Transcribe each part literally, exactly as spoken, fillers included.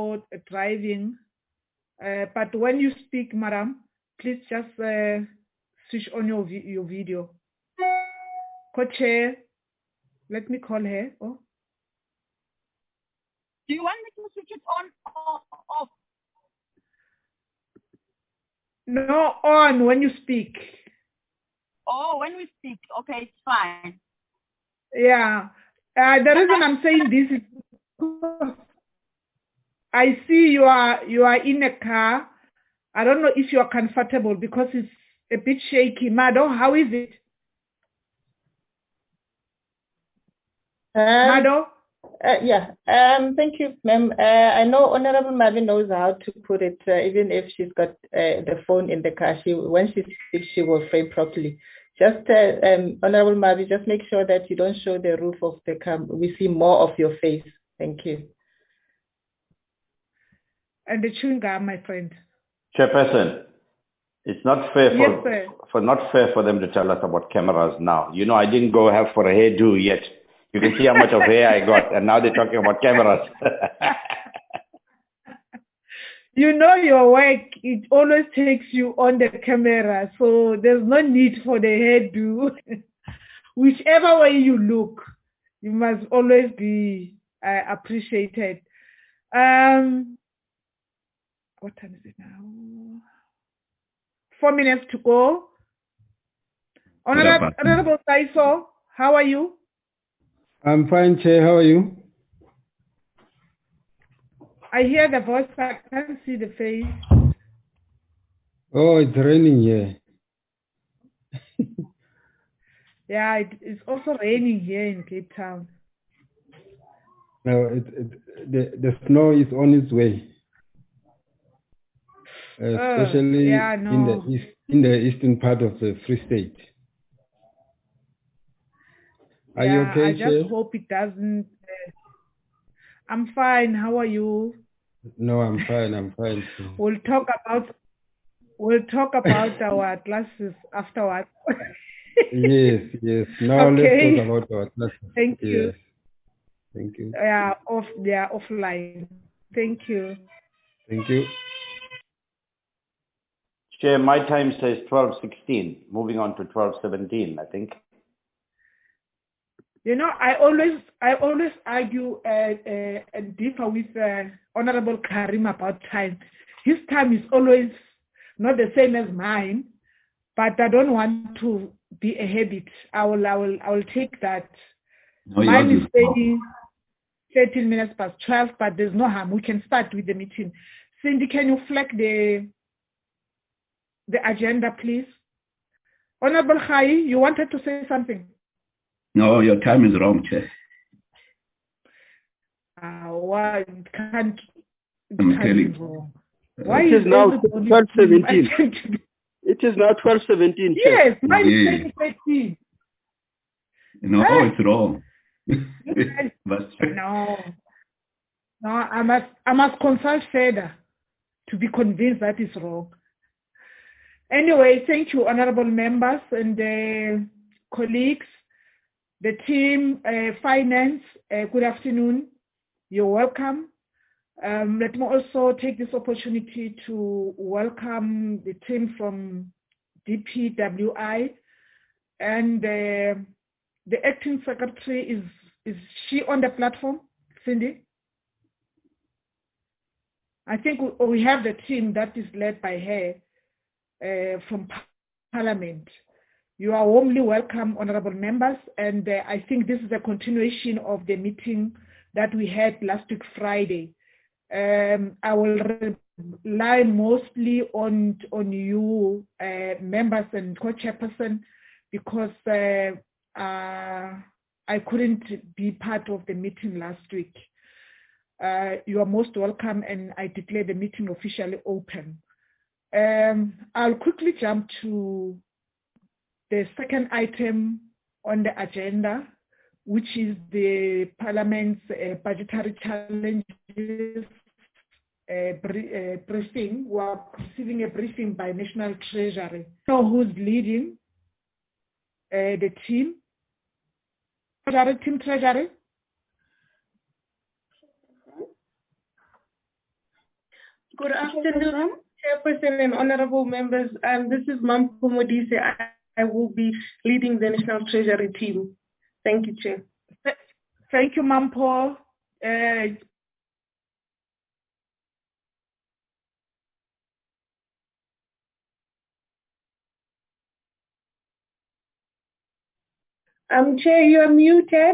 also driving. Uh, but when you speak, madam, please just uh, switch on your vi your video. Co-chair, let me call her. Oh. Do you want me to switch it on or off? No, on when you speak. Oh, when we speak, okay, it's fine. Yeah. Uh, the reason I'm saying this is because I see you are you are in a car. I don't know if you are comfortable because it's a bit shaky. Mado, how is it? Um, Mado? Uh, yeah, um, thank you, ma'am. Uh, I know Honorable Marvin knows how to put it, uh, even if she's got uh, the phone in the car. She, when she speaks, she will frame properly. Just, uh, um, Honorable Marvin, just make sure that you don't show the roof of the car. We see more of your face. Thank you. And the chewing gum, my friend. Chairperson, it's not fair Yes, for, sir. for not fair for them to tell us about cameras now. You know, I didn't go have for a hairdo yet. You can see how much of hair I got, and now they're talking about cameras. You know your work, it always takes you on the camera, so there's no need for the hairdo. Whichever way you look, you must always be uh, appreciated. Um, what time is it now? Four minutes to go. Honorable, Honorable Taiso, how are you? I'm fine, Chair. How are you? I hear the voice, but I can't see the face. Oh, it's raining here. Yeah, it, it's also raining here in Cape Town. No, it, it, the, the snow is on its way. Uh, Oh, especially yeah, no. in the east, in the eastern part of the Free State. Are yeah, you okay, I just Chair? hope it doesn't. Uh, I'm fine. How are you? No, I'm fine. I'm fine. Chair. We'll talk about we'll talk about our classes afterwards. Yes, yes. Now Okay. let's talk about our classes. Thank Yes. you. Thank you. Yeah, off. They are offline. Thank you. Thank you. Chair, my time says twelve sixteen, moving on to twelve seventeen, I think. You know, I always, I always argue uh, uh, and differ with uh, Honorable Karim about time. His time is always not the same as mine, but I don't want to be a habit. I will, I will, I will take that. No, mine is saying thirteen minutes past twelve, but there's no harm. We can start with the meeting. Cindy, can you flag the the agenda, please? Honorable Khai, you wanted to say something? No, your time is wrong, Chair. Uh, why can't, I'm can't telling be wrong? Why it is, is now everybody twelve seventeen. being- It is now twelve seventeen. Yes, mine is Yeah. saying thirteen. No, Eh? it's wrong. Yes. But No, no, I must, I must consult further to be convinced that is wrong. Anyway, thank you, honorable members and uh, colleagues, the team, uh, finance. Uh, good afternoon. You're welcome. Um, let me also take this opportunity to welcome the team from D P W I, and uh, the acting secretary is is she on the platform, Cindy? I think we, we have the team that is led by her uh, from Parliament. You are warmly welcome, honorable members, and uh, I think this is a continuation of the meeting that we had last week Friday. Um, I will rely mostly on on you uh, members and co-chairperson because uh, uh, I couldn't be part of the meeting last week. Uh, you are most welcome, and I declare the meeting officially open. Um, I'll quickly jump to the second item on the agenda, which is the Parliament's uh, budgetary challenges uh, br uh, briefing. We are receiving a briefing by National Treasury. So who's leading uh, the team? Treasury, Team Treasury? Good afternoon, Chairperson and honorable members. Um, this is Mampo Modise. I, I will be leading the National Treasury team. Thank you, Chair. Thank you, Mampo. Uh, Um, Chair, you are muted.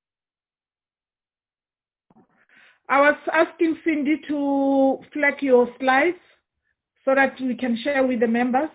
I was asking Cindy to flag your slides so that we can share with the members.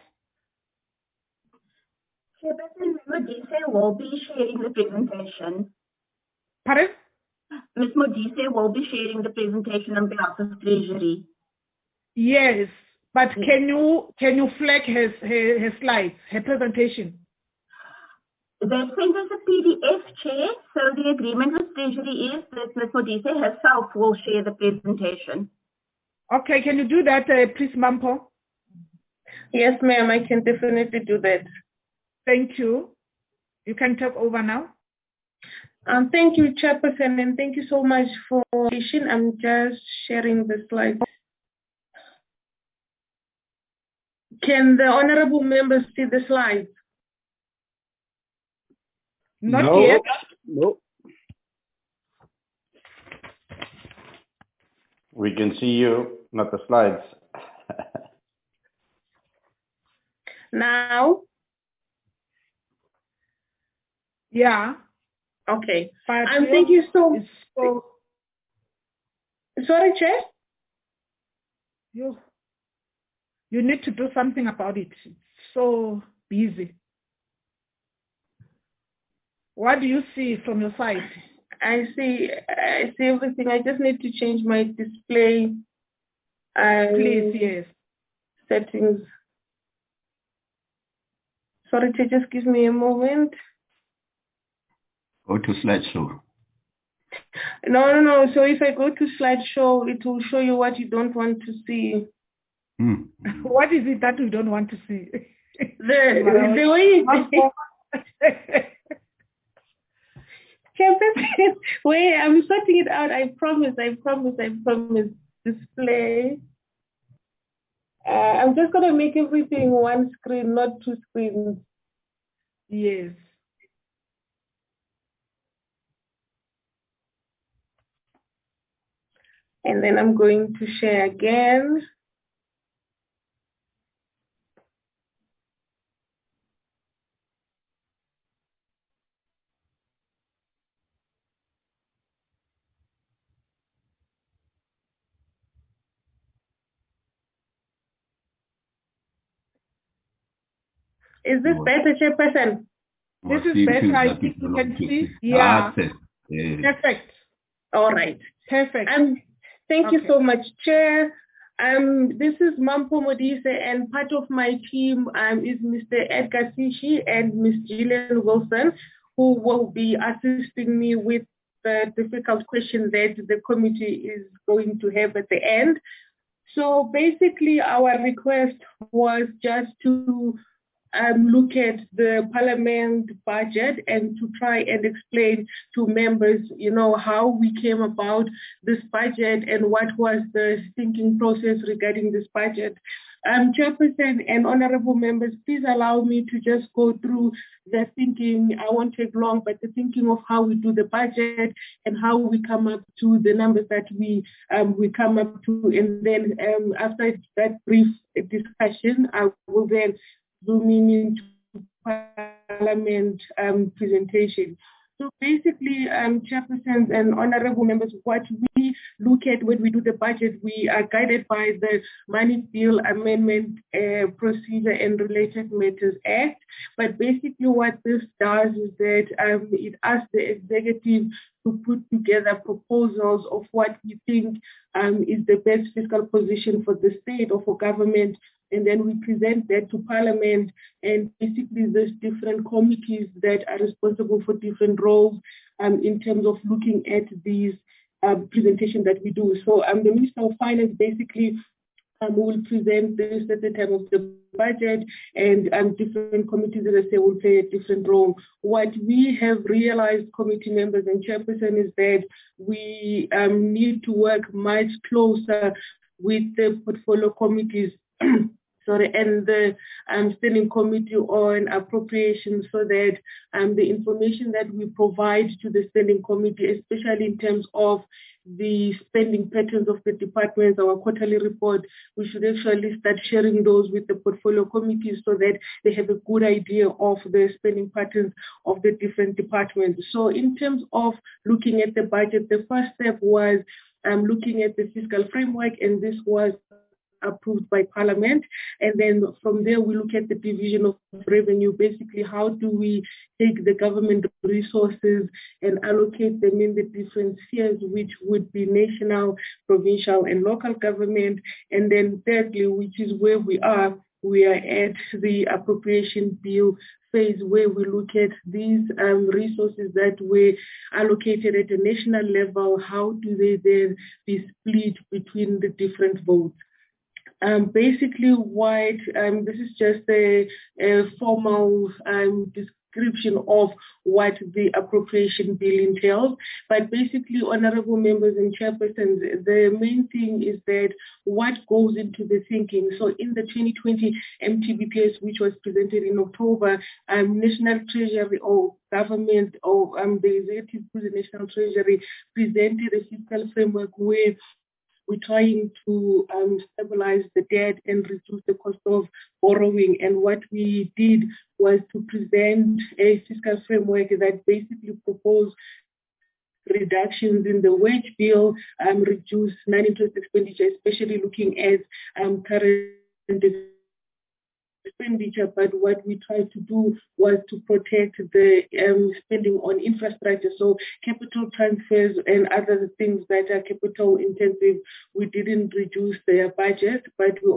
Chairperson, Miz Modise will be sharing the presentation. Pardon? Miz Modise will be sharing the presentation on behalf of Treasury. Yes, but can you can you flag her, her, her slides, her presentation? They sent us a P D F, Chair, so the agreement with Treasury is that Miz Modise herself will share the presentation. Okay, can you do that, uh, please, Mampo? Yes, ma'am, I can definitely do that. Thank you. You can take over now. Um, thank you, Chairperson, and thank you so much for patient. I'm just sharing the slides. Can the honorable members see the slides? Not No. yet. No. We can see you, not the slides. Now? Yeah. Okay. But Um, thank you so it's so Sorry, Chair? you you need to do something about it. It's so busy. What do you see from your side? I see I see everything. I just need to change my display um, Please, yes. settings. Sorry, Chair, just give me a moment. Go to slideshow. No, no, no. So if I go to slideshow, it will show you what you don't want to see. Hmm. What is it that we don't want to see? The, the way Wait, I'm sorting it out. I promise, I promise, I promise. Display. Uh, I'm just going to make everything one screen, not two screens. Yes. And then I'm going to share again. Is this better, Chairperson? This is better. I think you can see. Yeah. Perfect. All right. Perfect. Um, thank Okay. you so much, Chair. Um, this is Mampo Modise, and part of my team um, is Mister Edgar Sishi and Miz Gillian Wilson, who will be assisting me with the difficult question that the committee is going to have at the end. So basically, our request was just to um, look at the parliament budget and to try and explain to members, you know, how we came about this budget and what was the thinking process regarding this budget. Um, Chairperson and honorable members, please allow me to just go through the thinking. I won't take long, but the thinking of how we do the budget and how we come up to the numbers that we um, we come up to. And then um, after that brief discussion, I will then zoom in into Parliament um, presentation. So basically, um, Chairpersons and honorable members, what we look at when we do the budget, we are guided by the Money Bill Amendment uh, Procedure and Related Matters Act. But basically what this does is that um, it asks the executive to put together proposals of what we think um, is the best fiscal position for the state or for government. And then we present that to Parliament, and basically there's different committees that are responsible for different roles um, in terms of looking at these um, presentations that we do. So um, the Minister of Finance basically um, will present this at the time of the budget, and um, different committees, as I say, will play a different role. What we have realized, committee members and chairperson, is that we um, need to work much closer with the portfolio committees sorry, and the um, Standing Committee on Appropriations, so that um, the information that we provide to the Standing Committee, especially in terms of the spending patterns of the departments, our quarterly report, we should actually start sharing those with the portfolio committees so that they have a good idea of the spending patterns of the different departments. So in terms of looking at the budget, the first step was um, looking at the fiscal framework, and this was approved by Parliament. And then from there, we look at the division of revenue. Basically, how do we take the government resources and allocate them in the different spheres, which would be national, provincial, and local government. And then thirdly, which is where we are, we are at the appropriation bill phase, where we look at these um, resources that were allocated at a national level. How do they then be split between the different votes? Um, basically, what um, this is just a, a formal um, description of what the appropriation bill entails. But basically, honourable members and chairpersons, the main thing is that what goes into the thinking. So in the twenty twenty M T B P S, which was presented in October, um, National Treasury or government or um, the executive to the National Treasury presented a fiscal framework where we're trying to um, stabilize the debt and reduce the cost of borrowing. And what we did was to present a fiscal framework that basically proposed reductions in the wage bill, um, reduce non-interest expenditure, especially looking at um, current expenditure, but what we tried to do was to protect the um, spending on infrastructure. So capital transfers and other things that are capital intensive, we didn't reduce their budget, but we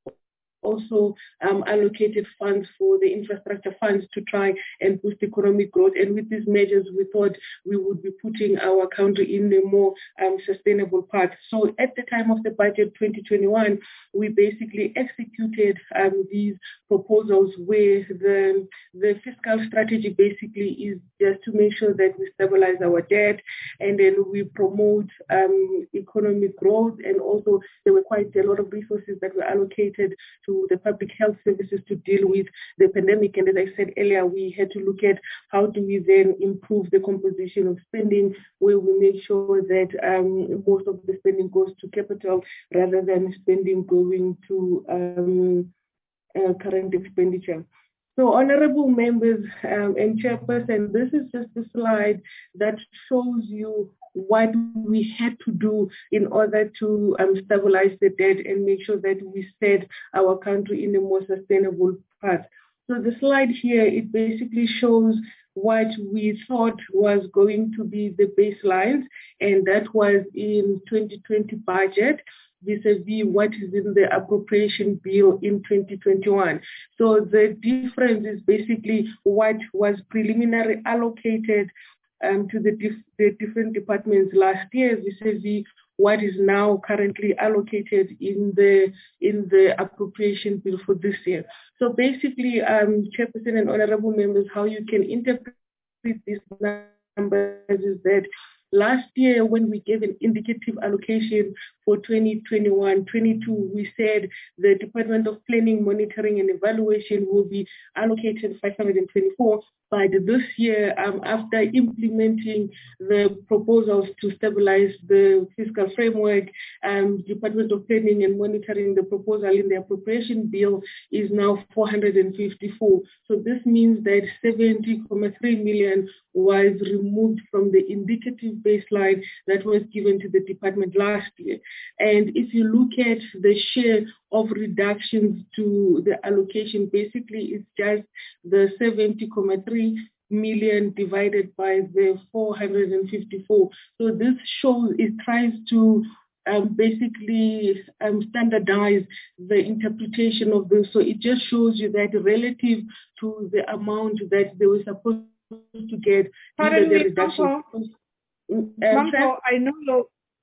also um, allocated funds for the infrastructure funds to try and boost economic growth. And with these measures, we thought we would be putting our country in a more um, sustainable path. So at the time of the budget twenty twenty-one, we basically executed um, these proposals where the, the fiscal strategy basically is just to make sure that we stabilize our debt, and then we promote um, economic growth. And also there were quite a lot of resources that were allocated to the public health services to deal with the pandemic. And as I said earlier, we had to look at how do we then improve the composition of spending, where we make sure that um, most of the spending goes to capital rather than spending going to um, uh, current expenditure. So honorable members um, and chairperson, this is just a slide that shows you what we had to do in order to um, stabilize the debt and make sure that we set our country in a more sustainable path. So the slide here, it basically shows what we thought was going to be the baselines, and that was in twenty twenty budget vis-a-vis what is in the appropriation bill in twenty twenty-one. So the difference is basically what was preliminary allocated um, to the, dif- the different departments last year vis-a-vis what is now currently allocated in the in the appropriation bill for this year. So basically, um, Chairperson and honorable members, how you can interpret these numbers is that last year, when we gave an indicative allocation for twenty twenty-one twenty-two, we said the Department of Planning, Monitoring and Evaluation will be allocated five hundred twenty-four. But this year, um, after implementing the proposals to stabilize the fiscal framework, um, Department of Planning and Monitoring, the proposal in the appropriation bill is now four hundred fifty-four. So this means that seventy point three million was removed from the indicative baseline that was given to the department last year. And if you look at the share of reductions to the allocation, basically it's just the seventy point three million divided by the four hundred fifty-four. So this shows, it tries to um, basically um, standardize the interpretation of this. So it just shows you that relative to the amount that they were supposed to get, Pardon the me, reduction. Mampo, Mampo, I know your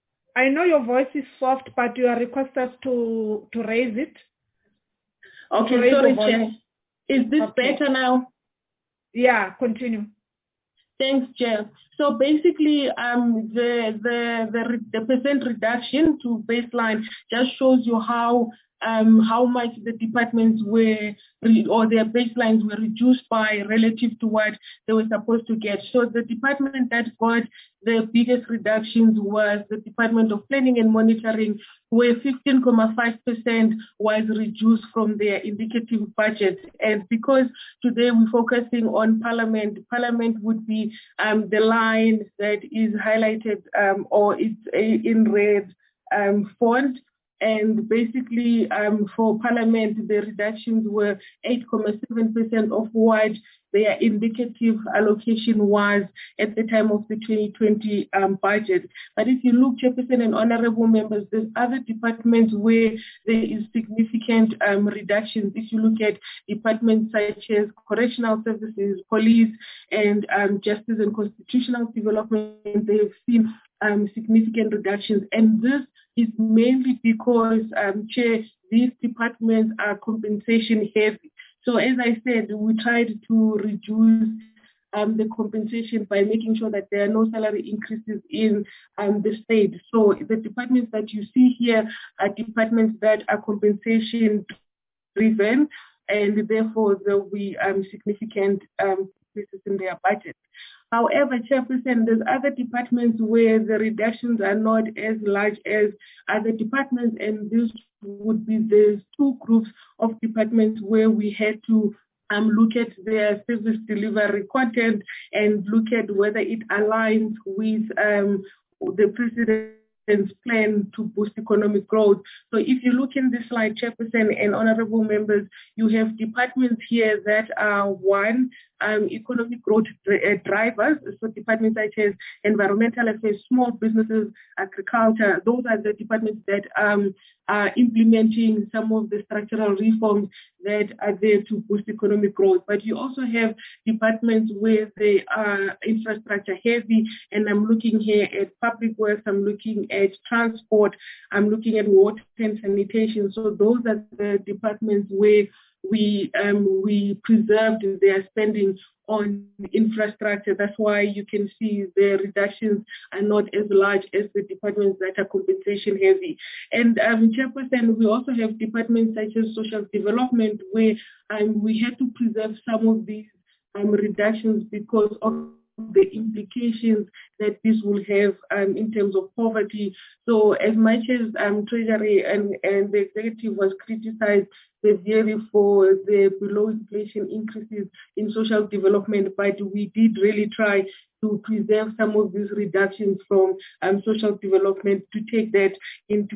I know your voice is soft, but you are requested to to raise it. Okay, raise sorry, Chair. Is this okay. better now? Yeah, continue. Thanks, Chair. So basically, um, the, the, the, the percent reduction to baseline just shows you how um, how much the departments were, or their baselines were reduced by relative to what they were supposed to get. So the department that got the biggest reductions was the Department of Planning and Monitoring, where fifteen point five percent was reduced from their indicative budget. And because today we're focusing on Parliament, Parliament would be um, the line that is highlighted um, or it's a, in red um, font. And basically, um, for Parliament, the reductions were eight point seven percent of what their indicative allocation was at the time of the twenty twenty um, budget. But if you look, Chairperson and honorable members, there's other departments where there is significant um, reductions. If you look at departments such as correctional services, police, and um, justice and constitutional development, they've seen um, significant reductions. And this is mainly because, um, Chair, these departments are compensation heavy. So as I said, we tried to reduce um, the compensation by making sure that there are no salary increases in um, the state. So the departments that you see here are departments that are compensation driven, and therefore there will be um, significant um, increases in their budget. However, Chairperson, there's other departments where the reductions are not as large as other departments, and this would be the two groups of departments where we had to um, look at their service delivery content and look at whether it aligns with um, the President's plan to boost economic growth. So if you look in this slide, Chairperson and honorable members, you have departments here that are one, um, economic growth drivers, so departments such as environmental affairs, small businesses, agriculture. Those are the departments that um, are implementing some of the structural reforms that are there to boost economic growth. But you also have departments where they are infrastructure heavy, and I'm looking here at public works, I'm looking at transport, I'm looking at water and sanitation. So those are the departments where we um, we preserved their spending on infrastructure. That's why you can see the reductions are not as large as the departments that are compensation heavy. And um, Chairperson, we also have departments such as social development where um, we had to preserve some of these um, reductions because of the implications that this will have um, in terms of poverty. So as much as um, Treasury and, and the executive was criticized severely for the below inflation increases in social development, but we did really try to preserve some of these reductions from um, social development to take that into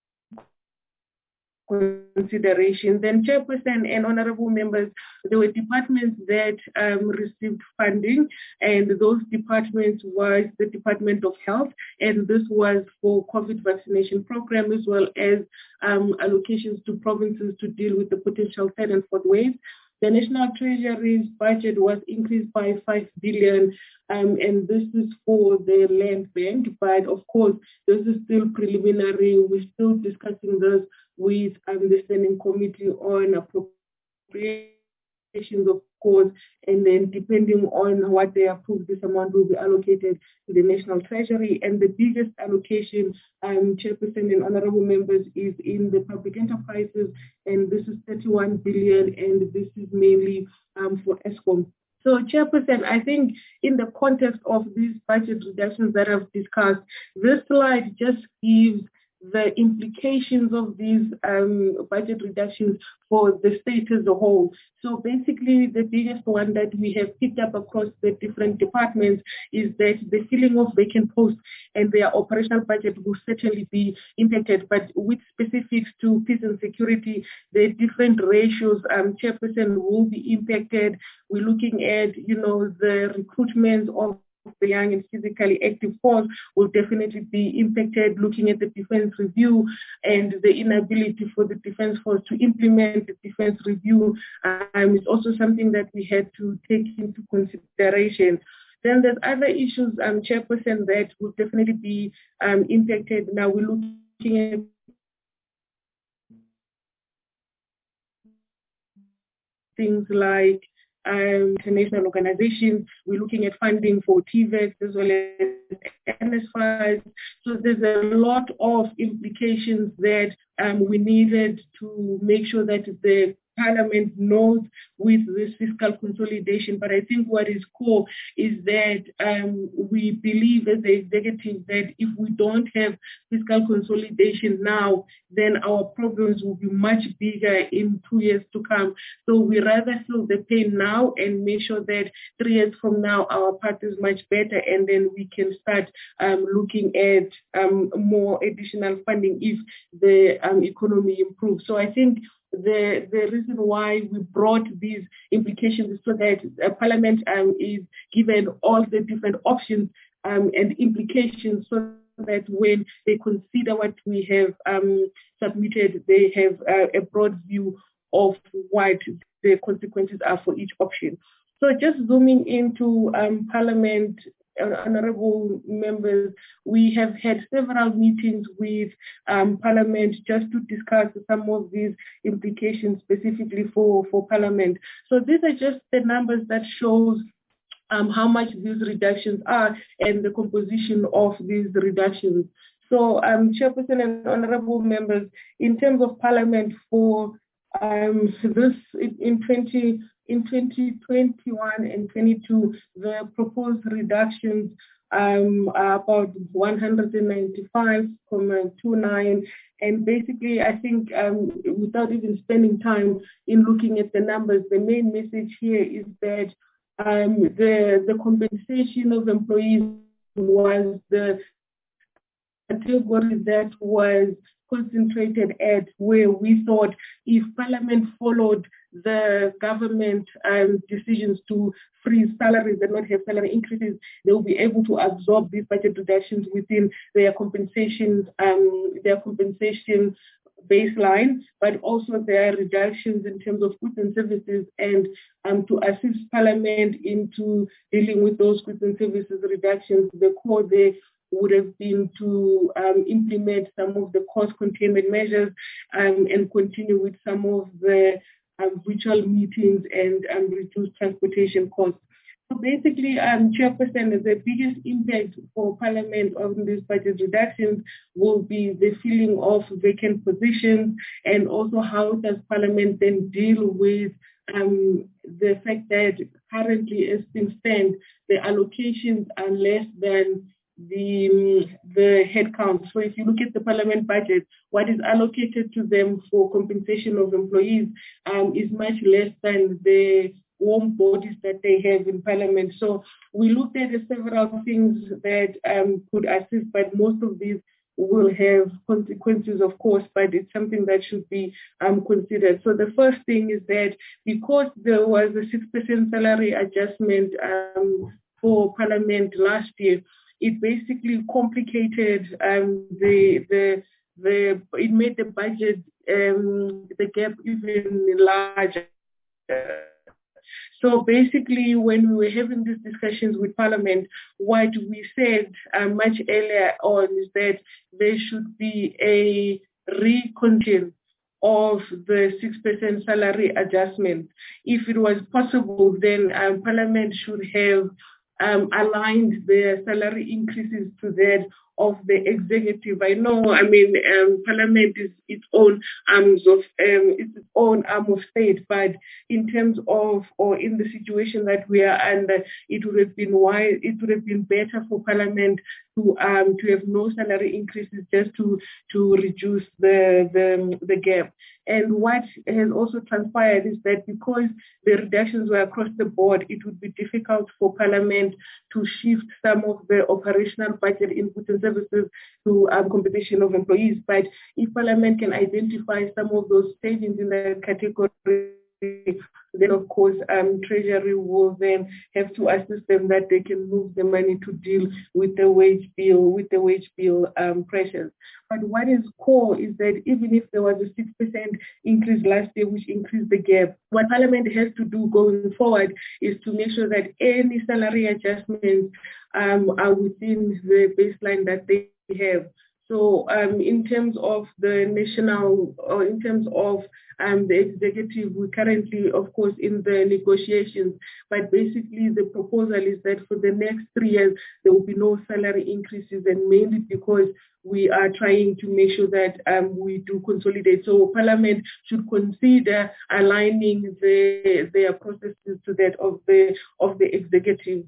consideration. Then, Chairperson and honorable members, there were departments that um, received funding, and those departments was the Department of Health, and this was for COVID vaccination program, as well as um, allocations to provinces to deal with the potential third and fourth waves. The National Treasury's budget was increased by five billion dollars, um, and this is for the land bank. But of course, this is still preliminary. We're still discussing this with um, the Standing Committee on Appropriations, of course, and then depending on what they approve, this amount will be allocated to the National Treasury. And the biggest allocation, um, Chairperson and honorable members, is in the public enterprises, and this is thirty-one billion dollars, and this is mainly um, for Eskom. So, Chairperson, I think in the context of these budget reductions that I've discussed, this slide just gives the implications of these um, budget reductions for the state as a whole. So basically, the biggest one that we have picked up across the different departments is that the filling of vacant posts and their operational budget will certainly be impacted. But with specifics to peace and security, the different ratios, um, Chairperson, will be impacted. We're looking at, you know, the recruitment of the young and physically active force will definitely be impacted, looking at the defense review and the inability for the defense force to implement the defense review. Um, it's also something that we had to take into consideration. Then there's other issues, um, Chairperson, that will definitely be um, impacted. Now we're looking at things like um, international organizations. We're looking at funding for T V E T as well as N S F A S. So there's a lot of implications that um, we needed to make sure that the Parliament knows with this fiscal consolidation. But I think what is core is that um, we believe as the executive that if we don't have fiscal consolidation now, then our problems will be much bigger in two years to come. So we rather feel the pain now and make sure that three years from now our path is much better, and then we can start um, looking at um, more additional funding if the um, economy improves. So I think The, the reason why we brought these implications is so that uh, Parliament um, is given all the different options um, and implications, so that when they consider what we have um, submitted, they have uh, a broad view of what the consequences are for each option. So just zooming into um, Parliament, honorable members, we have had several meetings with um, Parliament just to discuss some of these implications specifically for, for Parliament. So these are just the numbers that shows um, how much these reductions are and the composition of these reductions. So um, Chairperson and honorable members, in terms of Parliament for um, this in twenty In twenty twenty-one and twenty-two, the proposed reductions um, are about one hundred ninety-five point two nine. And basically, I think um, without even spending time in looking at the numbers, the main message here is that um, the, the compensation of employees was the category that was concentrated at, where we thought if Parliament followed the government um, decisions to freeze salaries and not have salary increases, they will be able to absorb these budget reductions within their compensations, um, their compensation baseline, but also their reductions in terms of goods and services, and um, to assist Parliament into dealing with those goods and services reductions. The core there would have been to um, implement some of the cost containment measures um, and continue with some of the um, virtual meetings and um, reduce transportation costs. So basically, um, Chairperson, the biggest impact for Parliament on these budget reductions will be the filling of vacant positions, and also how does Parliament then deal with um, the fact that currently, as things stand, the allocations are less than the the headcount. So if you look at the Parliament budget, what is allocated to them for compensation of employees um, is much less than the warm bodies that they have in Parliament. So we looked at several things that um, could assist, but most of these will have consequences, of course, but it's something that should be um, considered. So the first thing is that because there was a six percent salary adjustment um, for Parliament last year, it basically complicated um, the the the. It made the budget um, the gap even larger. So basically, when we were having these discussions with Parliament, what we said uh, much earlier on is that there should be a reconsideration of the six percent salary adjustment. If it was possible, then um, Parliament should have Um, aligned their salary increases to that of the executive. I know, I mean, um, Parliament is its own arms of, um, it's its own arm of state, but in terms of, or in the situation that we are under, it would have been wise, it would have been better for Parliament to um to have no salary increases, just to to reduce the the the gap. And what has also transpired is that because the reductions were across the board, it would be difficult for Parliament to shift some of the operational budget inputs and services to um, compensation of employees. But if Parliament can identify some of those savings in the category, then of course um, Treasury will then have to assist them that they can move the money to deal with the wage bill, with the wage bill um, pressures. But what is core is that even if there was a six percent increase last year, which increased the gap, what Parliament has to do going forward is to make sure that any salary adjustments um, are within the baseline that they have. So um, in terms of the national, or in terms of um, the executive, we're currently, of course, in the negotiations. But basically, the proposal is that for the next three years, there will be no salary increases, and mainly because we are trying to make sure that um, we do consolidate. So Parliament should consider aligning the, their processes to that of the of the executive.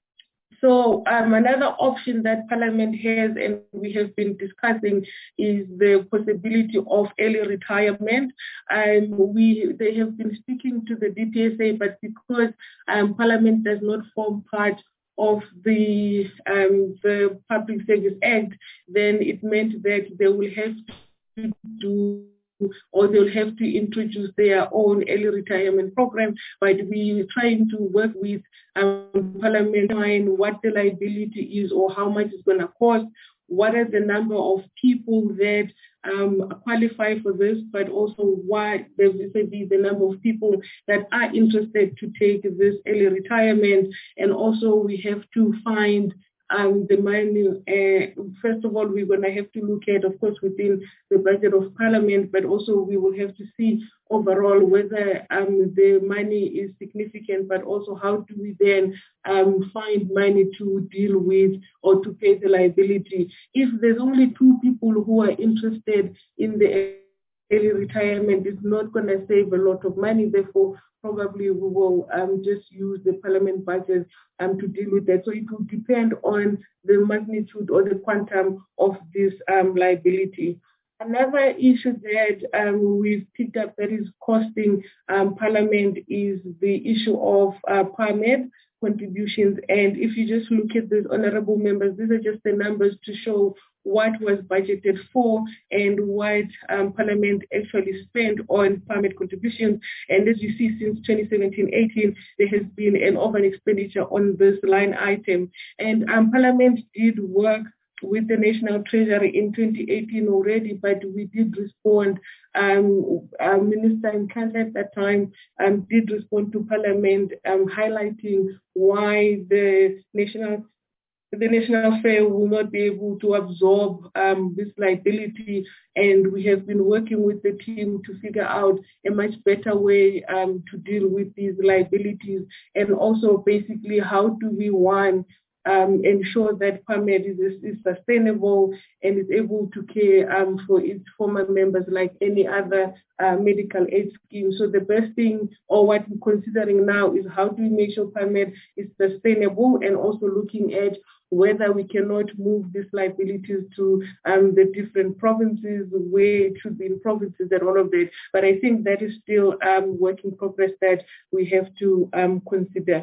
So um, another option that Parliament has, and we have been discussing, is the possibility of early retirement. Um, we they have been speaking to the D P S A, but because um, Parliament does not form part of the um, the Public Service Act, then it meant that they will have to do, or they'll have to introduce their own early retirement program. But we're trying to work with um, Parliament on what the liability is, or how much it's going to cost, what are the number of people that um, qualify for this, but also what there will be the number of people that are interested to take this early retirement. And also we have to find Um, the money, uh, first of all, we're going to have to look at, of course, within the budget of Parliament, but also we will have to see overall whether um, the money is significant, but also how do we then um, find money to deal with or to pay the liability. If there's only two people who are interested in the early retirement, it's not going to save a lot of money, therefore probably we will um, just use the Parliament budget um, to deal with that. So it will depend on the magnitude or the quantum of this um, liability. Another issue that um, we've picked up that is costing um, Parliament is the issue of uh, PARMED contributions. And if you just look at these honorable members, these are just the numbers to show what was budgeted for and what um, Parliament actually spent on PARMED contributions. And as you see, since twenty seventeen eighteen, there has been an over expenditure on this line item. And um, Parliament did work with the National Treasury in twenty eighteen already, but we did respond. Um, uh, Minister Nkandla at that time um, did respond to Parliament, um, highlighting why the National the National Fair will not be able to absorb um, this liability, and we have been working with the team to figure out a much better way um, to deal with these liabilities, and also basically how do we want Um, ensure that PARMED is, is sustainable and is able to care um, for its former members like any other uh, medical aid scheme. So the best thing, or what we're considering now, is how do we make sure PARMED is sustainable, and also looking at whether we cannot move these liabilities to um, the different provinces, where it should be in provinces and all of that. But I think that is still um, work in progress that we have to um, consider.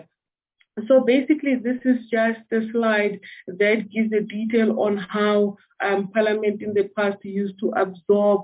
So basically, this is just a slide that gives a detail on how um, Parliament in the past used to absorb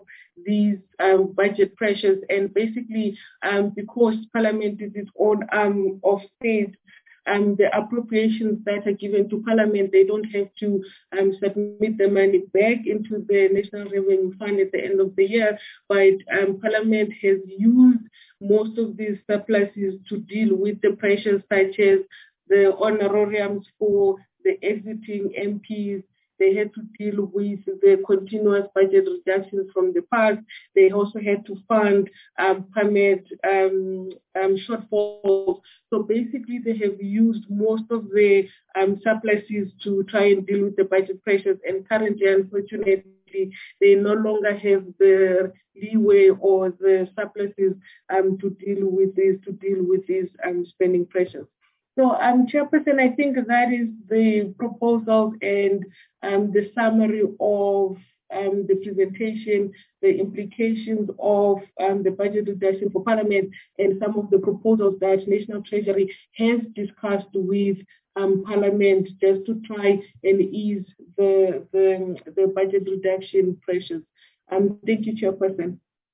these um, budget pressures. And basically, um, because Parliament is its own arm of state, um, the appropriations that are given to Parliament, they don't have to um, submit the money back into the National Revenue Fund at the end of the year, but um, Parliament has used most of these surpluses to deal with the pressures such as the honorariums for the exiting M Ps. They had to deal with the continuous budget reductions from the past. They also had to fund um, PARMED um, um, shortfalls. So basically, they have used most of the um, surpluses to try and deal with the budget pressures. And currently, unfortunately, they no longer have the leeway or the surpluses um, to deal with this, to deal with these um, spending pressures. So, um, Chairperson, I think that is the proposal and um, the summary of um, the presentation, the implications of um, the budget reduction for Parliament, and some of the proposals that National Treasury has discussed with um, Parliament just to try and ease the, the, the budget reduction pressures. Um, thank you, Chairperson.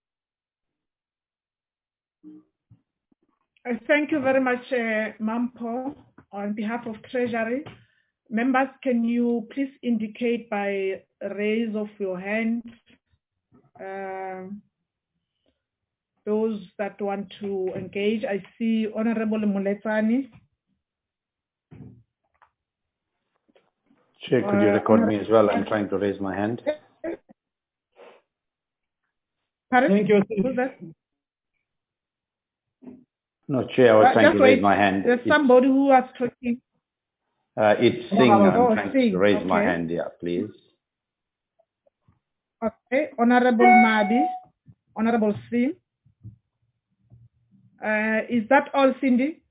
Thank you very much, uh, Mampo, on behalf of Treasury. Members, can you please indicate by raise of your hand uh, those that want to engage? I see Honorable Muletsani. Chair, could you record me as well? I'm trying to raise my hand. Pardon? Thank you. Who's that? No, Chair, I was Uh, trying just to raise wait. my hand. There's It's, somebody who was talking. uh, it's Singh. Oh, I'm oh, trying Singh. to raise my Okay. hand, yeah, please. Okay, Honorable Madi, Honorable Singh. Uh, is that all, Cindy?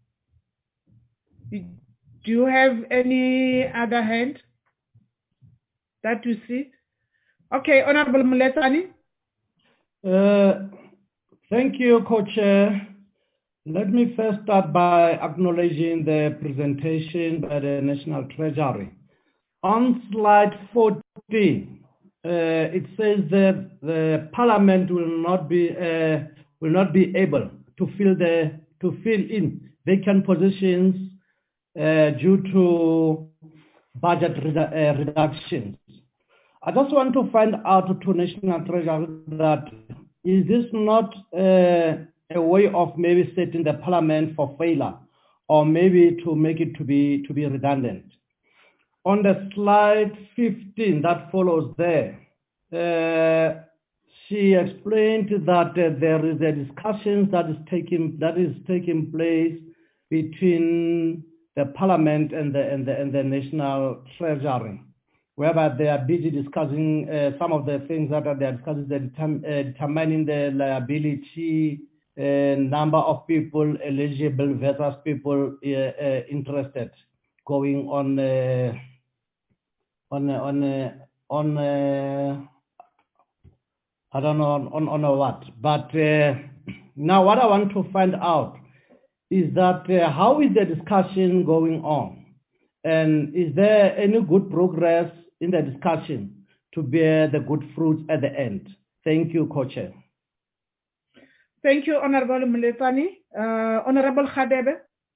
Do you have any other hand that you see? Okay, Honorable Muletani. Uh, thank you, Co-Chair. Let me first start by acknowledging the presentation by the National Treasury. On slide fourteen, uh, it says that the Parliament will not be uh, will not be able to fill the to fill in vacant positions uh, due to budget redu uh, reductions. I just want to find out to National Treasury that is this not uh, a way of maybe setting the Parliament for failure, or maybe to make it to be to be redundant? On the slide fifteen that follows there, uh, she explained that uh, there is a discussion that is taking that is taking place between the Parliament and the and the, and the National Treasury, whereby they are busy discussing uh, some of the things that they are discussing, the determ uh, determining the liability, uh, number of people eligible versus people uh, uh, interested, going on uh, on uh, on uh, on uh, I don't know on on, on a what. But uh, now what I want to find out is that uh, how is the discussion going on, and is there any good progress in the discussion to bear the good fruits at the end? Thank you, Co-Chair. Thank you, Honorable Muletani. Uh, Honorable Khadebe.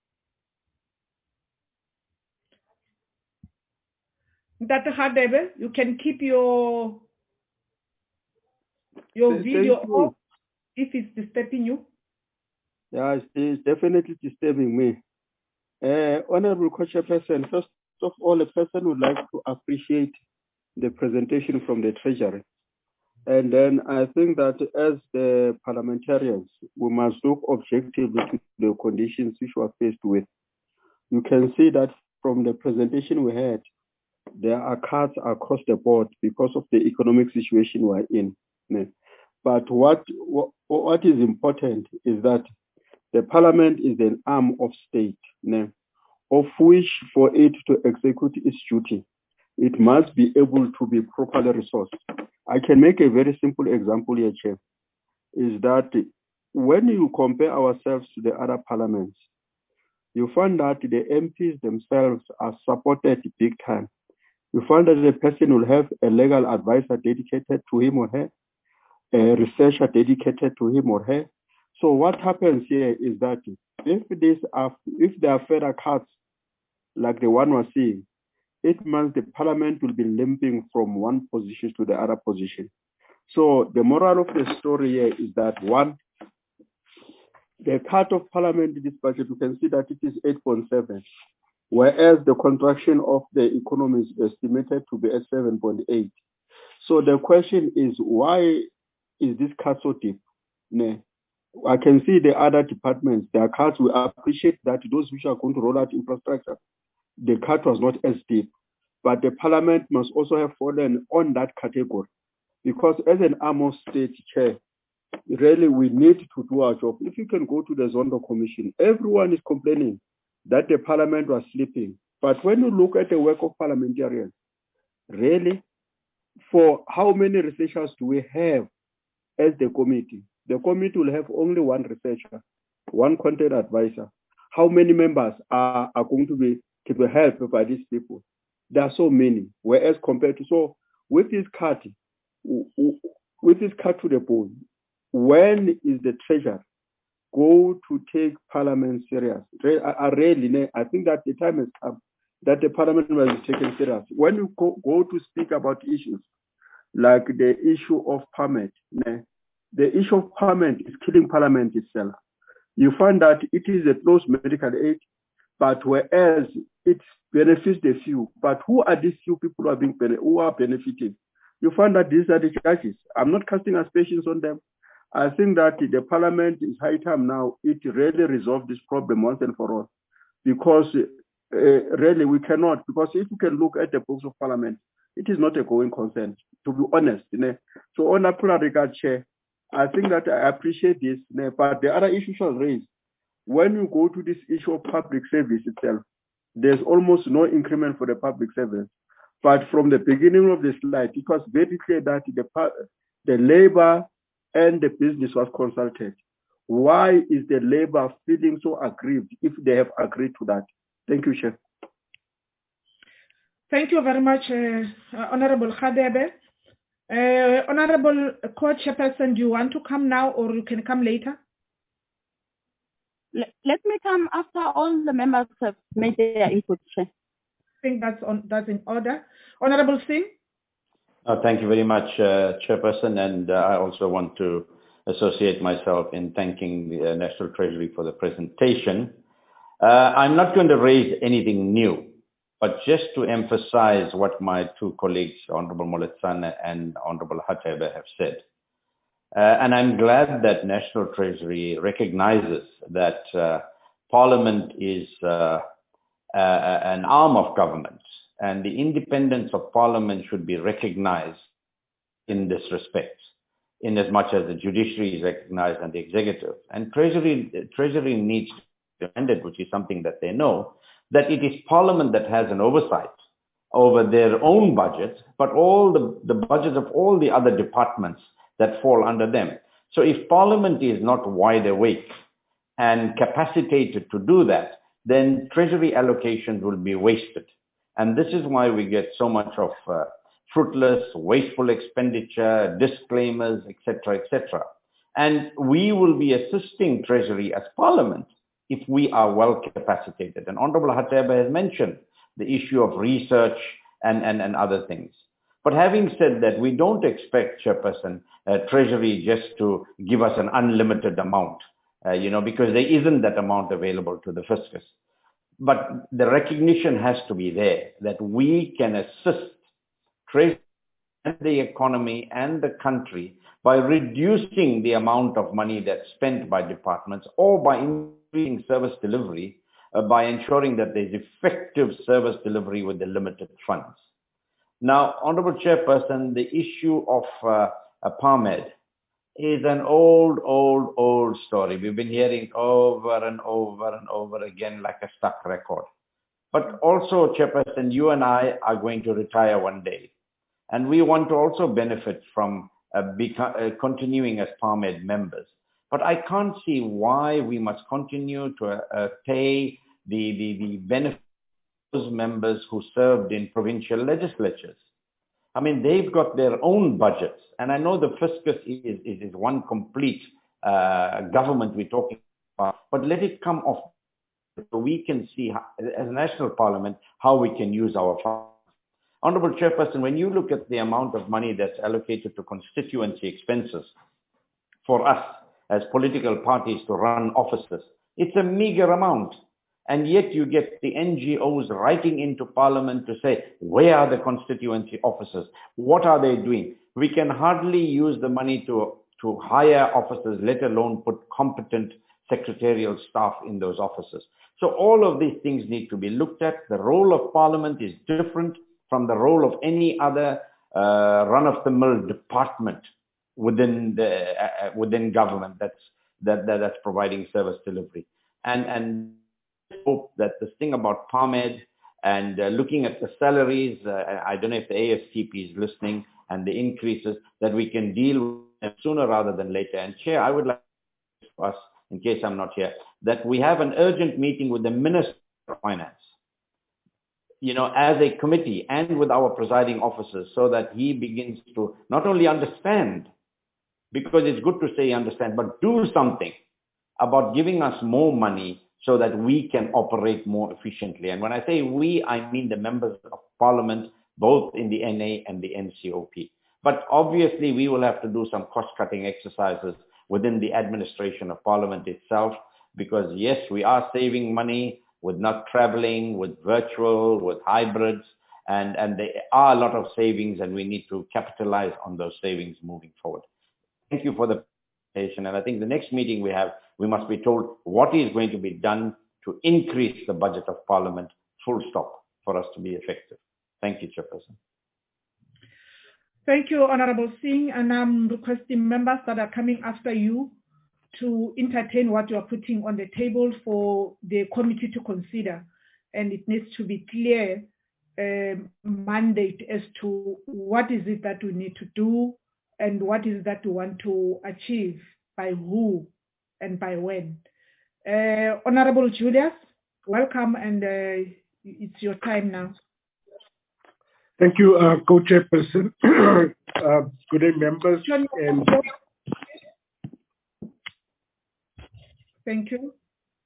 Doctor Khadebe, you can keep your your Thank video you. off if it's disturbing you. Yeah, it's, it's definitely disturbing me. Uh, Honorable Co-Chairperson, first of all, a person would like to appreciate the presentation from the Treasury. And then I think that as the parliamentarians, we must look objectively to the conditions which we are faced with. You can see that from the presentation we had, there are cuts across the board because of the economic situation we're in. But what, what, what is important is that the parliament is an arm of state, of which for it to execute its duty, it must be able to be properly resourced. I can make a very simple example here, Chair, is that when you compare ourselves to the other parliaments, you find that the M Ps themselves are supported big time. You find that the person will have a legal advisor dedicated to him or her, a researcher dedicated to him or her. So what happens here is that if these are, if there are further cuts like the one we're seeing, it means the parliament will be limping from one position to the other position. So the moral of the story here is that one, the cut of parliament in this budget, you can see that it is eight point seven, whereas the contraction of the economy is estimated to be at seven point eight. So the question is, why is this cut so deep? I can see the other departments, their cuts, we appreciate that those which are going to roll out infrastructure, the cut was not as deep. But the parliament must also have fallen on that category, because as an arm of state, Chair, really we need to do our job. If you can go to the Zondo Commission, everyone is complaining that the parliament was sleeping. But when you look at the work of parliamentarians, really, for how many researchers do we have as the committee? The committee will have only one researcher, one content advisor. How many members are, are going to be, to be helped by these people? There are so many, whereas compared to, so with this cut, with this cut to the bone, when is the treasurer go to take parliament serious? I really, I think that the time has come that the parliament must be taken serious. When you go, go to speak about issues like the issue of permit, the issue of permit is killing parliament itself. You find that it is a closed medical aid. But whereas it benefits the few, but who are these few people who are being who are benefiting? You find that these are the judges. I'm not casting aspersions on them. I think that the parliament is high time now it really resolve this problem once and for all, because uh, really we cannot. Because if you can look at the books of parliament, it is not a going concern, to be honest. You know? So on a plural regard, Chair, I think that I appreciate this, you know, but the other issue was raised. When you go to this issue of public service itself, there's almost no increment for the public service. But from the beginning of the slide, it was very clear that the, the labor and the business was consulted. Why is the labor feeling so aggrieved if they have agreed to that? Thank you, Chair. Thank you very much, uh, uh, Honorable Khadebe. Uh, Honorable Co-Chairperson, do you want to come now or you can come later? Let me come after all the members have made their input, Chair. I think that's, on, that's in order. Honorable Singh? Uh, thank you very much, uh, Chairperson, and uh, I also want to associate myself in thanking the uh, National Treasury for the presentation. Uh, I'm not going to raise anything new, but just to emphasize what my two colleagues, Honorable Moletsane and Honorable Hatebe, have said. Uh, and I'm glad that National Treasury recognizes that uh, Parliament is uh, uh, an arm of government, and the independence of Parliament should be recognized in this respect, in as much as the judiciary is recognized and the executive. And Treasury, Treasury needs to defend it, which is something that they know, that it is Parliament that has an oversight over their own budget, but all the, the budgets of all the other departments that fall under them. So if Parliament is not wide awake and capacitated to do that, then Treasury allocations will be wasted. And this is why we get so much of uh, fruitless, wasteful expenditure, disclaimers, et cetera, et cetera. And we will be assisting Treasury as Parliament if we are well capacitated. And Honorable Hatebe has mentioned the issue of research and, and, and other things. But having said that, we don't expect, Chairperson, uh, Treasury just to give us an unlimited amount, uh, you know, because there isn't that amount available to the fiscus. But the recognition has to be there that we can assist Treasury and the economy and the country by reducing the amount of money that's spent by departments, or by increasing service delivery, uh, by ensuring that there's effective service delivery with the limited funds. Now, Honorable Chairperson, the issue of uh, uh, PARMED is an old, old, old story. We've been hearing over and over and over again like a stuck record. But also, Chairperson, you and I are going to retire one day. And we want to also benefit from uh, beca- uh, continuing as PARMED members. But I can't see why we must continue to uh, pay the, the, the benefits those members who served in provincial legislatures. I mean, they've got their own budgets. And I know the fiscus is, is, is one complete uh, government we're talking about, but let it come off so we can see, how, as a national parliament, how we can use our funds. Honorable Chairperson, when you look at the amount of money that's allocated to constituency expenses for us as political parties to run offices, it's a meager amount. And yet you get the N G Os writing into Parliament to say, where are the constituency officers? What are they doing? We can hardly use the money to, to hire officers, let alone put competent secretarial staff in those offices. So all of these things need to be looked at. The role of Parliament is different from the role of any other uh, run-of-the-mill department within the uh, within government that's that, that that's providing service delivery. And and hope that this thing about PARMED and uh, looking at the salaries, uh, I don't know if the A S T P is listening, and the increases, that we can deal with them sooner rather than later. And Chair, I would like to ask, in case I'm not here, that we have an urgent meeting with the Minister of Finance, you know, as a committee and with our presiding officers, so that he begins to not only understand, because it's good to say understand, but do something about giving us more money so that we can operate more efficiently. And when I say we, I mean the members of Parliament, both in the N A and the N C O P. But obviously, we will have to do some cost-cutting exercises within the administration of Parliament itself, because yes, we are saving money, with not traveling, with virtual, with hybrids, and, and there are a lot of savings, and we need to capitalize on those savings moving forward. Thank you for the presentation, and I think the next meeting we have, we must be told what is going to be done to increase the budget of Parliament, full stop, for us to be effective. Thank you, Chairperson. Thank you, Honorable Singh, and I'm requesting members that are coming after you to entertain what you are putting on the table for the committee to consider. And it needs to be clear um, mandate as to what is it that we need to do and what is that we want to achieve, by who and by when. Uh, Honorable Julius, welcome, and uh, it's your time now. Thank you, uh, Co-Chairperson. uh, good day, members. And thank you.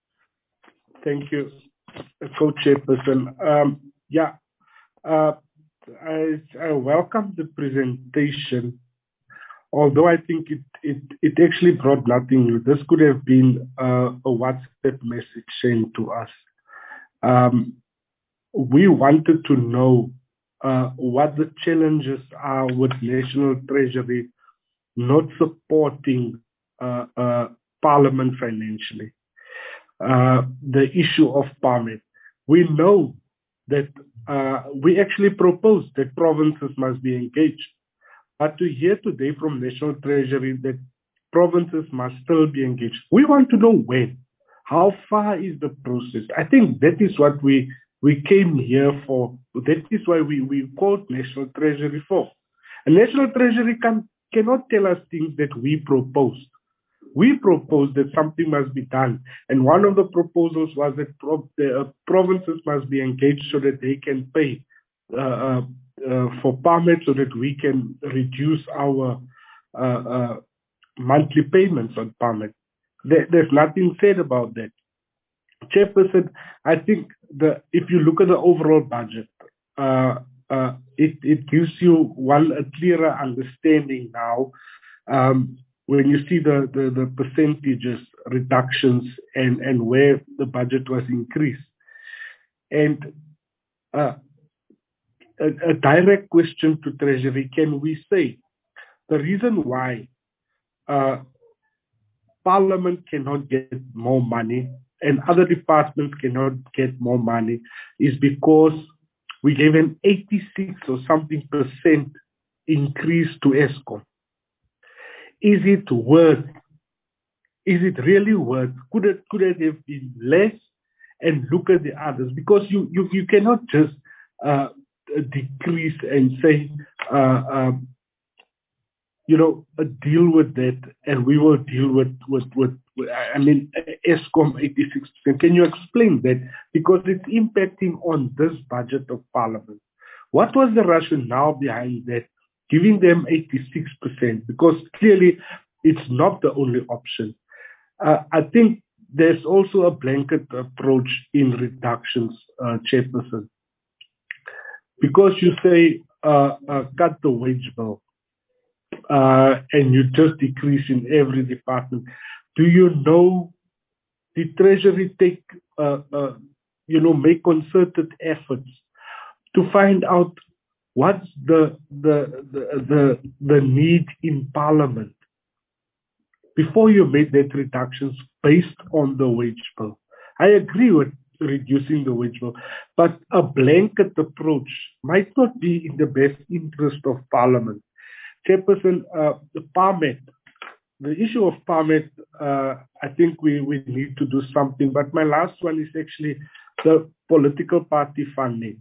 Thank you, Co-Chairperson. Um, yeah, uh, I, I welcome the presentation, although I think it, it, it actually brought nothing new. This could have been uh, a WhatsApp message sent to us. Um, we wanted to know Uh, what the challenges are with National Treasury not supporting uh, uh, Parliament financially. Uh, the issue of PARMET. We know that uh, we actually proposed that provinces must be engaged. But to hear today from National Treasury that provinces must still be engaged, we want to know when. How far is the process? I think that is what we We came here for. That is why we, we called National Treasury for. And National Treasury can, cannot tell us things that we proposed. We proposed that something must be done. And one of the proposals was that pro, the uh, provinces must be engaged so that they can pay uh, uh, uh, for PARMET, so that we can reduce our uh, uh, monthly payments on PARMET. There, there's nothing said about that. Chairperson, I think the if you look at the overall budget, uh, uh, it, it gives you one a clearer understanding now um, when you see the, the, the percentages reductions and, and where the budget was increased. And uh, a, a direct question to Treasury, can we say the reason why uh, Parliament cannot get more money and other departments cannot get more money is because we gave an eighty-six or something percent increase to Eskom. Is it worth? Is it really worth? Could it could it have been less? And look at the others, because you you you cannot just uh, decrease and say uh, um, you know uh, deal with that, and we will deal with with with. I mean, Eskom eighty-six percent. Can you explain that? Because it's impacting on this budget of Parliament. What was the rationale behind that, giving them eighty-six percent? Because clearly it's not the only option. Uh, I think there's also a blanket approach in reductions, uh, Chairperson. Because you say uh, uh, cut the wage bill uh, and you just decrease in every department. Do you know the Treasury take, uh, uh, you know, make concerted efforts to find out what's the the the the, the need in Parliament before you make that reductions based on the wage bill? I agree with reducing the wage bill, but a blanket approach might not be in the best interest of Parliament. Chairperson, uh, the PARMET. The issue of PARMET, uh, I think we, we need to do something. But my last one is actually the political party funding.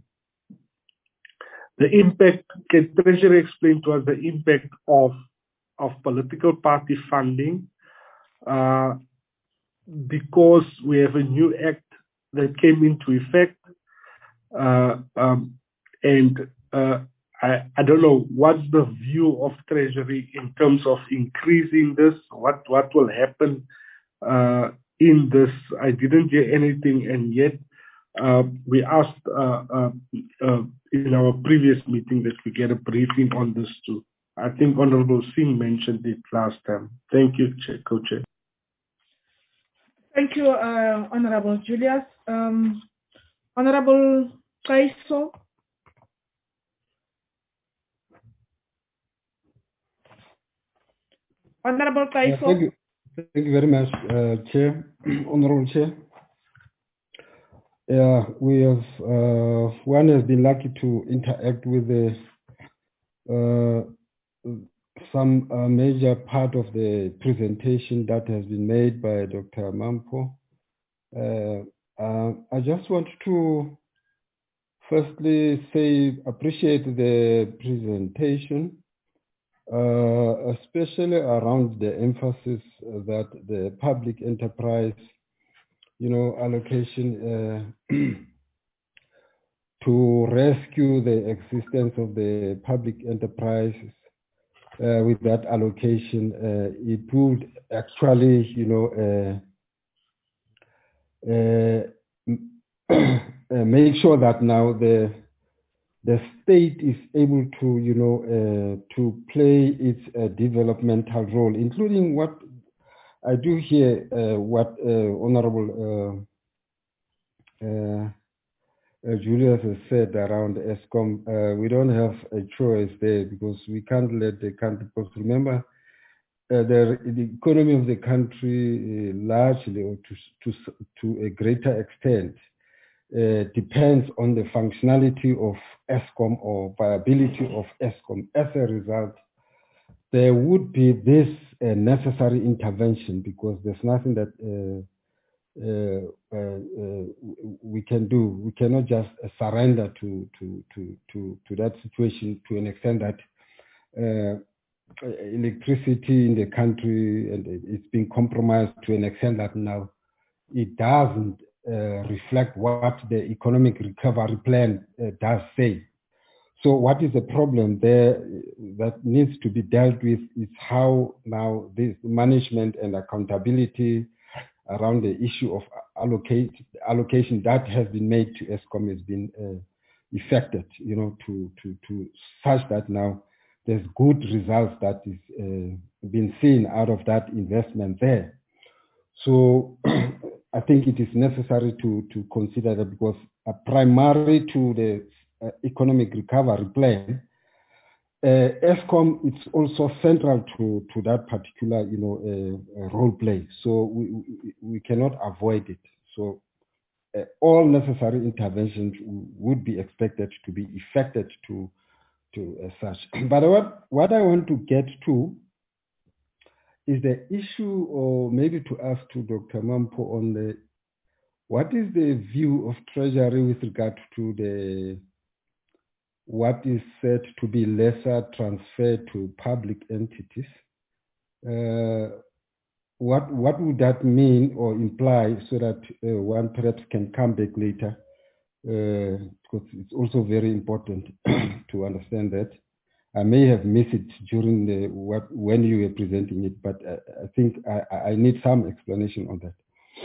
The impact, can Treasury explain to us the impact of, of political party funding? Uh, because we have a new act that came into effect. Uh, um, and uh, I, I don't know what's the view of Treasury in terms of increasing this. What what will happen uh, in this? I didn't hear anything, and yet uh, we asked uh, uh, uh, in our previous meeting that we get a briefing on this too. I think Honorable Singh mentioned it last time. Thank you, Co-Chair. Thank you, uh, Honorable Julius. Um, Honorable Kaiso. Honorable Kaiso. Uh, thank you. Thank you very much, uh, Chair, Honorable Chair. Yeah, we have, uh, one has been lucky to interact with the, uh, some uh, major part of the presentation that has been made by Doctor Mampo. Uh, uh, I just want to firstly say, appreciate the presentation, uh, especially around the emphasis that the public enterprise, you know, allocation uh, to rescue the existence of the public enterprises uh, with that allocation, uh, it would actually, you know, uh, uh, uh, make sure that now the the state is able to, you know, uh, to play its uh, developmental role, including what I do hear, uh, what uh, Honorable uh, uh, Uh, Julius has said around ESCOM, uh, we don't have a choice there because we can't let the country, because remember, uh, the, the economy of the country uh, largely or to, to, to a greater extent uh, depends on the functionality of ESCOM or viability of ESCOM. As a result, there would be this uh, necessary intervention because there's nothing that uh, Uh, uh, uh, we can do. We cannot just uh, surrender to, to to to to that situation to an extent that uh, electricity in the country and it's been compromised to an extent that now it doesn't uh, reflect what the economic recovery plan uh, does say. So what is the problem there that needs to be dealt with is how now this management and accountability around the issue of allocate, allocation that has been made to ESCOM has been uh, effected, you know, to, to, to such that now there's good results that is uh, been seen out of that investment there. So I think it is necessary to, to consider that because uh, primary to the uh, economic recovery plan, Uh, ESCOM is also central to, to that particular, you know, uh, uh, role play. So we, we, we cannot avoid it. So uh, all necessary interventions would be expected to be effected to, to uh, such. But what, what I want to get to is the issue, or maybe to ask to Doctor Mampo on the, what is the view of Treasury with regard to the what is said to be lesser transfer to public entities? Uh, what what would that mean or imply so that uh, one perhaps can come back later? Uh, because it's also very important to understand that. I may have missed it during the what when you were presenting it, but I, I think I, I need some explanation on that.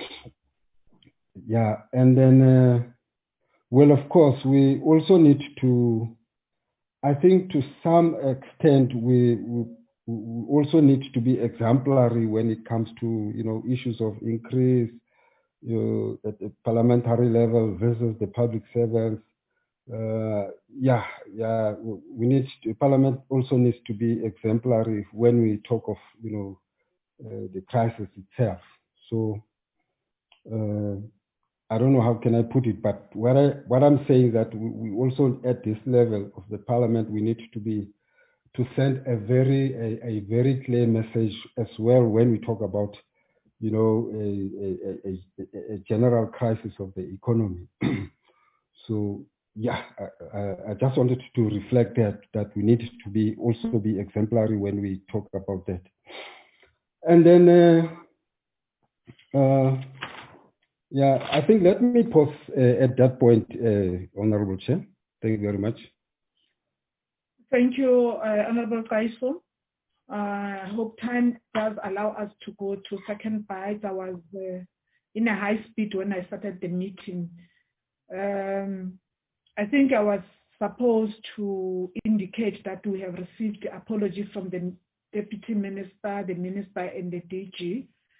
Yeah, and then uh, well, of course, we also need to. I think to some extent we, we, we also need to be exemplary when it comes to, you know, issues of increase you know, at the parliamentary level versus the public servants. Uh, yeah, yeah, we need to, Parliament also needs to be exemplary when we talk of, you know, uh, the crisis itself. So. Uh, I don't know how can I put it, but what I what I'm saying that we, we also at this level of the parliament we need to be to send a very a, a very clear message as well when we talk about you know a a, a, a general crisis of the economy. So yeah, I, I just wanted to reflect that that we need to be also be exemplary when we talk about that, and then. Uh, uh, Yeah, I think let me pause uh, at that point, uh, Honorable Chair. Thank you very much. Thank you, uh, Honorable Kaiso. Uh, I hope time does allow us to go to second bite. I was uh, in a high speed when I started the meeting. Um, I think I was supposed to indicate that we have received the apology from the Deputy Minister, the Minister, and the D G.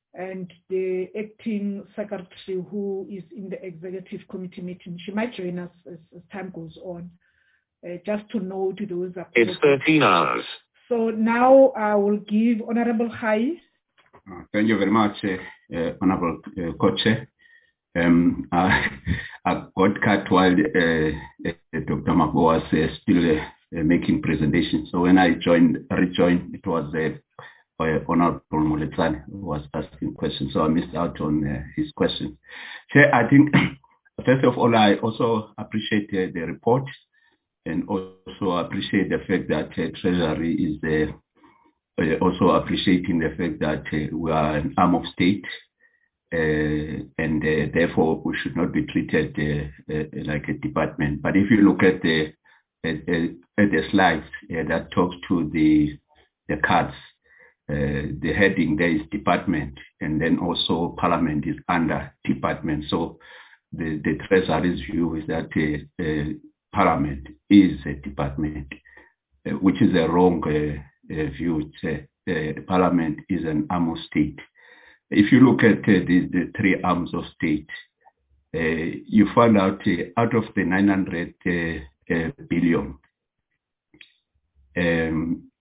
and the acting secretary who is in the executive committee meeting. She might join us as, as time goes on, uh, just to note those. It's thirteen hours. So now I will give Honorable Khai. Uh, thank you very much, uh, uh, Honorable uh, Co-Chair. Um, I, I got cut while uh, uh, Doctor Mabo was uh, still uh, uh, making presentation. So when I joined, rejoined, it was uh, uh, Honorable Moletsane who was asking questions. So I missed out on uh, his question. Chair, I think, first of all, I also appreciate uh, the report and also appreciate the fact that uh, Treasury is uh, uh, also appreciating the fact that uh, we are an arm of state. Uh, and uh, therefore we should not be treated uh, uh, like a department. But if you look at the at, at the slides uh, that talks to the the cards, uh, the heading there is department, and then also Parliament is under department. So the the Treasury's view is that uh, uh, Parliament is a department, uh, which is a wrong uh, uh, view. Uh, uh, Parliament is an arm of state. If you look at uh, the, the three arms of state, uh, you find out uh, out of the nine hundred uh, uh, billion, um,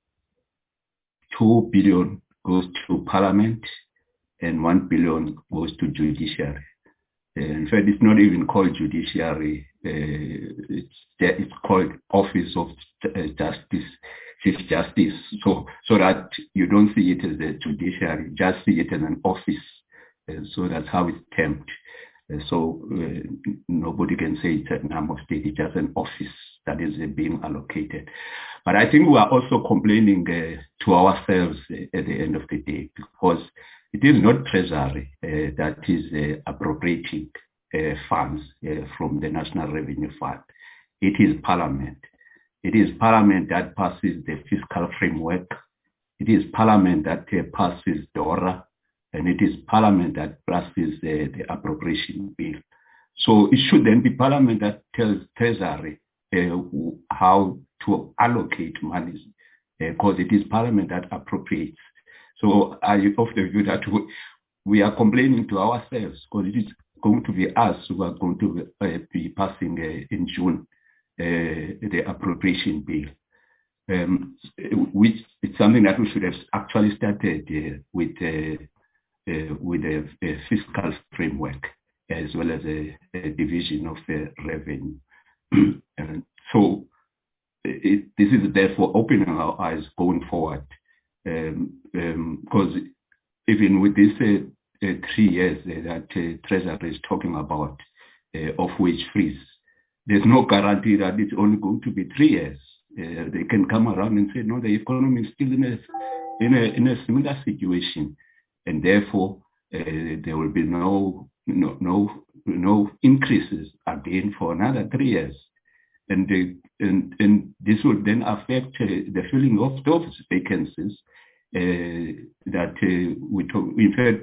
two billion goes to Parliament and one billion goes to judiciary. Uh, in fact, it's not even called judiciary. Uh, it's, it's called Office of Justice. Chief Justice, so so that you don't see it as a judiciary, just see it as an office. Uh, so that's how it's termed. Uh, so uh, nobody can say it's an arm of state, it's just an office that is uh, being allocated. But I think we are also complaining uh, to ourselves uh, at the end of the day, because it is not Treasury uh, that is uh, appropriating uh, funds uh, from the National Revenue Fund. It is Parliament. It is Parliament that passes the fiscal framework. It is Parliament that uh, passes DORA, and it is Parliament that passes uh, the appropriation bill. So it should then be Parliament that tells Treasury uh, how to allocate money, because uh, it is Parliament that appropriates. So I of the view that we, we are complaining to ourselves, because it is going to be us who are going to uh, be passing uh, in June. Uh, the appropriation bill, um, which it's something that we should have actually started uh, with uh, uh, with a, a fiscal framework as well as a, a division of the revenue. And so it, this is therefore opening our eyes going forward, um, um, because even with this uh, uh, three years uh, that uh, Treasury is talking about uh, of wage freeze, there's no guarantee that it's only going to be three years. Uh, they can come around and say, no, the economy is still in a, in a, in a similar situation. And therefore, uh, there will be no, no, no, no increases again for another three years. And, the, and, and this will then affect uh, the filling of those vacancies uh, that uh, we talk. In fact,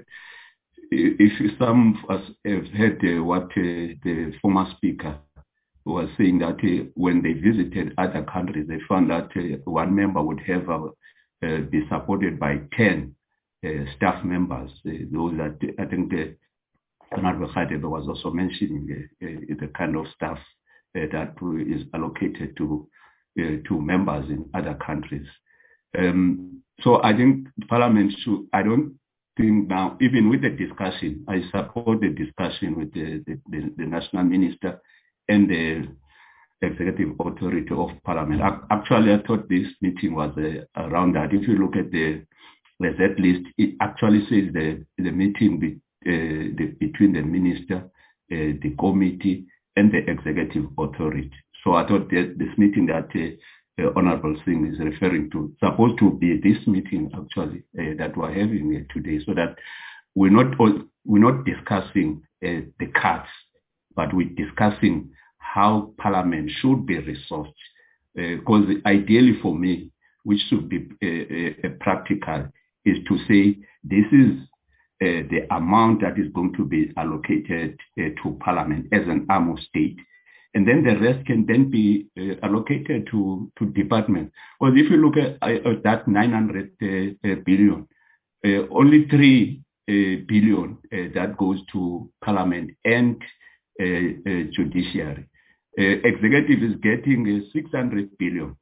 if some of us have heard uh, what uh, the former speaker was saying, that uh, when they visited other countries, they found that uh, one member would have uh, uh, be supported by ten uh, staff members. Uh, those that I think the Honorable Khadebe was also mentioning uh, uh, the kind of staff uh, that is allocated to uh, to members in other countries. Um, so I think Parliament should. I don't think now, even with the discussion, I support the discussion with the, the, the, the national minister and the executive authority of Parliament. Actually, I thought this meeting was uh, around that. If you look at the that list, it actually says the, the meeting be, uh, the, between the minister, uh, the committee, and the executive authority. So I thought that this meeting that uh, uh, Honorable Singh is referring to, supposed to be this meeting actually uh, that we're having uh, today, so that we're not, all, we're not discussing uh, the cuts, but we're discussing how Parliament should be resourced. Because uh, ideally for me, which should be uh, uh, practical, is to say this is uh, the amount that is going to be allocated uh, to Parliament as an arm of state, and then the rest can then be uh, allocated to, to departments. Because if you look at uh, that nine hundred uh, uh, billion, uh, only three uh, billion uh, that goes to Parliament and uh, uh, judiciary. Uh, executive is getting uh, six hundred billion.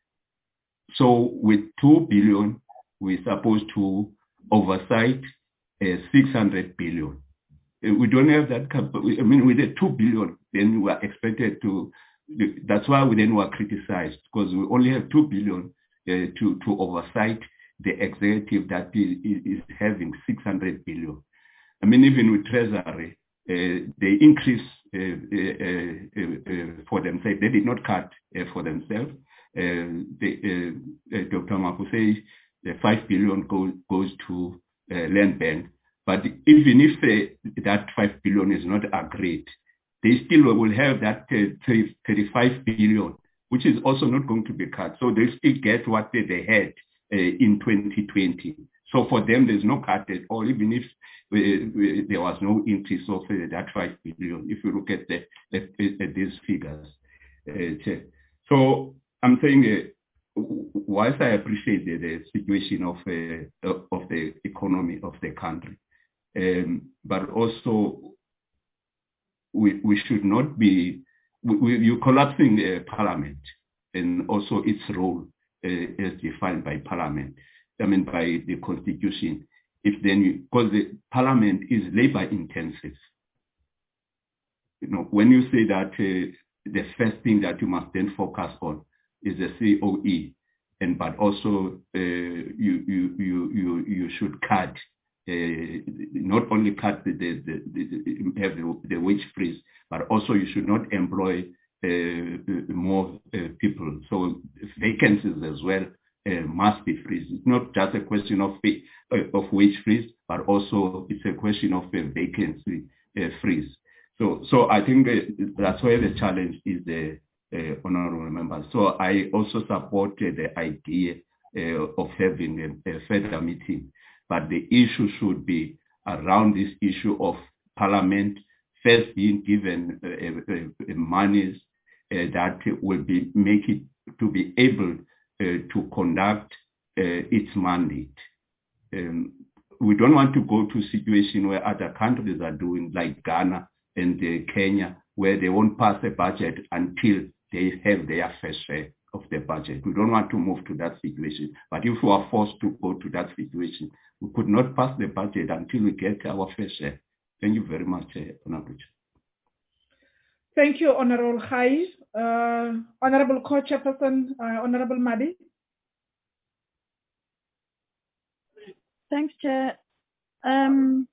So with two billion, we're supposed to oversight uh, six hundred billion. Uh, we don't have that. I mean, with the two billion, then we are expected to. That's why we then were criticized, because we only have two billion uh, to to oversight the executive that is, is having six hundred billion. I mean, even with Treasury, uh, they increase uh, uh, uh, uh, for themselves. They did not cut uh, for themselves. Uh, they, uh, uh, Doctor Mapuse, the five billion goes goes to uh, Land Bank. But even if uh, that five billion is not agreed, they still will have that uh, thirty-five billion, which is also not going to be cut. So they still get what they, they had uh, in twenty twenty. So for them, there's no cut at all, even if uh, there was no increase of uh, that five billion, if you look at, the, at, at these figures. Uh, so I'm saying, uh, whilst I appreciate the, the situation of, uh, of the economy of the country, um, but also we, we should not be, we, we, you're collapsing uh, Parliament and also its role uh, as defined by Parliament. I mean, by the Constitution. If then, you, because the Parliament is labor intensive. You know, when you say that uh, the first thing that you must then focus on is the C O E, and but also uh, you you you you you should cut uh, not only cut the, the, the, the have the, the wage freeze, but also you should not employ uh, more uh, people. So vacancies as well uh, must be freeze. It's not just a question of uh, of wage freeze, but also it's a question of a vacancy uh, freeze. So, so I think uh, that's where the challenge is the uh, honorable members. So I also support uh, the idea uh, of having a, a further meeting, but the issue should be around this issue of Parliament first being given uh, uh, uh, monies uh, that will be make it to be able uh, to conduct uh, its mandate. Um, we don't want to go to a situation where other countries are doing, like Ghana and uh, Kenya, where they won't pass a budget until they have their fair share of the budget. We don't want to move to that situation. But if we are forced to go to that situation, we could not pass the budget until we get our fair share. Thank you very much, uh, Honorable. Thank you, Honorable Khai. Uh, Honorable Co-Chairperson, uh, Honorable Madi. Thanks, Chair. Um,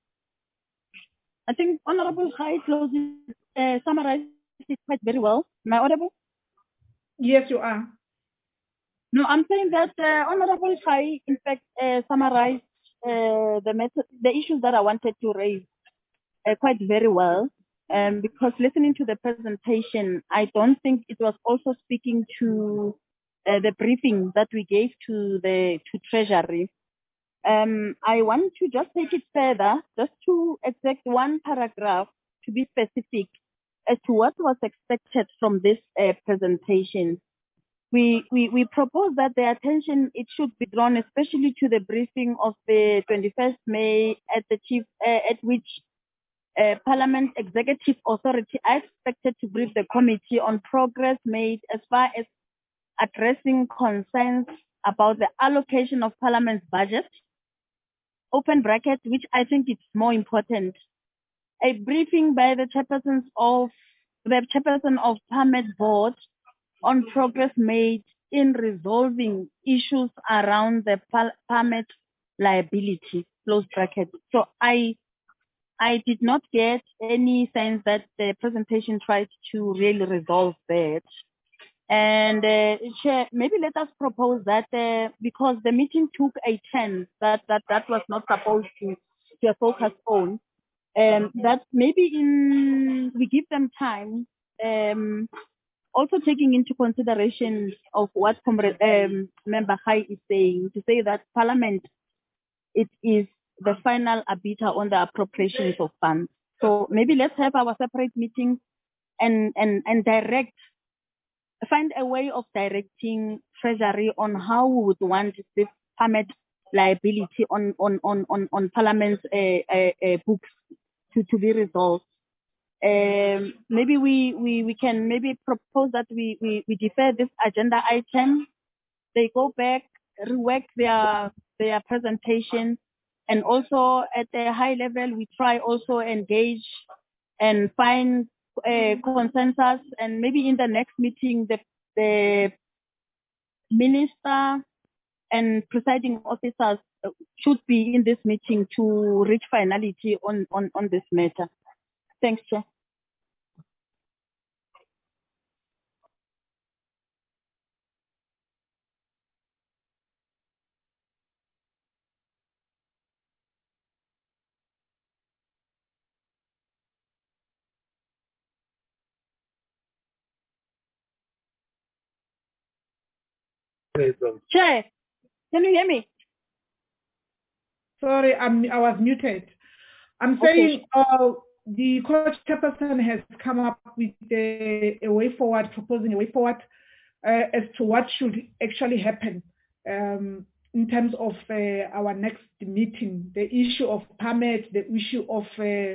I think Honorable Khai closes, uh, summarized it quite very well. Am I audible? Yes, you are. No, I'm saying that uh, Honorable Khai, in fact, uh, summarized uh, the method, the issues that I wanted to raise uh, quite very well. Um, because listening to the presentation, I don't think it was also speaking to uh, the briefing that we gave to the to Treasury. Um, I want to just take it further, just to extract one paragraph to be specific as to what was expected from this uh, presentation. We, we, we propose that the attention, it should be drawn especially to the briefing of the twenty-first of May at the chief, uh, at which uh, Parliament Executive Authority are expected to brief the committee on progress made as far as addressing concerns about the allocation of Parliament's budget, open bracket, which I think is more important. A briefing by the chairpersons of the chairperson of Parliament Board on progress made in resolving issues around the Parliament liability, close bracket. So I I did not get any sense that the presentation tried to really resolve that. And uh, Chair, maybe let us propose that uh, because the meeting took a turn that that, that was not supposed to, to focus on, um, that maybe in we give them time, um, also taking into consideration of what Comrade, um, Member Khai is saying, to say that Parliament, it is the final arbiter on the appropriations of funds. So maybe let's have our separate meetings and, and, and direct, find a way of directing Treasury on how we would want this Parliament liability on on on on, on Parliament's uh, uh, uh, books to, to be resolved. Um, maybe we, we, we can maybe propose that we, we, we defer this agenda item. They go back, rework their their presentation, and also at a high level we try also engage and find a consensus, and maybe in the next meeting the the minister and presiding officers should be in this meeting to reach finality on, on, on this matter. Thanks, Chair. Chair, can you hear me? Sorry, I'm, I was muted. I'm saying okay. uh, the co-chairperson has come up with a, a way forward, proposing a way forward uh, as to what should actually happen um, in terms of uh, our next meeting, the issue of permit, the issue of uh,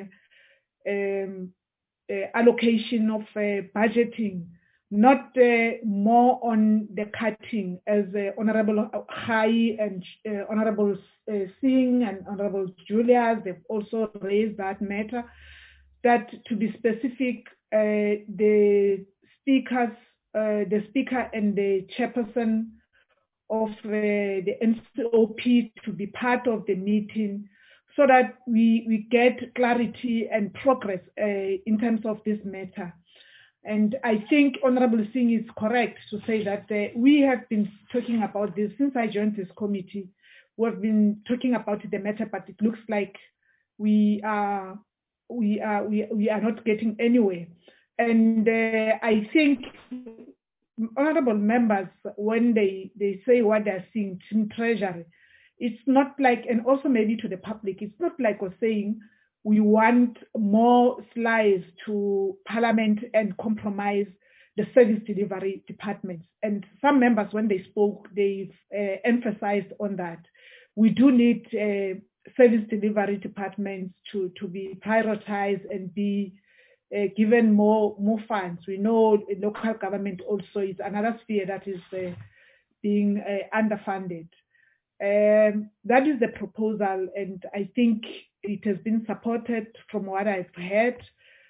um, uh, allocation of uh, budgeting, not uh, more on the cutting, as uh, Honorable Khai and uh, Honorable uh, Singh and Honorable Julia, they've also raised that matter, that to be specific, uh, the speakers, uh, the speaker and the chairperson of uh, the N C O P to be part of the meeting, so that we, we get clarity and progress uh, in terms of this matter. And I think Honorable Singh is correct to say that uh, we have been talking about this since I joined this committee. We've been talking about the matter, but it looks like we are we are we, we are not getting anywhere. And uh, I think honorable members, when they they say what they're seeing in Treasury, it's not like, and also maybe to the public, it's not like we're saying we want more slides to Parliament and compromise the service delivery departments. And some members, when they spoke, they've uh, emphasized on that. We do need uh, service delivery departments to, to be prioritized and be uh, given more, more funds. We know local government also is another sphere that is uh, being uh, underfunded. Um, that is the proposal, and I think it has been supported from what I've heard.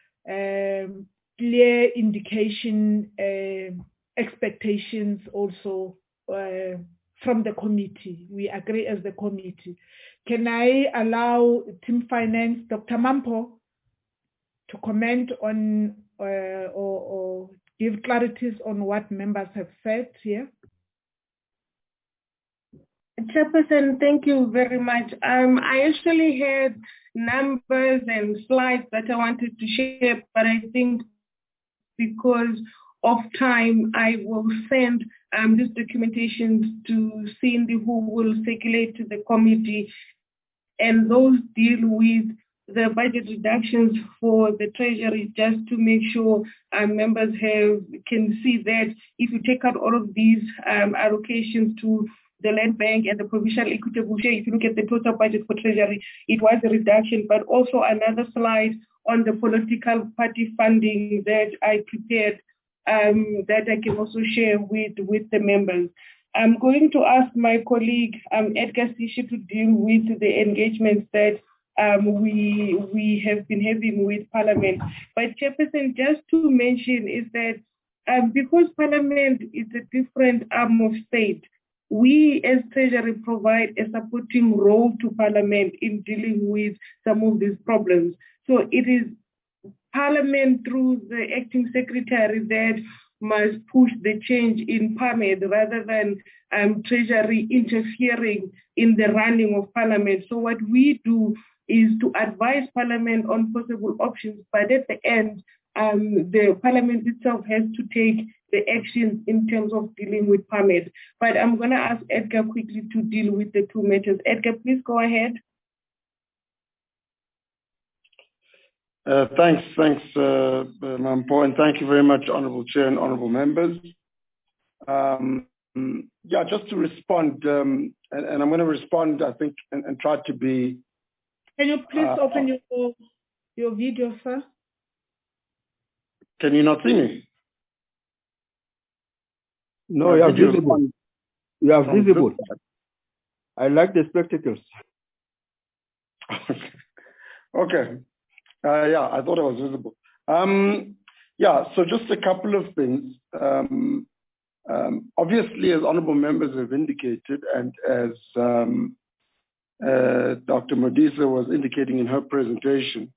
Um, clear indication, uh, expectations also uh, from the committee. We agree as the committee. Can I allow Team Finance, Doctor Mampo, to comment on uh, or, or give clarities on what members have said here? Chairperson, thank you very much. Um, I actually had numbers and slides that I wanted to share, but I think because of time, I will send um, this documentation to Cindy, who will circulate to the committee, and those deal with the budget reductions for the Treasury, just to make sure um, members have can see that if you take out all of these um, allocations to the Land Bank and the Provincial Equitable Share, if you look at the total budget for Treasury, it was a reduction, but also another slide on the political party funding that I prepared um, that I can also share with, with the members. I'm going to ask my colleague um, Edgar Sishi to deal with the engagements that um, we, we have been having with Parliament. But Chairperson, just to mention is that um, because Parliament is a different arm of state, we as Treasury provide a supporting role to Parliament in dealing with some of these problems. So it is Parliament through the acting secretary that must push the change in permit rather than um, Treasury interfering in the running of Parliament. So what we do is to advise Parliament on possible options, but at the end, um, the Parliament itself has to take the actions in terms of dealing with permit. But I'm going to ask Edgar quickly to deal with the two matters. Edgar, please go ahead. Uh, thanks, thanks, uh, Mampo, and thank you very much, Honourable Chair and Honourable Members. Um, yeah, just to respond, um, and, and I'm going to respond, I think, and, and try to be. Can you please uh, open your your video, sir? Can you not see me? No, you are visible. You are visible. I like the spectacles. Okay. Uh, yeah, I thought I was visible. Um, yeah, so just a couple of things. Um, um, obviously, as honorable members have indicated, and as um, uh, Doctor Modise was indicating in her presentation,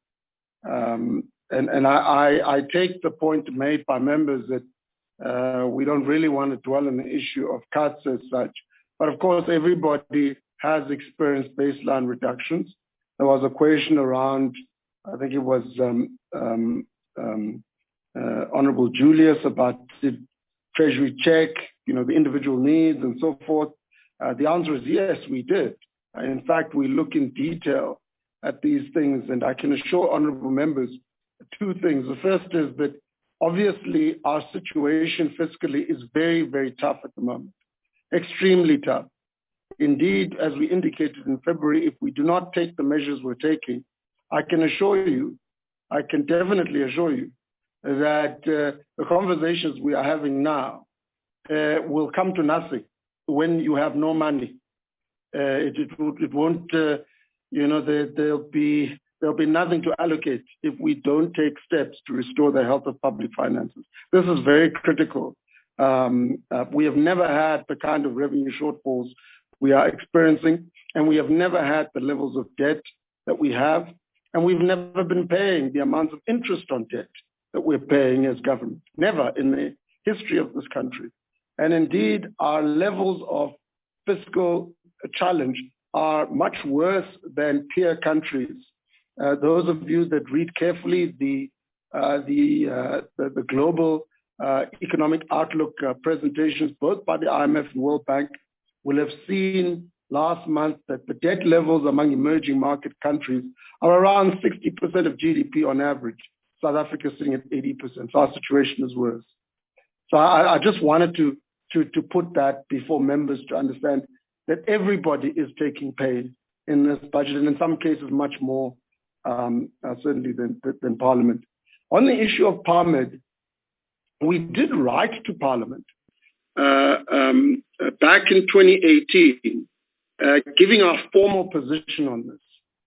um, and, and I, I, I take the point made by members that uh, we don't really want to dwell on the issue of cuts as such. But of course, everybody has experienced baseline reductions. There was a question around, I think it was um, um, um, uh, Honorable Julius about the Treasury check, you know, the individual needs and so forth. Uh, the answer is yes, we did. Uh, in fact, we look in detail at these things, and I can assure honorable members two things. The first is that obviously our situation fiscally is very, very tough at the moment, extremely tough. Indeed, as we indicated in February, if we do not take the measures we're taking, I can assure you, I can definitely assure you that uh, the conversations we are having now uh, will come to nothing when you have no money. Uh, it, it, it won't, uh, you know, there, there'll be there'll be nothing to allocate if we don't take steps to restore the health of public finances. This is very critical. Um, uh, we have never had the kind of revenue shortfalls we are experiencing, and we have never had the levels of debt that we have, and we've never been paying the amounts of interest on debt that we're paying as government, never in the history of this country. And indeed, our levels of fiscal challenge are much worse than peer countries. Uh, those of you that read carefully the, uh, the, uh, the, the global uh, economic outlook uh, presentations, both by the I M F and World Bank, will have seen last month that the debt levels among emerging market countries are around sixty percent of G D P on average. South Africa is sitting at eighty percent, so our situation is worse. So I, I just wanted to, to, to put that before members to understand that everybody is taking pain in this budget, and in some cases much more um, uh, certainly than, than Parliament. On the issue of PARMED, we did write to Parliament uh, um, uh, back in twenty eighteen, uh, giving our formal position on this.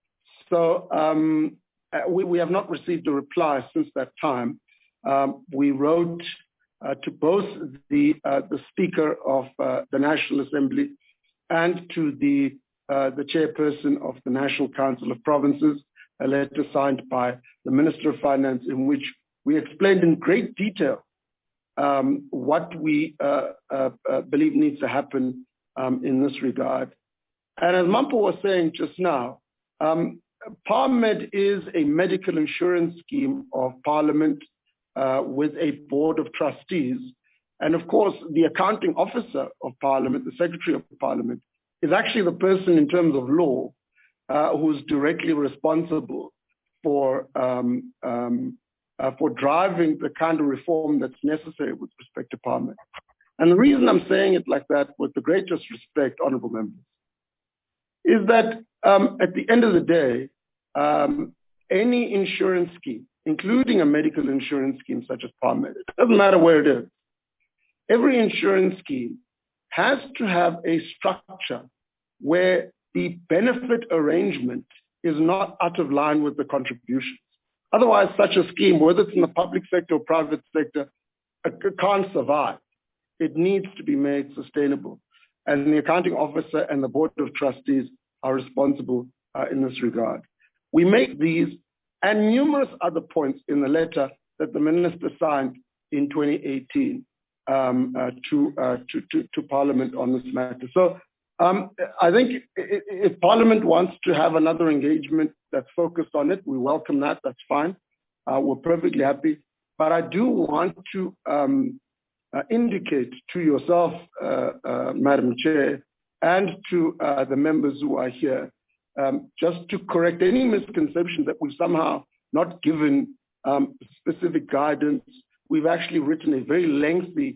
So um, uh, we, we have not received a reply since that time. Um, we wrote uh, to both the, uh, the Speaker of uh, the National Assembly and to the, uh, the chairperson of the National Council of Provinces, a letter signed by the Minister of Finance in which we explained in great detail um, what we uh, uh, uh, believe needs to happen um, in this regard. And as Mampo was saying just now, um, PARMED is a medical insurance scheme of Parliament uh, with a board of trustees. And of course, the accounting officer of Parliament, the Secretary of Parliament, is actually the person in terms of law uh, who's directly responsible for, um, um, uh, for driving the kind of reform that's necessary with respect to PARMED. And the reason I'm saying it like that, with the greatest respect, honorable members, is that um, at the end of the day, um, any insurance scheme, including a medical insurance scheme such as PARMED, it doesn't matter where it is, every insurance scheme has to have a structure where the benefit arrangement is not out of line with the contributions. Otherwise, such a scheme, whether it's in the public sector or private sector, can't survive. It needs to be made sustainable. And the accounting officer and the board of trustees are responsible uh, in this regard. We make these and numerous other points in the letter that the minister signed in twenty eighteen um, uh, to, uh, to, to, to Parliament on this matter. So um, I think if Parliament wants to have another engagement that's focused on it, we welcome that, that's fine. Uh, we're perfectly happy. But I do want to um, uh, indicate to yourself, uh, uh, Madam Chair, and to uh, the members who are here, um, just to correct any misconception that we've somehow not given um, specific guidance. We've actually written a very lengthy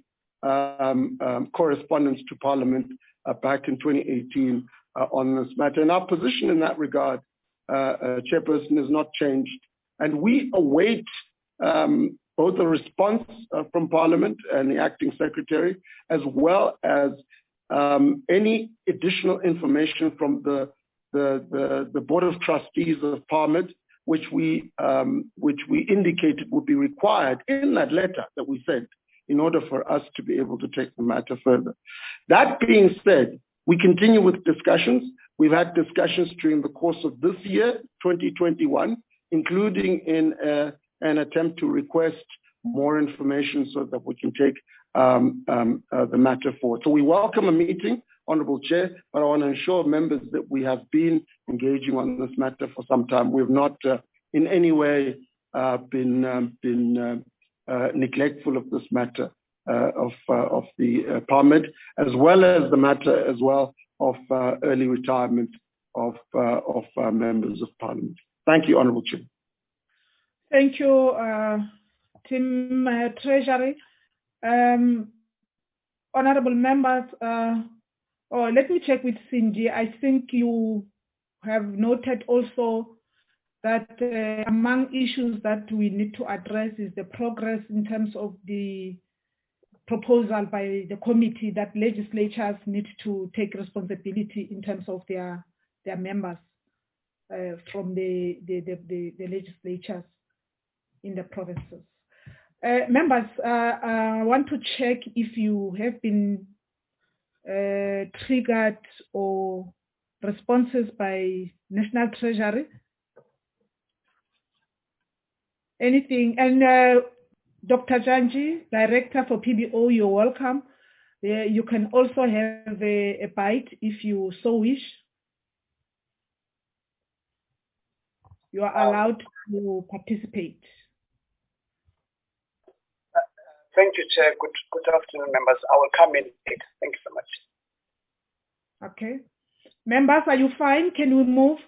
um, um, correspondence to Parliament uh, back in twenty eighteen uh, on this matter. And our position in that regard, uh, uh, Chairperson, has not changed. And we await um, both a response uh, from Parliament and the Acting Secretary, as well as um, any additional information from the, the, the, the Board of Trustees of Parliament, which we, um, which we indicated would be required in that letter that we sent in order for us to be able to take the matter further. That being said, we continue with discussions. We've had discussions during the course of this year, twenty twenty-one, including in uh, an attempt to request more information so that we can take um, um, uh, the matter forward. So we welcome a meeting, Honorable Chair, but I want to assure members that we have been engaging on this matter for some time. We have not uh, in any way uh, been, um, been uh, uh, neglectful of this matter uh, of, uh, of the uh, Parliament, as well as the matter as well of uh, early retirement of, uh, of uh, members of Parliament. Thank you, Honourable Chair. Thank you, uh, Team uh, Treasury. Um, honourable members, uh, oh, let me check with Cindy. I think you have noted also that uh, among issues that we need to address is the progress in terms of the proposal by the committee that legislatures need to take responsibility in terms of their, their members uh, from the, the, the, the, the legislatures in the provinces. Uh, members, uh, I want to check if you have been uh, triggered or responses by National Treasury. Anything? And uh, Doctor Janji, Director for P B O, you're welcome. Uh, you can also have a, a bite if you so wish. You are allowed to participate. Thank you, Chair. Good, good afternoon, members. I will come in later. Thank you so much. Okay. Members, are you fine? Can we move?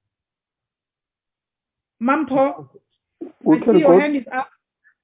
Mampo, we I can see your go. hand is up.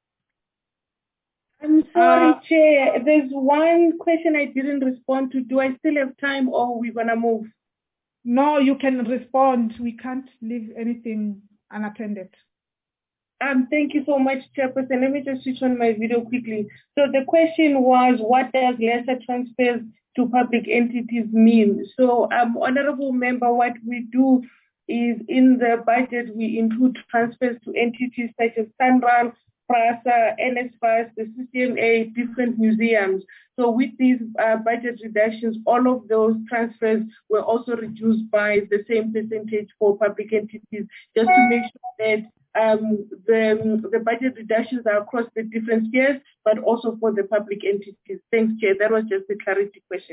I'm sorry, Uh, Chair. There's one question I didn't respond to. Do I still have time or are we going to move? No, you can respond. We can't leave anything unattended. Um, thank you so much, Chairperson. Let me just switch on my video quickly. So the question was, what does lesser transfers to public entities mean? So, um, Honorable Member, what we do is in the budget, we include transfers to entities such as SANRAL, PRASA, N S F A S, the C C M A, different museums. So with these uh, budget reductions, all of those transfers were also reduced by the same percentage for public entities, just to make sure that um, the, the budget reductions are across the different spheres, but also for the public entities. Thanks, Chair. That was just a clarity question.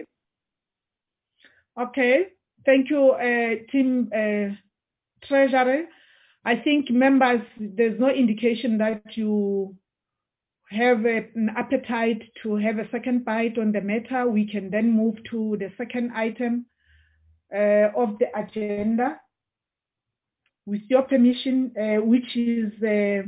Okay. Thank you, uh, Team uh, Treasury. I think members, there's no indication that you have a, an appetite to have a second bite on the matter. We can then move to the second item uh, of the agenda. With your permission, uh, which is uh,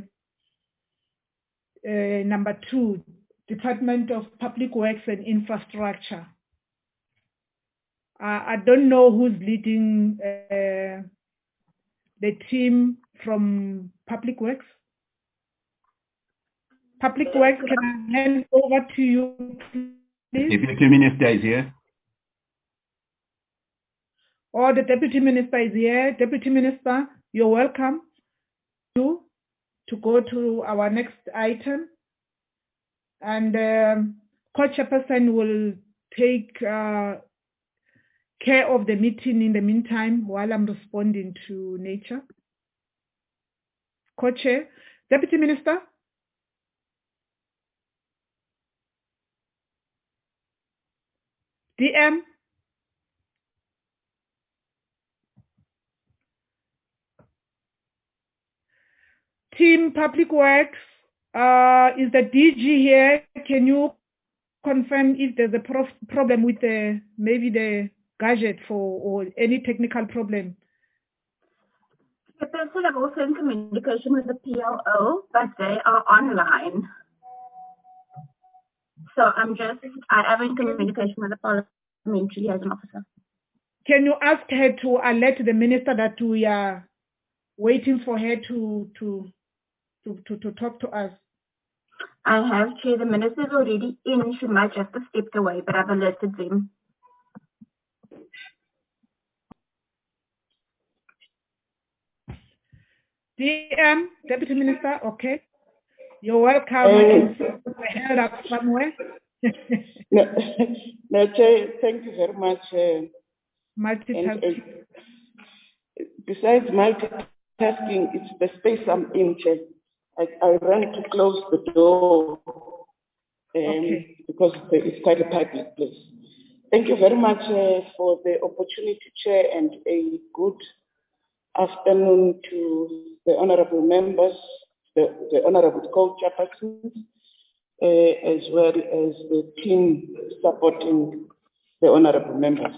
uh, number two, Department of Public Works and Infrastructure. Uh, I don't know who's leading uh, the team from Public Works. Public Works, can I hand over to you, please? Deputy Minister is here. Oh, the Deputy Minister is here. Deputy Minister, you're welcome to, to go to our next item. And um, Co-Chairperson will take uh, care of the meeting in the meantime while I'm responding to Nature. Co-Chair, Deputy Minister. D M. Team Public Works, uh, is the D G here? Can you confirm if there's a prof problem with the maybe the gadget for or any technical problem? The person have also in communication with the P L O, but they are online. So I'm just, I am in communication with the parliamentary liaison officer. Can you ask her to alert the minister that we are waiting for her to to to to, to talk to us? I have, Chair, the minister's already in. She might just have stepped away, but I've alerted them. D M, Deputy Minister, okay. You're welcome. I can see held up somewhere. no, no, Chair, thank you very much. Uh, multitasking. Uh, besides multitasking, it's the space I'm in, Chair. I, I ran to close the door um, okay. because it's quite a public place. Thank you very much uh, for the opportunity, Chair, and a good afternoon to the honorable members, the, the honorable co-chairpersons, uh, as well as the team supporting the honorable members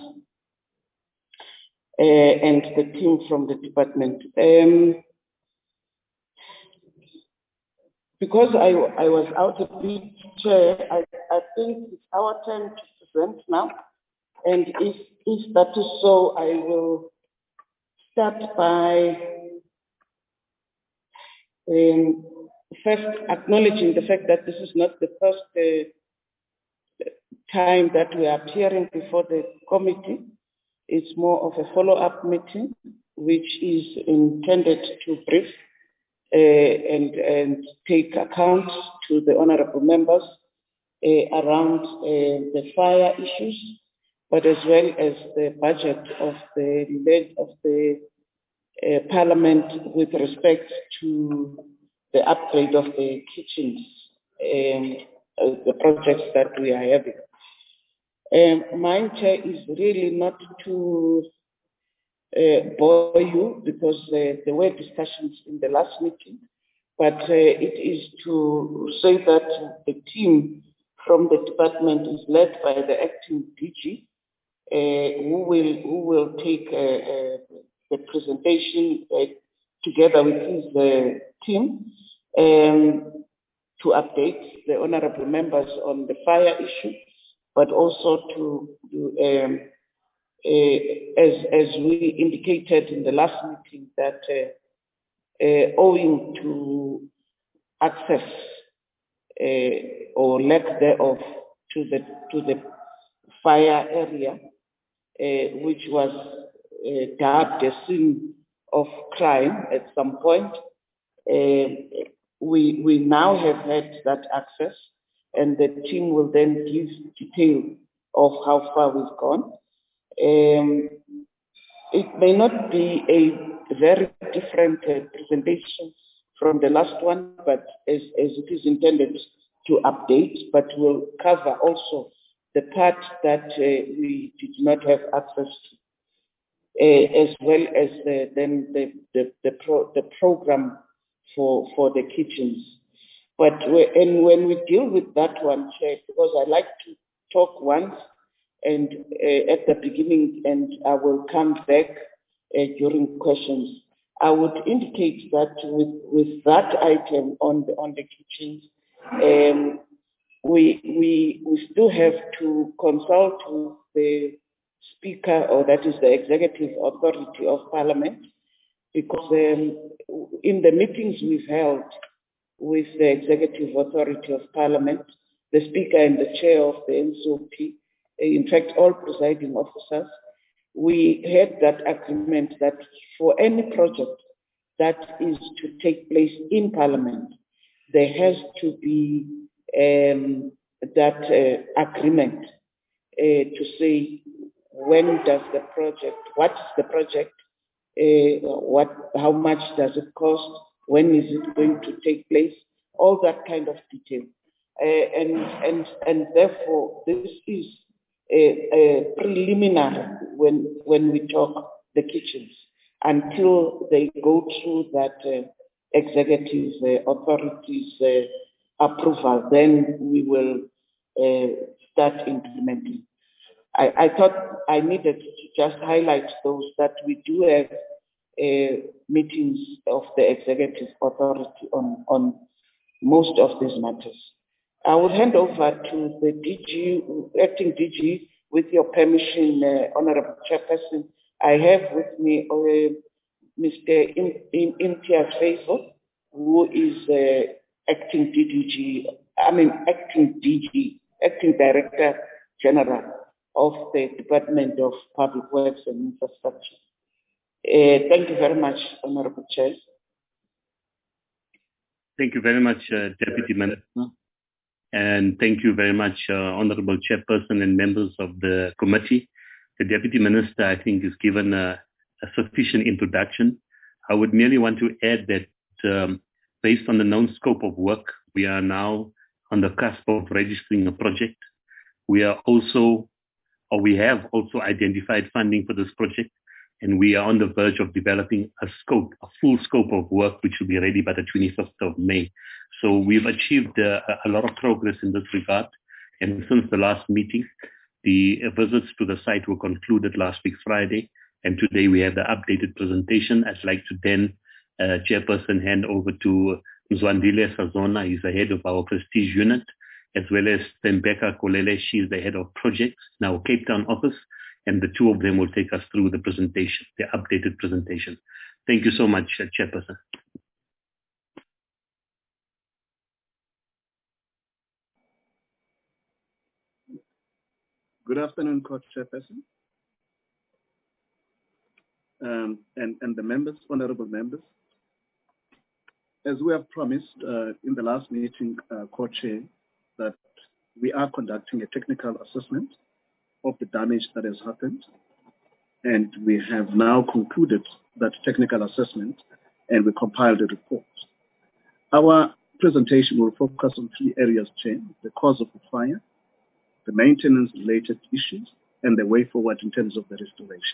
uh, and the team from the department. Um, because I, I was out of the Chair, I, I think it's our turn to present now. And if, if that is so, I will start by um, first acknowledging the fact that this is not the first uh, time that we are appearing before the committee. It's more of a follow-up meeting, which is intended to brief uh, and, and take account to the honorable members uh, around uh, the fire issues, but as well as the budget of the of the uh, Parliament with respect to the upgrade of the kitchens, um, uh, the projects that we are having. Um, my Chair is really not to uh, bore you because uh, there were discussions in the last meeting, but uh, it is to say that the team from the department is led by the acting D G, uh, who will who will take uh, uh, the presentation uh, together with his uh, team um, to update the honorable members on the fire issue, but also to, to um, uh, as as we indicated in the last meeting that uh, uh, owing to access uh, or lack thereof to the to the fire area, uh, which was uh, dubbed a scene of crime at some point. Uh, we we now have had that access, and the team will then give detail of how far we've gone. Um, it may not be a very different uh, presentation from the last one, but as, as it is intended to update, but will cover also the part that uh, we did not have access to, uh, as well as the, then the, the, the, pro, the program for, for the kitchens. But we, and when we deal with that one, Chair, because I like to talk once and uh, at the beginning, and I will come back uh, during questions. I would indicate that with, with that item on the on the kitchens, um, we we we still have to consult with the Speaker, or that is the Executive Authority of Parliament, because um, in the meetings we've held with the Executive Authority of Parliament, the Speaker and the Chair of the N C O P, in fact all presiding officers, we had that agreement that for any project that is to take place in Parliament, there has to be um, that uh, agreement uh, to say when does the project, what is the project, uh, what, how much does it cost, when is it going to take place, all that kind of detail. Uh, and, and, and therefore, this is a, a preliminary when, when we talk the kitchens, until they go through that uh, executive uh, authorities uh, approval, then we will uh, start implementing. I, I thought I needed to just highlight those that we do have uh, meetings of the executive authority on, on most of these matters. I will hand over to the D G, acting D G, with your permission, uh, Honorable Chairperson. I have with me uh, Mister Im- Im- Imtiaz Faisal, who is uh, acting D D G, I mean acting D G, acting Director General of the Department of Public Works and Infrastructure. Uh, thank you very much, Honorable Chair. Thank you very much, uh, Deputy Minister. And thank you very much, uh, Honorable Chairperson and members of the committee. The Deputy Minister, I think, has given a, a sufficient introduction. I would merely want to add that um, based on the known scope of work, we are now on the cusp of registering a project. We are also, or we have also identified funding for this project, and we are on the verge of developing a scope, a full scope of work, which will be ready by the twenty-fifth of May. So we've achieved uh, a lot of progress in this regard. And since the last meeting, the visits to the site were concluded last week, Friday. And today we have the updated presentation. I'd like to then, uh, Chairperson, hand over to Mzwandile Sazona. He's the head of our Prestige unit, as well as Tembeka Kolele. She's the head of projects in our Cape Town office. And the two of them will take us through the presentation, the updated presentation. Thank you so much, uh, Chairperson. Good afternoon, Court Chairperson, um, and, and the members, honorable members. As we have promised uh, in the last meeting, uh, Court Chair, that we are conducting a technical assessment of the damage that has happened. And we have now concluded that technical assessment and we compiled a report. Our presentation will focus on three areas, Chair: the cause of the fire, the maintenance-related issues, and the way forward in terms of the restoration.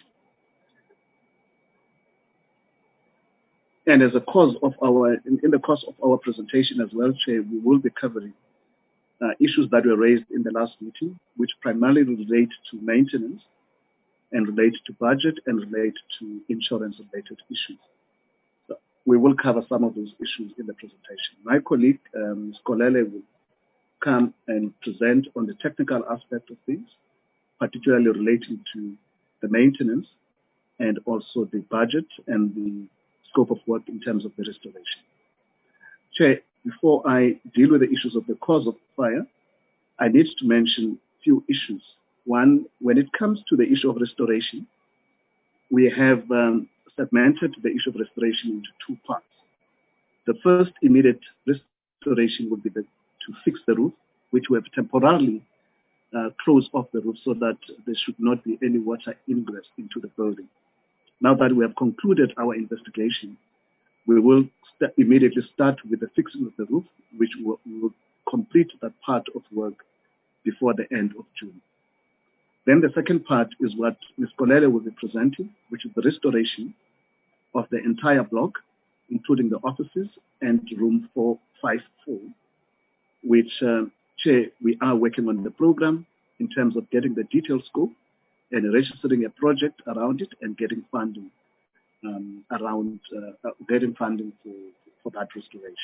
And as a cause of our, in, in the course of our presentation as well, Chair, we will be covering uh, issues that were raised in the last meeting, which primarily relate to maintenance and relate to budget and relate to insurance-related issues. So we will cover some of those issues in the presentation. My colleague, um, Skolele, will come and present on the technical aspect of things, particularly relating to the maintenance and also the budget and the scope of work in terms of the restoration. Chair, before I deal with the issues of the cause of fire, I need to mention a few issues. One, when it comes to the issue of restoration, we have um, segmented the issue of restoration into two parts. The first immediate restoration would be the, to fix the roof, which we have temporarily uh, closed off the roof so that there should not be any water ingress into the building. Now that we have concluded our investigation, we will st- immediately start with the fixing of the roof, which will, will complete that part of work before the end of June. Then the second part is what Miz Kolele will be presenting, which is the restoration of the entire block, including the offices and room four five four, which, uh, Chair, we are working on the program in terms of getting the detailed scope and registering a project around it and getting funding um, around, uh, getting funding for, for that restoration.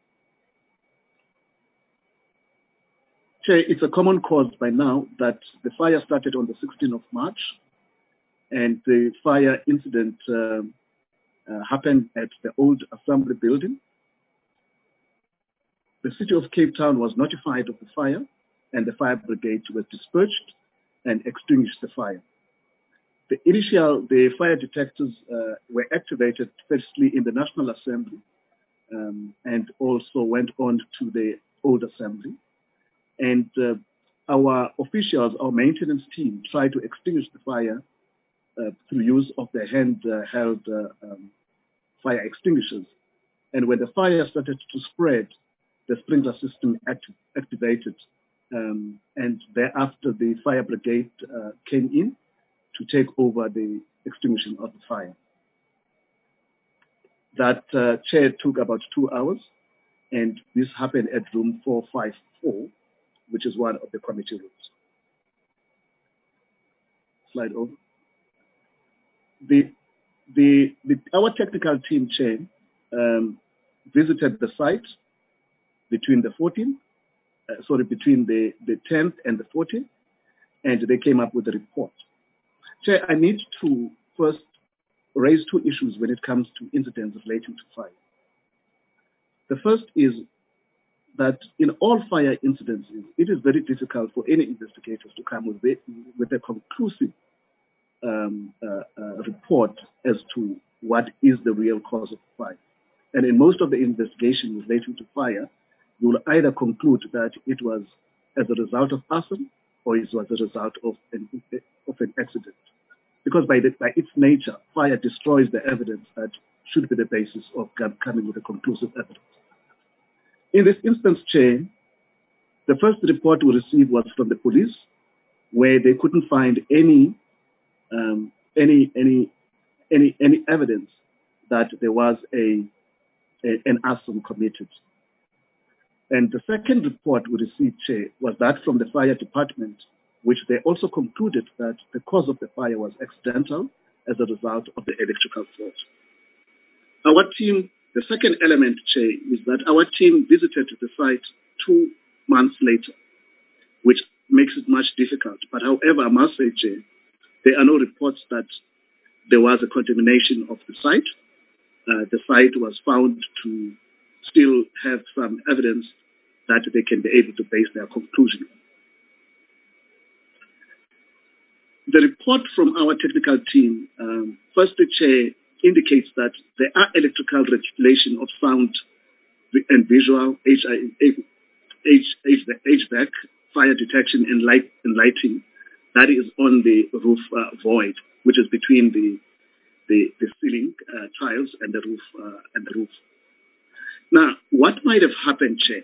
Chair, it's a common cause by now that the fire started on the sixteenth of March, and the fire incident uh, uh, happened at the old assembly building. The city of Cape Town was notified of the fire, and the fire brigade was dispatched and extinguished the fire. The initial, the fire detectors uh, were activated firstly in the National Assembly um, and also went on to the old assembly. And uh, our officials, our maintenance team, tried to extinguish the fire uh, through use of the handheld uh, um, fire extinguishers. And when the fire started to spread, the sprinkler system act activated. Um, and thereafter, the fire brigade uh, came in to take over the extinguishing of the fire. That uh, chair took about two hours, and this happened at room four five four, which is one of the committee rooms. Slide over. The, the, the, our technical team, Chair, um, visited the site between the fourteenth uh, sorry, between the, the tenth and the fourteenth, and they came up with a report. Chair, I need to first raise two issues when it comes to incidents relating to fire. The first is that in all fire incidents, it is very difficult for any investigators to come with, with a conclusive um, uh, uh, report as to what is the real cause of fire. And in most of the investigations relating to fire, you will either conclude that it was as a result of arson or it was a result of an, of an accident. Because by, the, by its nature, fire destroys the evidence that should be the basis of coming with a conclusive evidence. In this instance, Chair, the first report we received was from the police, where they couldn't find any um, any any any any evidence that there was a, a an arson committed. And the second report we received, Chair, was that from the fire department, which they also concluded that the cause of the fire was accidental as a result of the electrical fault. Our team, the second element, Chair, is that our team visited the site two months later, which makes it much difficult. But however, I must say, Chair, there are no reports that there was a contamination of the site. Uh, the site was found to still have some evidence that they can be able to base their conclusion on. The report from our technical team, um, firstly, Chair, indicates that there are electrical regulation of sound and visual, H V A C, fire detection and light and lighting. That is on the roof uh, void, which is between the the, the ceiling uh, tiles and the roof uh, and the roof. Now, what might have happened, Chair?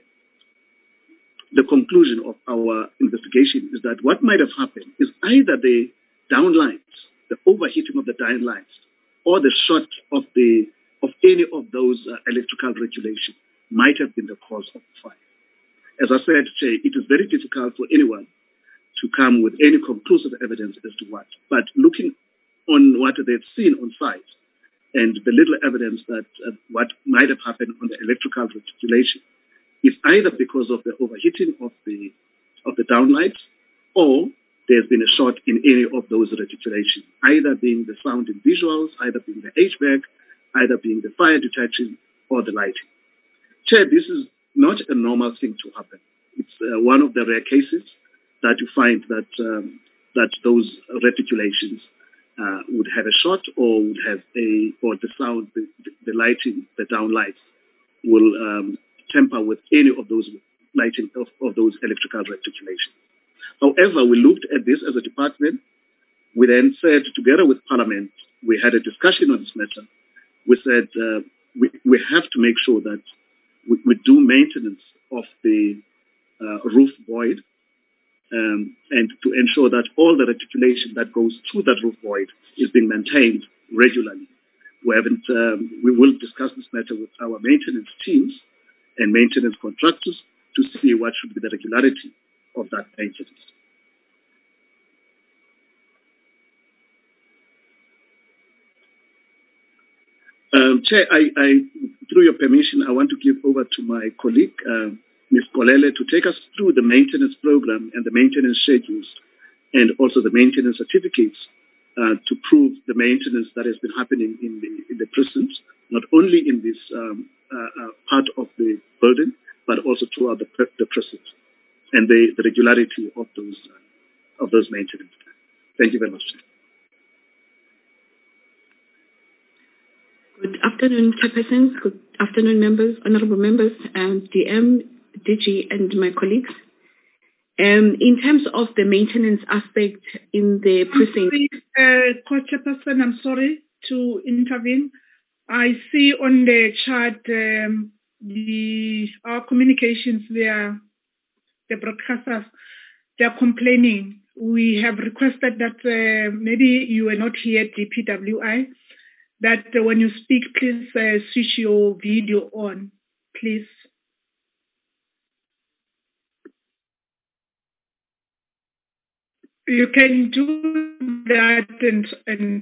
The conclusion of our investigation is that what might have happened is either the downlights, the overheating of the downlights, or the short of the of any of those uh, electrical regulations might have been the cause of the fire. As I said, Chair, it is very difficult for anyone to come with any conclusive evidence as to what. But looking on what they've seen on site and the little evidence that uh, what might have happened on the electrical regulation is either because of the overheating of the of the downlights, or there's been a short in any of those regulations, either being the sound and visuals, either being the H V A C, either being the fire detection or the lighting. Chair, this is not a normal thing to happen. It's uh, one of the rare cases that you find that um, that those reticulations uh, would have a short or would have a, or the sound, the, the lighting, the downlights will um, temper with any of those lighting of, of those electrical reticulations. However, we looked at this as a department. We then said, together with Parliament, we had a discussion on this matter. We said uh, we, we have to make sure that we, we do maintenance of the uh, roof void um, and to ensure that all the reticulation that goes through that roof void is being maintained regularly. We haven't. Um, we will discuss this matter with our maintenance teams and maintenance contractors to see what should be the regularity of that maintenance. Um, Chair, I, I, through your permission, I want to give over to my colleague, uh, Miz Kolele, to take us through the maintenance program and the maintenance schedules and also the maintenance certificates uh, to prove the maintenance that has been happening in the, in the prisons, not only in this um, uh, uh, part of the building, but also throughout the, the prisons, and the, the regularity of those uh, of those maintenance. Thank you very much, Chair. Good afternoon, Chairperson. Good afternoon, members, honourable members, and D M, D G, and my colleagues. Um, in terms of the maintenance aspect in the precinct, uh, Co-Chairperson, I'm sorry to intervene. I see on the chart um, the our communications there, the broadcasters, they are complaining. We have requested that uh, maybe you were not here at D P W I, that uh, when you speak, please uh, switch your video on, please. You can do that and, and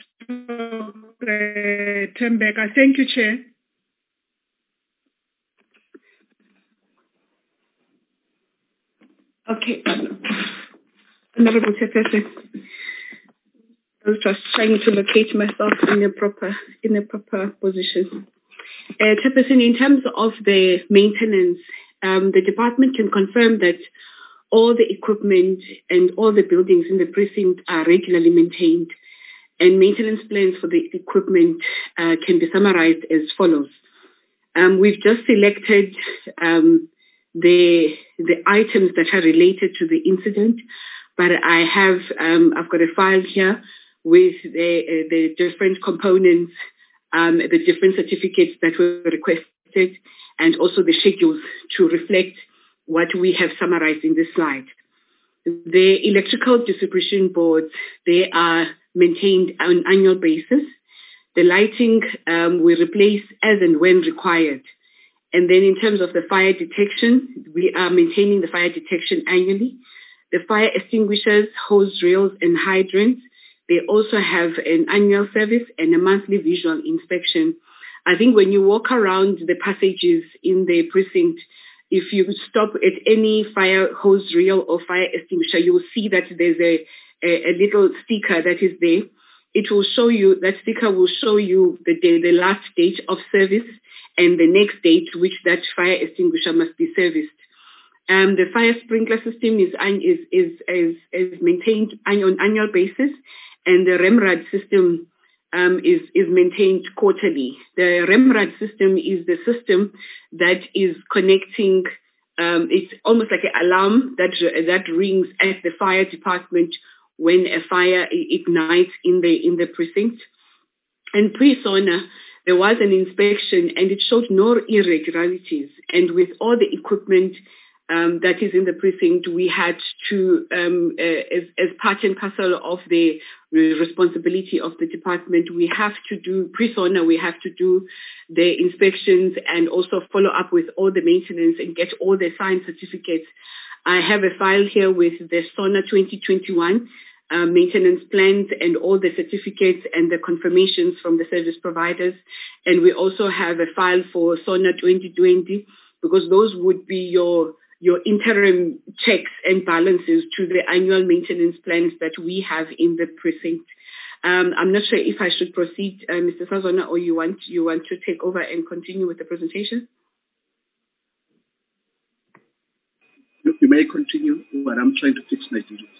uh, turn back. I thank you, Chair. Okay. Honorable Chairperson, I was just trying to locate myself in a proper in a proper position. Uh, Chairperson, in terms of the maintenance, um, the department can confirm that all the equipment and all the buildings in the precinct are regularly maintained, and maintenance plans for the equipment uh, can be summarized as follows. Um, we've just selected um, the the items that are related to the incident, but I have um, I've got a file here with the uh, the different components, um, the different certificates that were requested, and also the schedules to reflect what we have summarized in this slide. The electrical distribution boards, they are maintained on an annual basis. The lighting um, we replace as and when required. And then in terms of the fire detection, we are maintaining the fire detection annually. The fire extinguishers, hose rails, and hydrants, they also have an annual service and a monthly visual inspection. I think when you walk around the passages in the precinct, if you stop at any fire hose reel or fire extinguisher, you will see that there's a, a, a little sticker that is there. It will show you, that sticker will show you the day, the last date of service and the next date which that fire extinguisher must be serviced. Um, the fire sprinkler system is is is is, is maintained on an annual basis, and the REMRAD system um, is is maintained quarterly. The REMRAD system is the system that is connecting. Um, it's almost like an alarm that that rings at the fire department when a fire ignites in the in the precinct. And pre-SONA, there was an inspection and it showed no irregularities. And with all the equipment um, that is in the precinct, we had to, um, uh, as, as part and parcel of the responsibility of the department, we have to do, pre-SONA, we have to do the inspections and also follow up with all the maintenance and get all the signed certificates. I have a file here with the SONA twenty twenty-one Uh, maintenance plans and all the certificates and the confirmations from the service providers. And we also have a file for SONA twenty twenty, because those would be your your interim checks and balances to the annual maintenance plans that we have in the precinct. Um, I'm not sure if I should proceed, uh, Mister Sazona, or you want you want to take over and continue with the presentation? You may continue, but I'm trying to fix my digits.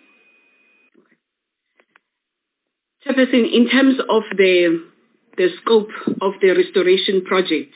Chairperson, in terms of the, the scope of the restoration project,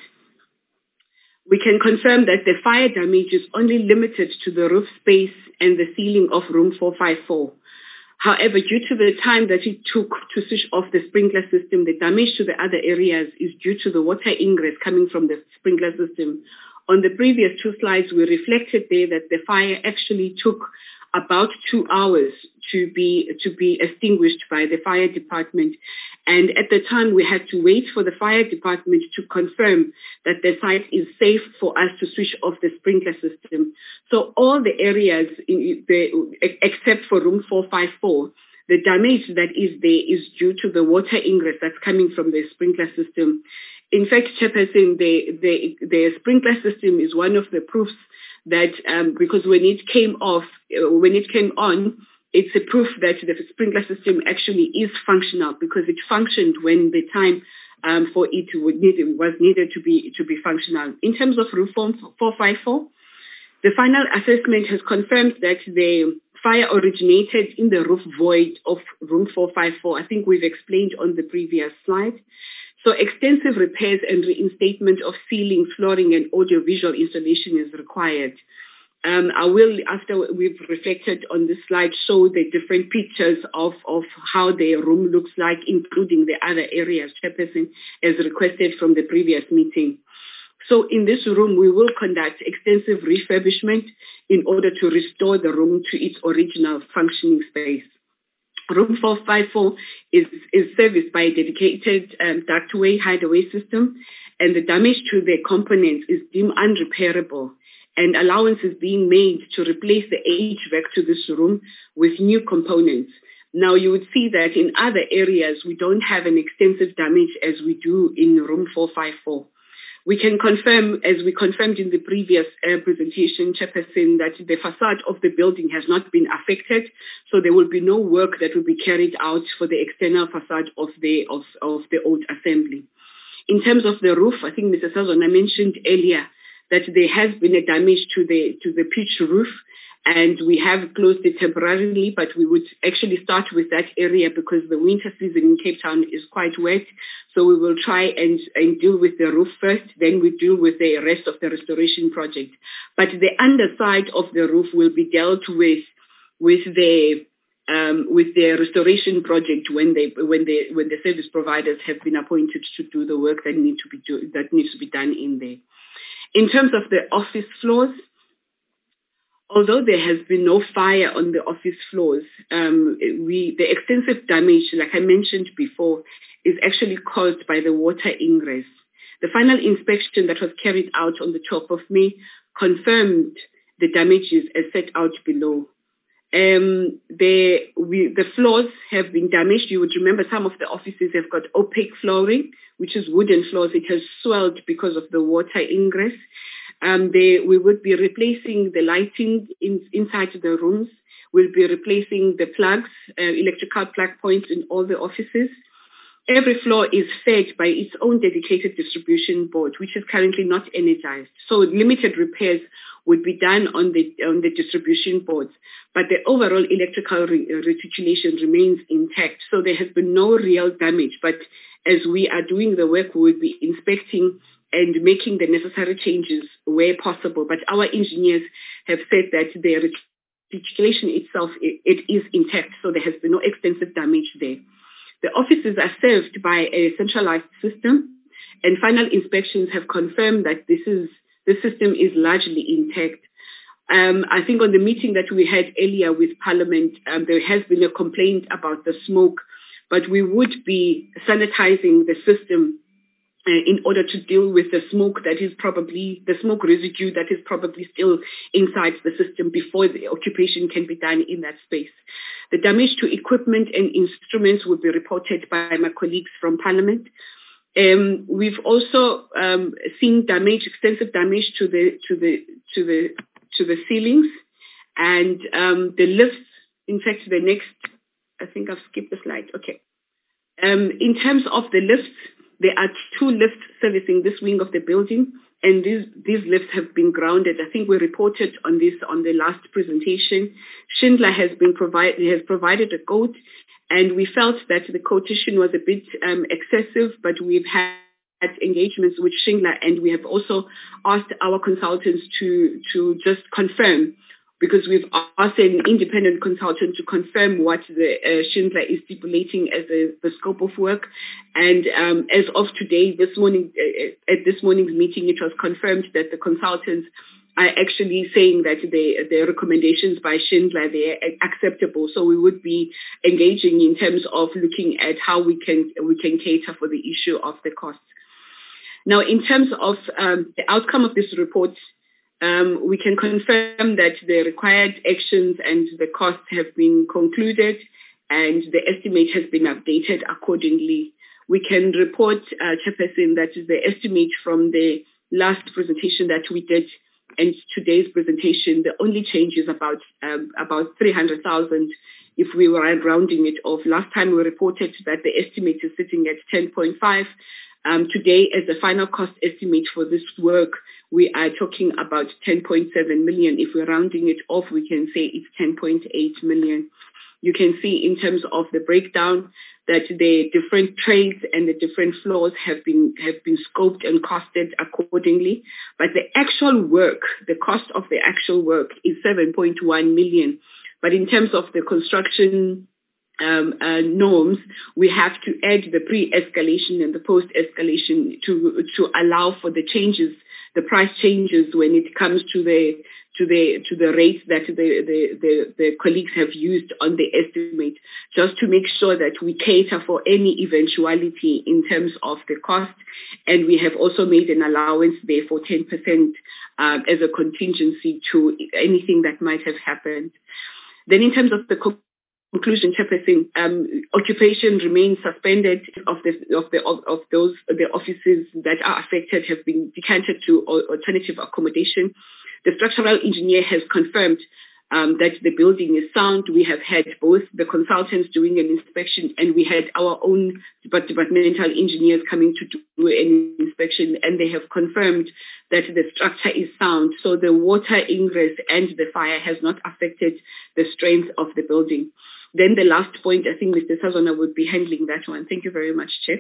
we can confirm that the fire damage is only limited to the roof space and the ceiling of room four five four. However, due to the time that it took to switch off the sprinkler system, the damage to the other areas is due to the water ingress coming from the sprinkler system. On the previous two slides, we reflected there that the fire actually took about two hours to be to be extinguished by the fire department. And at the time, we had to wait for the fire department to confirm that the site is safe for us to switch off the sprinkler system. So all the areas, in the, except for room four five four, the damage that is there is due to the water ingress that's coming from the sprinkler system. In fact, Chairperson, the, the, the sprinkler system is one of the proofs that um, because when it came off, uh, when it came on, it's a proof that the sprinkler system actually is functional, because it functioned when the time um, for it would need, was needed to be to be functional. In terms of room four five four, the final assessment has confirmed that the fire originated in the roof void of room four five four. I think we've explained on the previous slide. So extensive repairs and reinstatement of ceiling, flooring, and audiovisual installation is required. Um, I will, after we've reflected on this slide, show the different pictures of, of how the room looks like, including the other areas, Chairperson, as requested from the previous meeting. So in this room, we will conduct extensive refurbishment in order to restore the room to its original functioning space. Room four five four is, is serviced by a dedicated um, ductway hideaway system, and the damage to the components is deemed unrepairable, and allowance is being made to replace the H V A C to this room with new components. Now, you would see that in other areas, we don't have an extensive damage as we do in room four five four. We can confirm, as we confirmed in the previous uh, presentation, Chairperson, that the facade of the building has not been affected, so there will be no work that will be carried out for the external facade of the of, of the old assembly. In terms of the roof, I think Mister Sazona mentioned earlier that there has been a damage to the to the pitch roof, and we have closed it temporarily, but we would actually start with that area because the winter season in Cape Town is quite wet. So we will try and, and deal with the roof first, then we deal with the rest of the restoration project. But the underside of the roof will be dealt with with the um, with the restoration project when they when they when the service providers have been appointed to do the work that need to be do, that needs to be done in there. In terms of the office floors, although there has been no fire on the office floors, um, we the extensive damage, like I mentioned before, is actually caused by the water ingress. The final inspection that was carried out on the twelfth of May confirmed the damages as set out below. Um, the, we, the floors have been damaged. You would remember some of the offices have got opaque flooring, which is wooden floors. It has swelled because of the water ingress. Um, they, we would be replacing the lighting in, inside the rooms. We'll be replacing the plugs, uh, electrical plug points in all the offices. Every floor is fed by its own dedicated distribution board, which is currently not energized. So limited repairs would be done on the on the distribution boards, but the overall electrical re- reticulation remains intact. So there has been no real damage. But as we are doing the work, we will be inspecting and making the necessary changes where possible. But our engineers have said that the reticulation itself, it, it is intact, so there has been no extensive damage there. The offices are served by a centralized system, and final inspections have confirmed that this is the system is largely intact. Um, I think on the meeting that we had earlier with Parliament, um, there has been a complaint about the smoke, but we would be sanitizing the system uh, in order to deal with the smoke that is probably, the smoke residue that is probably still inside the system before the occupation can be done in that space. The damage to equipment and instruments will be reported by my colleagues from Parliament. Um, we've also um, seen damage, extensive damage to the to the to the to the ceilings and um, the lifts. In fact, the next, I think I've skipped the slide. Okay. Um, in terms of the lifts, there are two lifts servicing this wing of the building, and these these lifts have been grounded. I think we reported on this on the last presentation. Schindler has been provide has provided a quote. And we felt that the quotation was a bit um, excessive, but we've had engagements with Schindler, and we have also asked our consultants to to just confirm, because we've asked an independent consultant to confirm what the uh, Schindler is stipulating as a, the scope of work. And um, as of today, this morning, uh, at this morning's meeting, it was confirmed that the consultants are actually saying that the, the recommendations by Schindler, they're acceptable. So we would be engaging in terms of looking at how we can we can cater for the issue of the costs. Now, in terms of um, the outcome of this report, um, we can confirm that the required actions and the costs have been concluded and the estimate has been updated accordingly. We can report, uh, Chairperson, that the estimate from the last presentation that we did and today's presentation, the only change is about um, about three hundred thousand if we were rounding it off. Last time we reported that the estimate is sitting at ten point five. Um, today, as the final cost estimate for this work, we are talking about ten point seven million. If we're rounding it off, we can say it's ten point eight million. You can see in terms of the breakdown that the different trades and the different floors have been have been scoped and costed accordingly. But the actual work, the cost of the actual work is seven point one million. But in terms of the construction um, uh, norms, we have to add the pre-escalation and the post-escalation to to allow for the changes, the price changes when it comes to the to the to the rates that the, the, the, the colleagues have used on the estimate, just to make sure that we cater for any eventuality in terms of the cost. And we have also made an allowance there for ten percent um, as a contingency to anything that might have happened. Then in terms of the conclusion, Chairperson, um, occupation remains suspended of the of the of, of those the offices that are affected have been decanted to alternative accommodation. The structural engineer has confirmed um, that the building is sound. We have had both the consultants doing an inspection, and we had our own departmental engineers coming to do an inspection, and they have confirmed that the structure is sound. So the water ingress and the fire has not affected the strength of the building. Then the last point, I think Mister Sazona would be handling that one. Thank you very much, Chair.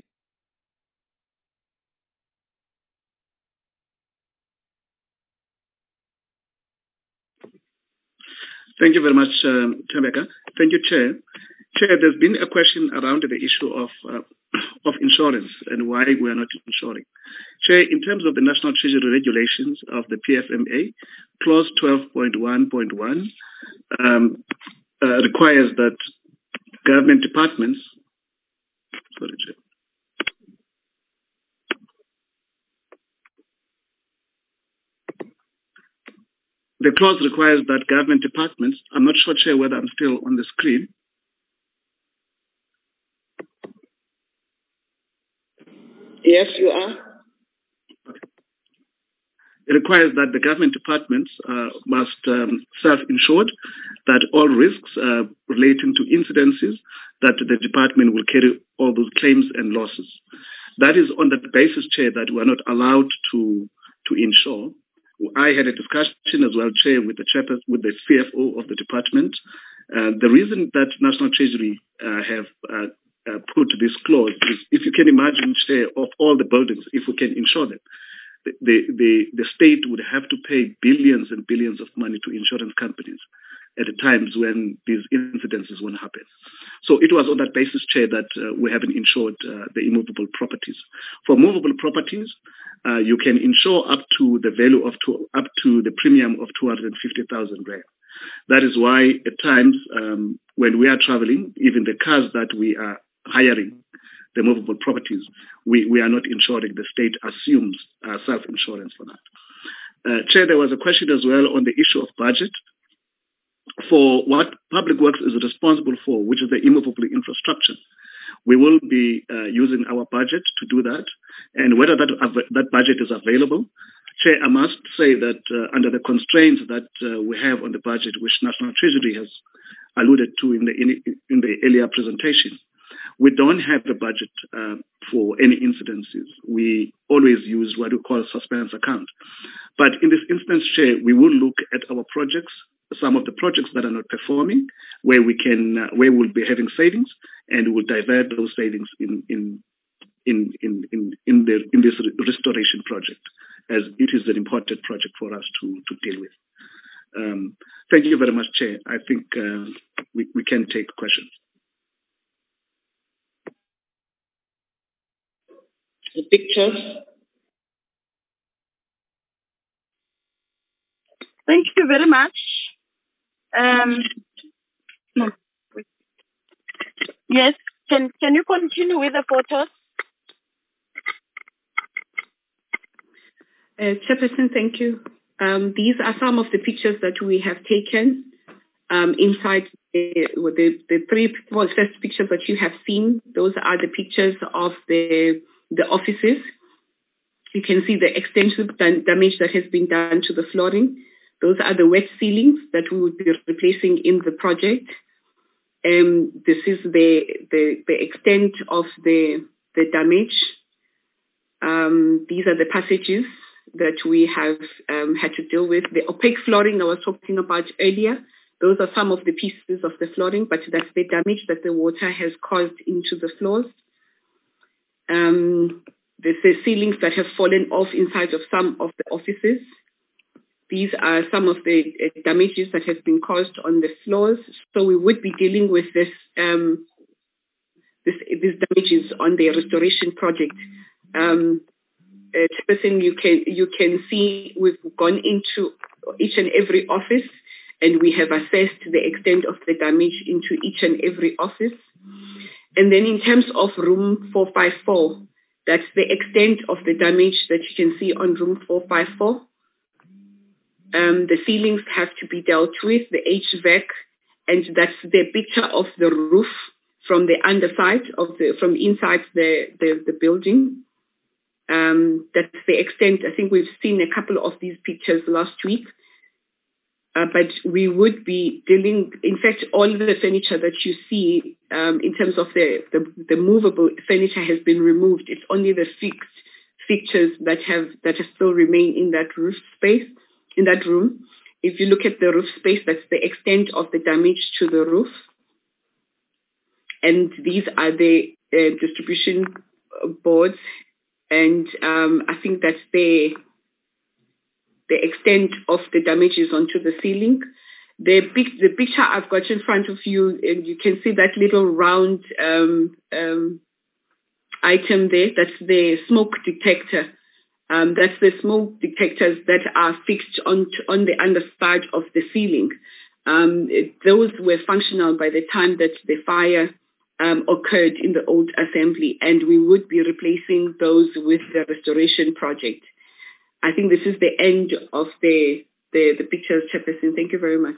Thank you very much, um, Tembeka. Thank you, Chair. Chair, there's been a question around the issue of uh, of insurance and why we are not insuring. Chair, in terms of the National Treasury regulations of the P F M A, Clause twelve point one point one um, uh, requires that government departments, sorry, Chair. The clause requires that government departments, I'm not sure, Chair, whether I'm still on the screen. Yes, you are. It requires that the government departments uh, must um, self-insured, that all risks uh, relating to incidences, that the department will carry all those claims and losses. That is on the basis, Chair, that we are not allowed to to insure. I had a discussion as well, Chair, with the chairperson, with the C F O of the department. Uh, the reason that National Treasury uh, have uh, uh, put this clause is, if you can imagine, Chair, of all the buildings, if we can insure them, the, the, the state would have to pay billions and billions of money to insurance companies at the times when these incidences won't happen. So it was on that basis, Chair, that uh, we haven't insured uh, the immovable properties. For movable properties, uh, you can insure up to the value of two, up to the premium of two hundred fifty thousand rand. That is why at times um, when we are traveling, even the cars that we are hiring, the movable properties, we, we are not insuring. The state assumes uh, self-insurance for that. Uh, Chair, there was a question as well on the issue of budget. For what Public Works is responsible for, which is the immovable infrastructure, we will be uh, using our budget to do that. And whether that, av- that budget is available, Chair, I must say that uh, under the constraints that uh, we have on the budget, which National Treasury has alluded to in the, in, in the earlier presentation, we don't have a budget uh, for any incidences. We always use what we call a suspense account. But in this instance, Chair, we will look at our projects, some of the projects that are not performing, where we can, uh, where we'll be having savings, and we'll divert those savings in in in in in in, the, in this restoration project, as it is an important project for us to to deal with. Um, thank you very much, Chair. I think uh, we we can take questions. The pictures. Thank you very much. Um, no. Yes, can can you continue with the photos? Uh, Chairperson, thank you. Um, these are some of the pictures that we have taken um, inside the, the, the three well, first pictures that you have seen. Those are the pictures of the, the offices. You can see the extensive damage that has been done to the flooring. Those are the wet ceilings that we would be replacing in the project. Um, this is the, the, the extent of the, the damage. Um, these are the passages that we have um, had to deal with. The opaque flooring I was talking about earlier, those are some of the pieces of the flooring, but that's the damage that the water has caused into the floors. Um, there's the ceilings that have fallen off inside of some of the offices. These are some of the uh, damages that have been caused on the floors. So we would be dealing with this, um, this these damages on the restoration project. Um, uh, you can you can see we've gone into each and every office, and we have assessed the extent of the damage into each and every office. And then in terms of room four five four, that's the extent of the damage that you can see on room four five four. Um, the ceilings have to be dealt with, the H V A C and that's the picture of the roof from the underside of the, from inside the, the, the building. Um, that's the extent. I think we've seen a couple of these pictures last week. Uh, but we would be dealing, in fact, all of the furniture that you see um, in terms of the, the, the movable furniture has been removed. It's only the fixed fixtures that have that have still remain in that roof space, in that room. If you look at the roof space, that's the extent of the damage to the roof. And these are the uh, distribution boards. And um, I think that's the, the extent of the damages onto the ceiling. The, big, the picture I've got in front of you, and you can see that little round um, um, item there. That's the smoke detector. Um, that's the smoke detectors that are fixed on, on the underside of the ceiling. Um, it, those were functional by the time that the fire um, occurred in the old assembly, and we would be replacing those with the restoration project. I think this is the end of the, the, the pictures, Chairperson. Thank you very much.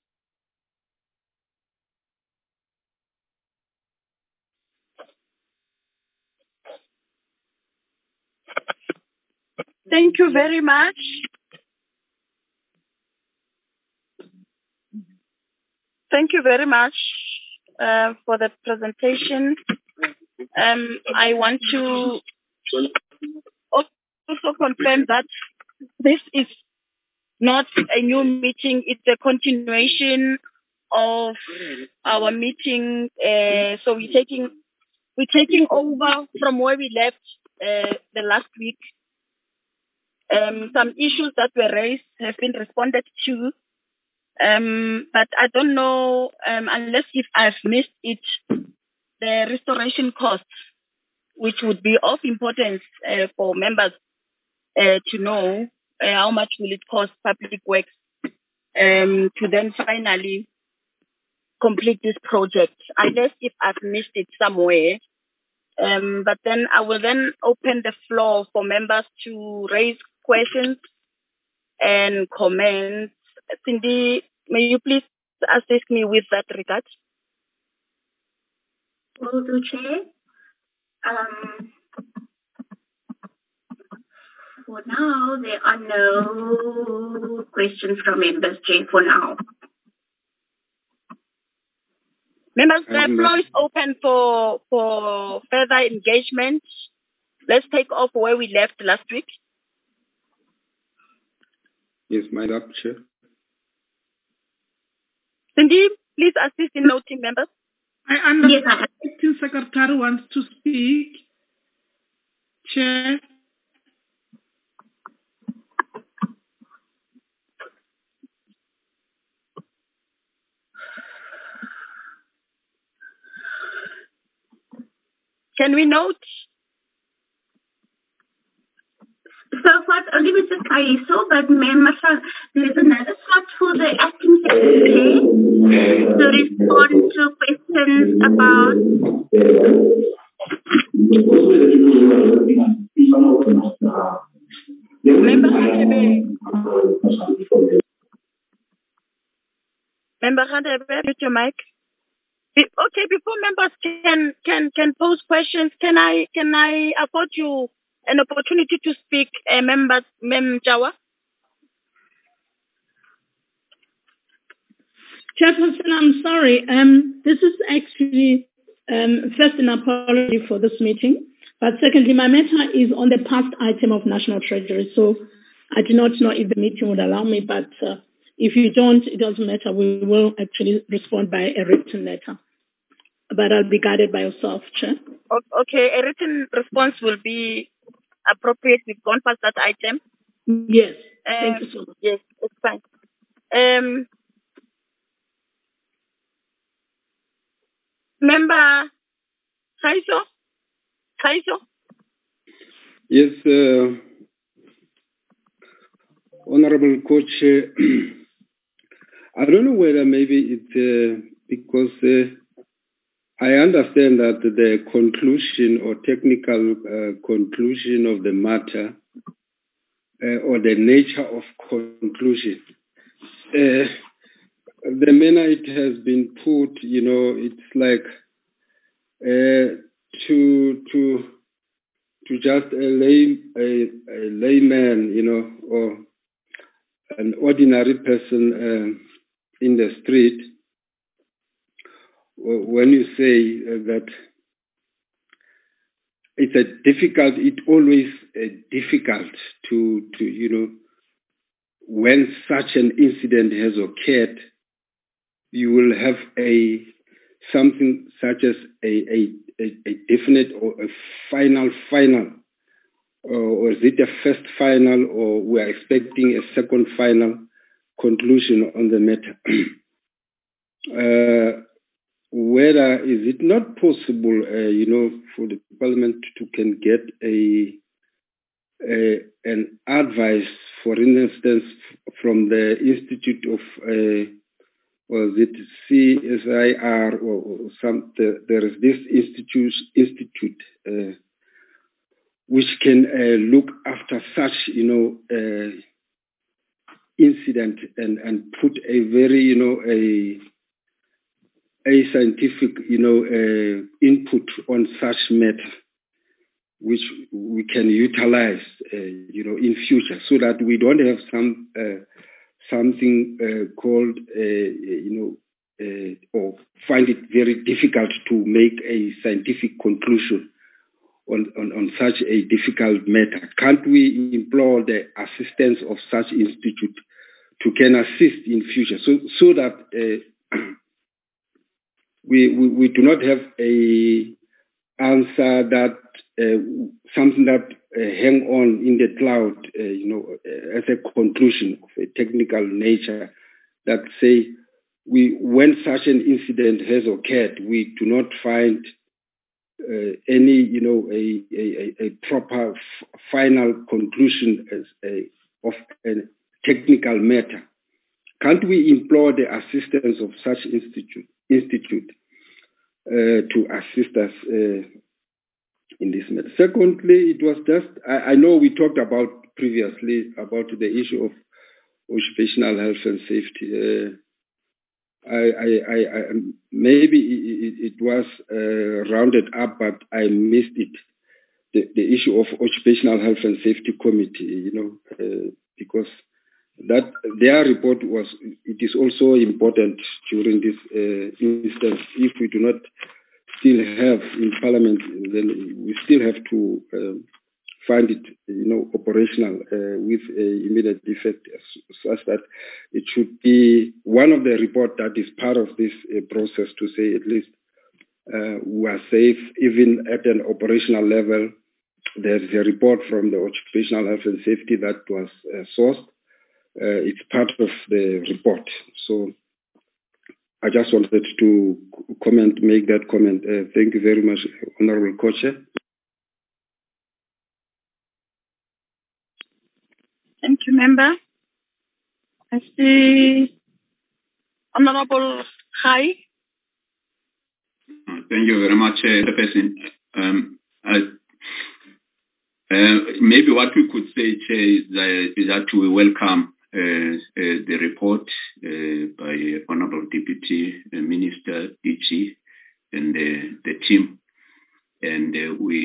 Thank you very much. Thank you very much uh, for the presentation. Um, I want to also confirm that this is not a new meeting. It's a continuation of our meeting. Uh, so we're taking we're taking over from where we left uh, the last week. Um, some issues that were raised have been responded to, um, but I don't know um, unless if I've missed it, the restoration costs, which would be of importance uh, for members uh, to know uh, how much will it cost Public Works um, to then finally complete this project, unless if I've missed it somewhere. Um, but then I will then open the floor for members to raise questions and comments. Cindy, may you please assist me with that regard? Will do, Chair. Um, for now, there are no questions from members, Chair, for now. Members, the floor is open for, for further engagement. Let's take off where we left last week. Yes, my lap, Chair. Cindy, please assist in noting members. I understand the acting secretary wants to speak. Chair. Can we note? So far, only Mister Kaiso, but Ma'am, there is another slot for the acting secretary to respond to questions about. Member Handebe. Member Handebe, mute your mic. Okay, before members can can can pose questions, can I can I afford you an opportunity to speak, uh, members, Mem Jawa? Chairperson, I'm sorry. Um, this is actually um, first an apology for this meeting, but secondly, my matter is on the past item of National Treasury. So I do not know if the meeting would allow me, but uh, if you don't, it doesn't matter. We will actually respond by a written letter. But I'll be guided by yourself, Chair. Okay, a written response will be appropriate. We've gone past that item. Yes, um, thank you so much. Yes, it's fine. Um, Member Kaiso? Kaiso? Yes, uh, Honorable Coach, uh, I don't know whether maybe it's uh, because uh, I understand that the conclusion or technical uh, conclusion of the matter uh, or the nature of conclusion uh, the manner it has been put, you know, it's like uh, to to to just a lay a, a layman, you know, or an ordinary person uh, in the street. When you say uh, that it's a difficult, it always uh, difficult to to you know, when such an incident has occurred, you will have a something such as a a, a, a definite or a final final, or, or is it a first final, or we are expecting a second final conclusion on the matter. uh, whether is it not possible, uh, you know, for the Parliament to can get a, a an advice, for instance, from the Institute of, uh, was it C S I R or, or some? The, there is this institute institute uh, which can uh, look after such, you know, uh, incident and and put a very, you know, a a scientific, you know, uh, input on such matter, which we can utilize, uh, you know, in future, so that we don't have some uh, something uh, called, uh, you know, uh, or find it very difficult to make a scientific conclusion on, on, on such a difficult matter. Can't we implore the assistance of such institute to can assist in future, so so that uh, We, we, we do not have a answer that uh, something that uh, hang on in the cloud, uh, you know, uh, as a conclusion of a technical nature that say we, when such an incident has occurred, we do not find uh, any, you know, a, a, a proper f- final conclusion as a, of a technical matter. Can't we implore the assistance of such institute? institute uh, to assist us uh, in this matter? Secondly, it was just, I, I know we talked about previously about the issue of occupational health and safety. Uh, I, I, I, I, maybe it, it was uh, rounded up, but I missed it. The, the issue of occupational health and safety committee, you know, uh, because that their report was, it is also important during this uh, instance. If we do not still have in Parliament, then we still have to uh, find it, you know, operational uh, with uh, immediate effect, such that it should be one of the report that is part of this uh, process to say at least uh, we are safe, even at an operational level. There is a report from the occupational health and safety that was uh, sourced. Uh, it's part of the report. So I just wanted to comment, make that comment. Uh, thank you very much, Honorable Co-Chair. Thank you, Member. I see Honorable Khai. Thank you very much, uh, Person. Um, I, uh, maybe what we could say, Chair, is, uh, is that we welcome Uh, uh, the report uh, by Honorable Deputy uh, Minister D G and uh, the team, and uh, we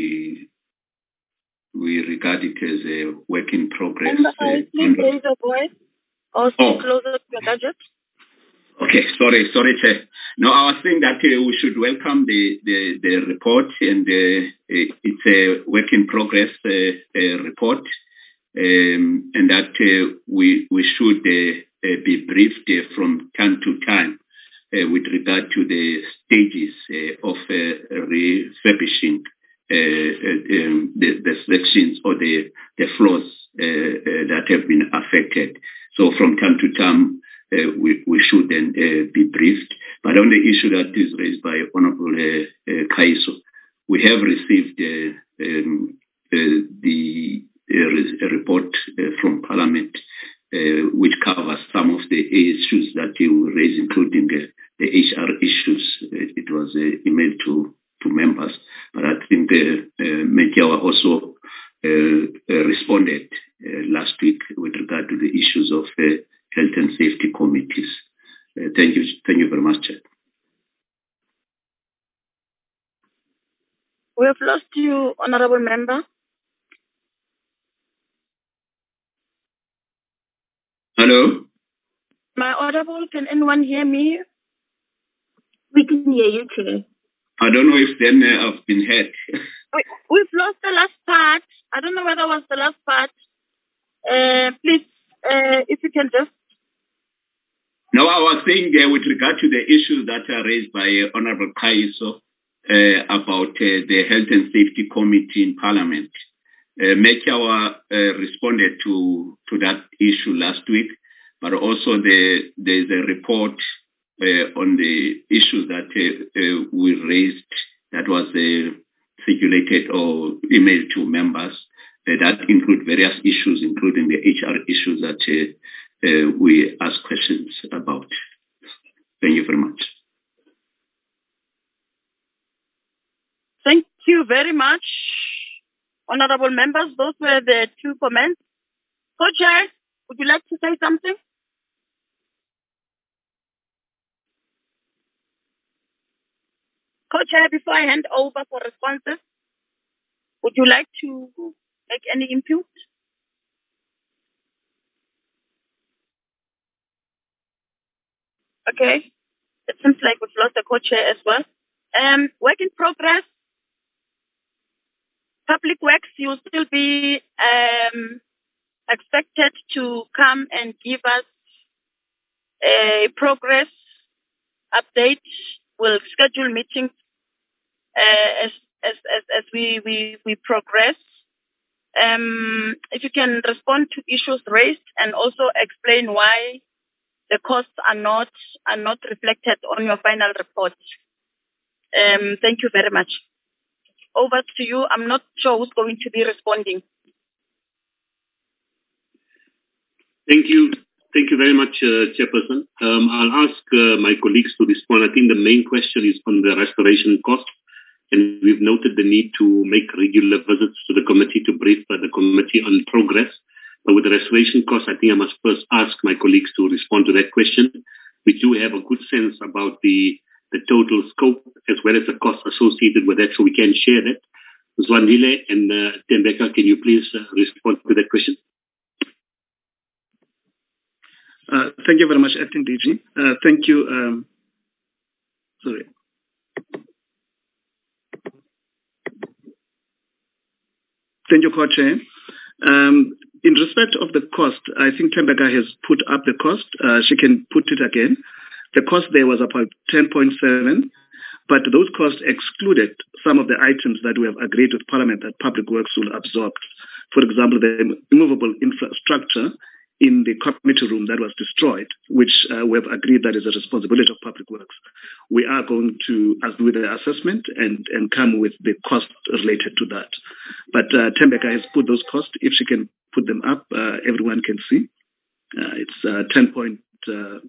we regard it as a work in progress. Member, uh, please raise your voice or stay oh. closer to your gadget. Okay, sorry, sorry, Chair. No, I was saying that uh, we should welcome the, the, the report, and uh, it's a work in progress uh, uh, report. Um, and that uh, we we should uh, uh, be briefed uh, from time to time uh, with regard to the stages uh, of uh, refurbishing uh, uh, um, the, the sections or the the floors uh, uh, that have been affected. So from time to time uh, we we should then uh, be briefed. But on the issue that is raised by Honorable uh, uh, Kaiso, we have received uh, um, uh, the a report uh, from Parliament uh, which covers some of the issues that you raised, including uh, the H R issues. Uh, it was uh, emailed to, to members, but I think uh, uh, Mekiawa also uh, uh, responded uh, last week with regard to the issues of uh, health and safety committees. Uh, thank you. Thank you very much, Chair. We have lost you, Honorable Member. Hello? Am I audible? Can anyone hear me? We can hear you, Chair. I don't know if then uh, I've been heard. we, we've lost the last part. I don't know whether it was the last part. Uh, please, uh, if you can just... No, I was saying uh, with regard to the issues that are raised by uh, Honorable Kaiso uh, about uh, the Health and Safety Committee in Parliament. Uh, Mechawa uh, responded to, to that issue last week, but also the, there's a report uh, on the issues that uh, uh, we raised that was uh, circulated or emailed to members uh, that include various issues, including the H R issues that uh, uh, we ask questions about. Thank you very much. Thank you very much, honorable members. Those were the two comments. Co-Chair, would you like to say something? Co-Chair, before I hand over for responses, would you like to make any input? Okay. It seems like we've lost the co-chair as well. Um, work in progress. Public Works, you'll still be um, expected to come and give us a progress update. We'll schedule meetings uh, as, as, as, as we, we, we progress. Um, if you can respond to issues raised and also explain why the costs are not are not reflected on your final report. Um, thank you very much. Over to you. I'm not sure who's going to be responding. Thank you. Thank you very much, uh, Chairperson. Um, I'll ask uh, my colleagues to respond. I think the main question is on the restoration cost, and we've noted the need to make regular visits to the committee to brief uh, the committee on progress. But with the restoration cost, I think I must first ask my colleagues to respond to that question. We do have a good sense about the, the total scope as well as the cost associated with that, so we can share that. Zwandile and uh, Tembeka, can you please uh, respond to that question? Uh, thank you very much, Acting D G. Uh, thank you. Um, sorry. Thank you, Co-Chair. Um, in respect of the cost, I think Tembeka has put up the cost. Uh, she can put it again. The cost there was about ten point seven, but those costs excluded some of the items that we have agreed with Parliament that Public Works will absorb. For example, the immovable infrastructure in the committee room that was destroyed, which uh, we have agreed that is a responsibility of Public Works. We are going to do the assessment and, and come with the cost related to that. But uh, Tembeka has put those costs. If she can put them up, uh, everyone can see. Uh, it's uh, ten point. Uh,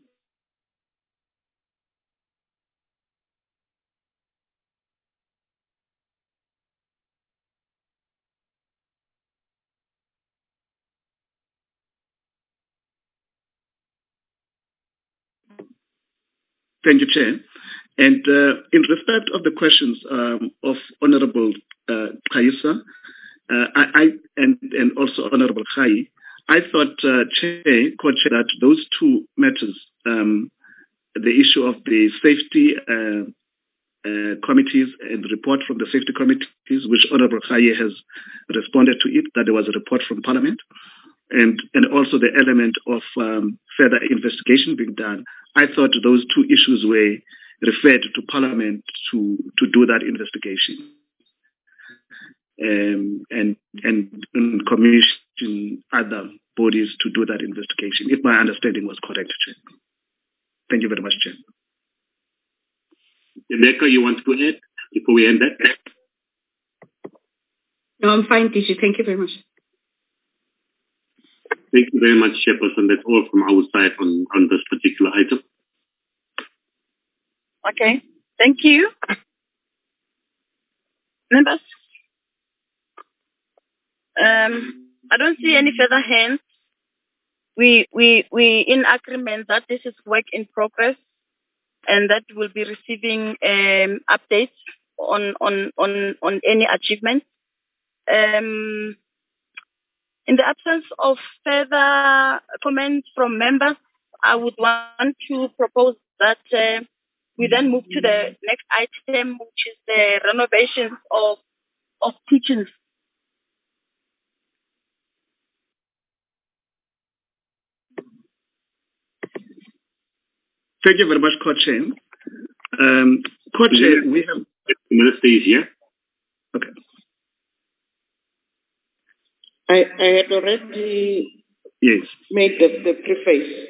Thank you, Chair. And uh, in respect of the questions um, of Honorable uh, Kaisa, uh, I, I and, and also Honorable Khai, I thought, uh, Chair, Co-Chair, that those two matters, um, the issue of the safety uh, uh, committees and the report from the safety committees, which Honorable Khai has responded to it, that there was a report from Parliament, and, and also the element of um, further investigation being done. I thought those two issues were referred to Parliament to, to do that investigation. Um, and, and, and commission other bodies to do that investigation, if my understanding was correct, Chair. Thank you very much, Chair. Rebecca, you want to add before we end that? No, I'm fine, D G. Thank you very much. Thank you very much, Chairperson. That's all from our side on, on this particular item. Okay. Thank you. Members? Um, I don't see any further hands. we we we in agreement that this is work in progress, and that we'll be receiving um, updates on on on on any achievements. Um, in the absence of further comments from members, I would want to propose that uh, we then move to the next item, which is the renovations of of kitchens. Thank you very much, Co-Chair. Um, Co-Chair, we have... The Minister is here. Okay. I, I had already yes. made the, the preface.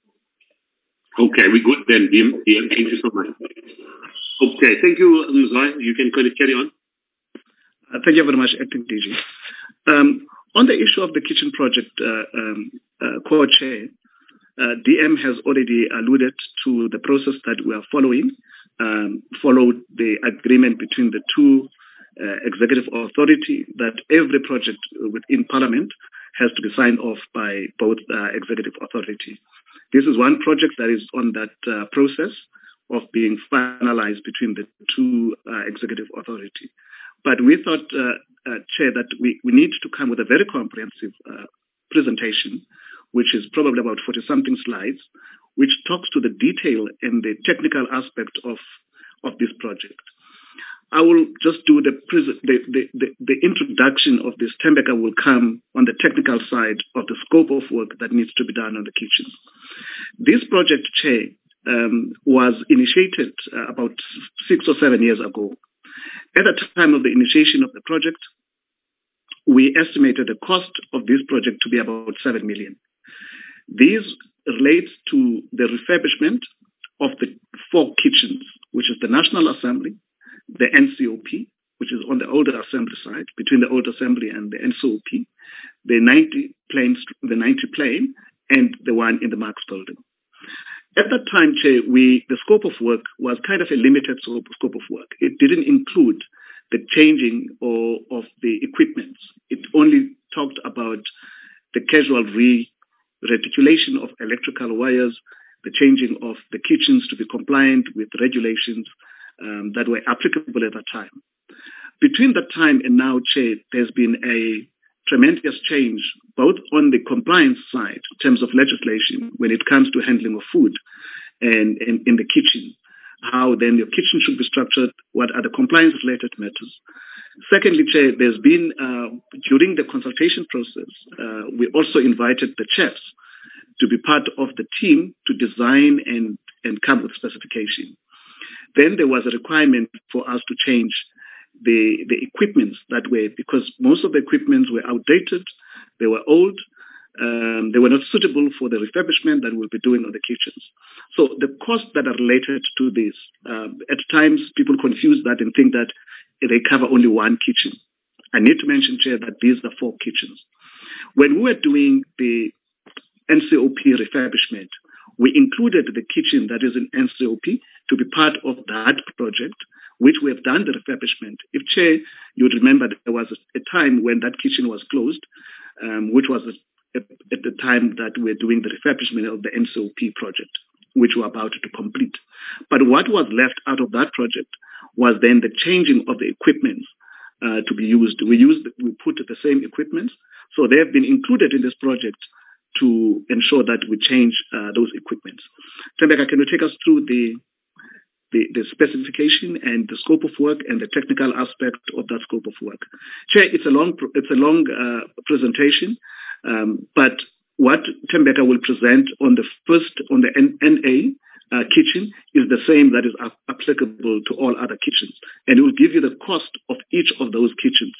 Okay, we good then, Dim. Yeah, thank you so much. Okay, thank you, Mzai. You can carry on. Uh, thank you very much, Acting D G. Um, on the issue of the kitchen project, uh, um, uh, Co-Chair, uh, D M has already alluded to the process that we are following, um, followed the agreement between the two uh, executive authority that every project within Parliament has to be signed off by both uh, executive authority. This is one project that is on that uh, process of being finalized between the two uh, executive authority. But we thought, uh, uh, Chair, that we, we need to come with a very comprehensive uh, presentation, which is probably about forty-something slides, which talks to the detail and the technical aspect of, of this project. I will just do the, the, the, the, the introduction of this. Thembeka will come on the technical side of the scope of work that needs to be done on the kitchen. This project, Chair, um, was initiated uh, about six or seven years ago. At the time of the initiation of the project, we estimated the cost of this project to be about seven million. This relates to the refurbishment of the four kitchens, which is the National Assembly, the N C O P, which is on the older assembly side, between the old assembly and the N C O P, the ninety planes, the ninety plane, and the one in the Marx building. At that time, Chair, we, the scope of work was kind of a limited scope of work. It didn't include the changing or, of the equipment. It only talked about the casual re-reticulation of electrical wires, the changing of the kitchens to be compliant with regulations um, that were applicable at that time. Between that time and now, Chair, there's been a tremendous change, both on the compliance side, in terms of legislation, when it comes to handling of food and, and in the kitchen, how then your kitchen should be structured, what are the compliance-related matters. Secondly, Chair, there's been, uh, during the consultation process, uh, we also invited the chefs to be part of the team to design and, and come with specification. Then there was a requirement for us to change the, the equipments that way, because most of the equipments were outdated, they were old, um, they were not suitable for the refurbishment that we'll be doing on the kitchens. So the costs that are related to this, um, at times people confuse that and think that they cover only one kitchen. I need to mention, Chair, that these are four kitchens. When we were doing the N C O P refurbishment, we included the kitchen that is in N C O P to be part of that project, which we have done the refurbishment. If, Chair, you would remember that there was a time when that kitchen was closed, um, which was at, at the time that we were doing the refurbishment of the N C O P project, which we're about to complete. But what was left out of that project was then the changing of the equipment uh, to be used. We used, we put the same equipment, so they have been included in this project to ensure that we change uh, those equipments. Thembeka, can you take us through the, the the specification and the scope of work and the technical aspect of that scope of work? Chair, it's a long it's a long uh, presentation, um, but what Thembeka will present on the first on the N A uh, kitchen is the same that is ap- applicable to all other kitchens, and it will give you the cost of each of those kitchens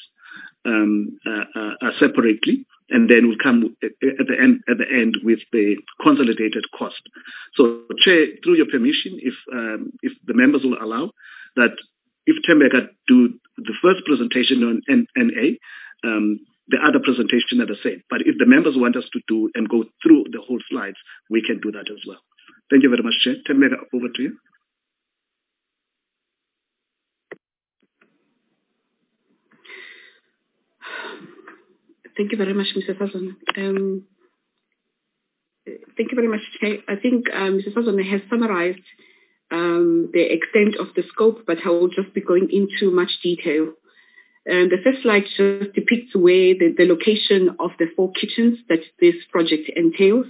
um, uh, uh, separately. And then we'll come at the end at the end with the consolidated cost. So, Chair, through your permission, if um, if the members will allow, that if Thembeka do the first presentation on N A, um, the other presentation are the same. But if the members want us to do and go through the whole slides, we can do that as well. Thank you very much, Chair. Thembeka, over to you. Thank you very much, Mister Fazana. Um, thank you very much, Chair. I think um, Missus Sazone has summarized um, the extent of the scope, but I will just be going into much detail. Um, the first slide just depicts where the, the location of the four kitchens that this project entails.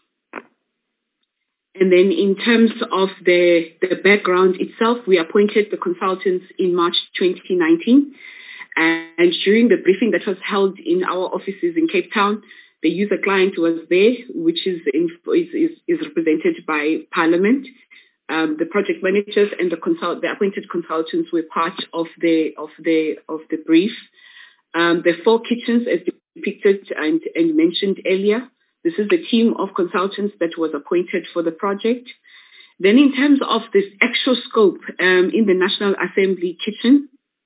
And then in terms of the, the background itself, we appointed the consultants in March twenty nineteen. And during the briefing that was held in our offices in Cape Town, the user client was there, which is, in, is, is represented by Parliament. Um, the project managers and the consult, the appointed consultants were part of the of the of the brief. Um, the four kitchens, as depicted and, and mentioned earlier, this is the team of consultants that was appointed for the project. Then, in terms of this actual scope um, in the National Assembly kitchen,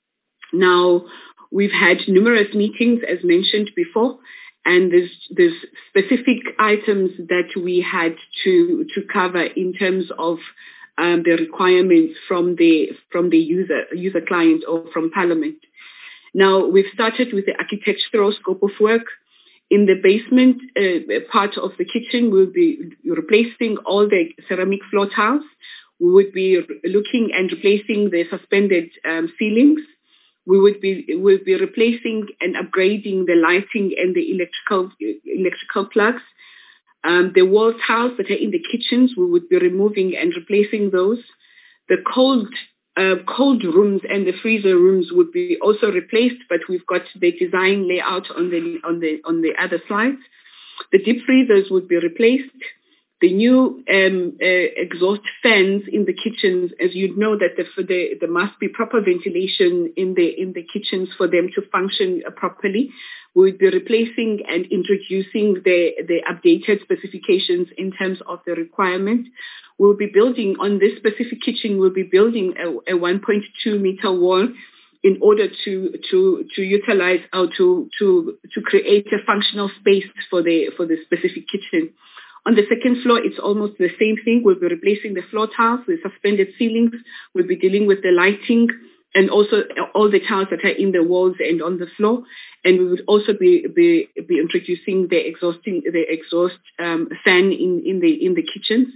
now we've had numerous meetings, as mentioned before, and there's, there's specific items that we had to to cover in terms of um, the requirements from the from the user user client or from Parliament. Now we've started with the architectural scope of work. In the basement uh, part of the kitchen, we'll be replacing all the ceramic floor tiles. We would be looking and replacing the suspended um, ceilings. We would be will be replacing and upgrading the lighting and the electrical electrical plugs. Um, the wall tiles that are in the kitchens, we would be removing and replacing those. The cold uh, cold rooms and the freezer rooms would be also replaced, but we've got the design layout on the on the on the other slides. The deep freezers would be replaced. The new um, uh, exhaust fans in the kitchens, as you know, that the, for the, there must be proper ventilation in the in the kitchens for them to function uh, properly. We would be replacing and introducing the, the updated specifications in terms of the requirement. We'll be building on this specific kitchen. We'll be building a, a one point two meter wall in order to to to utilize or to to to create a functional space for the for the specific kitchen. On the second floor, it's almost the same thing. We'll be replacing the floor tiles, the suspended ceilings. We'll be dealing with the lighting and also all the tiles that are in the walls and on the floor. And we would also be be, be introducing the exhausting the exhaust um, fan in, in the in the kitchens.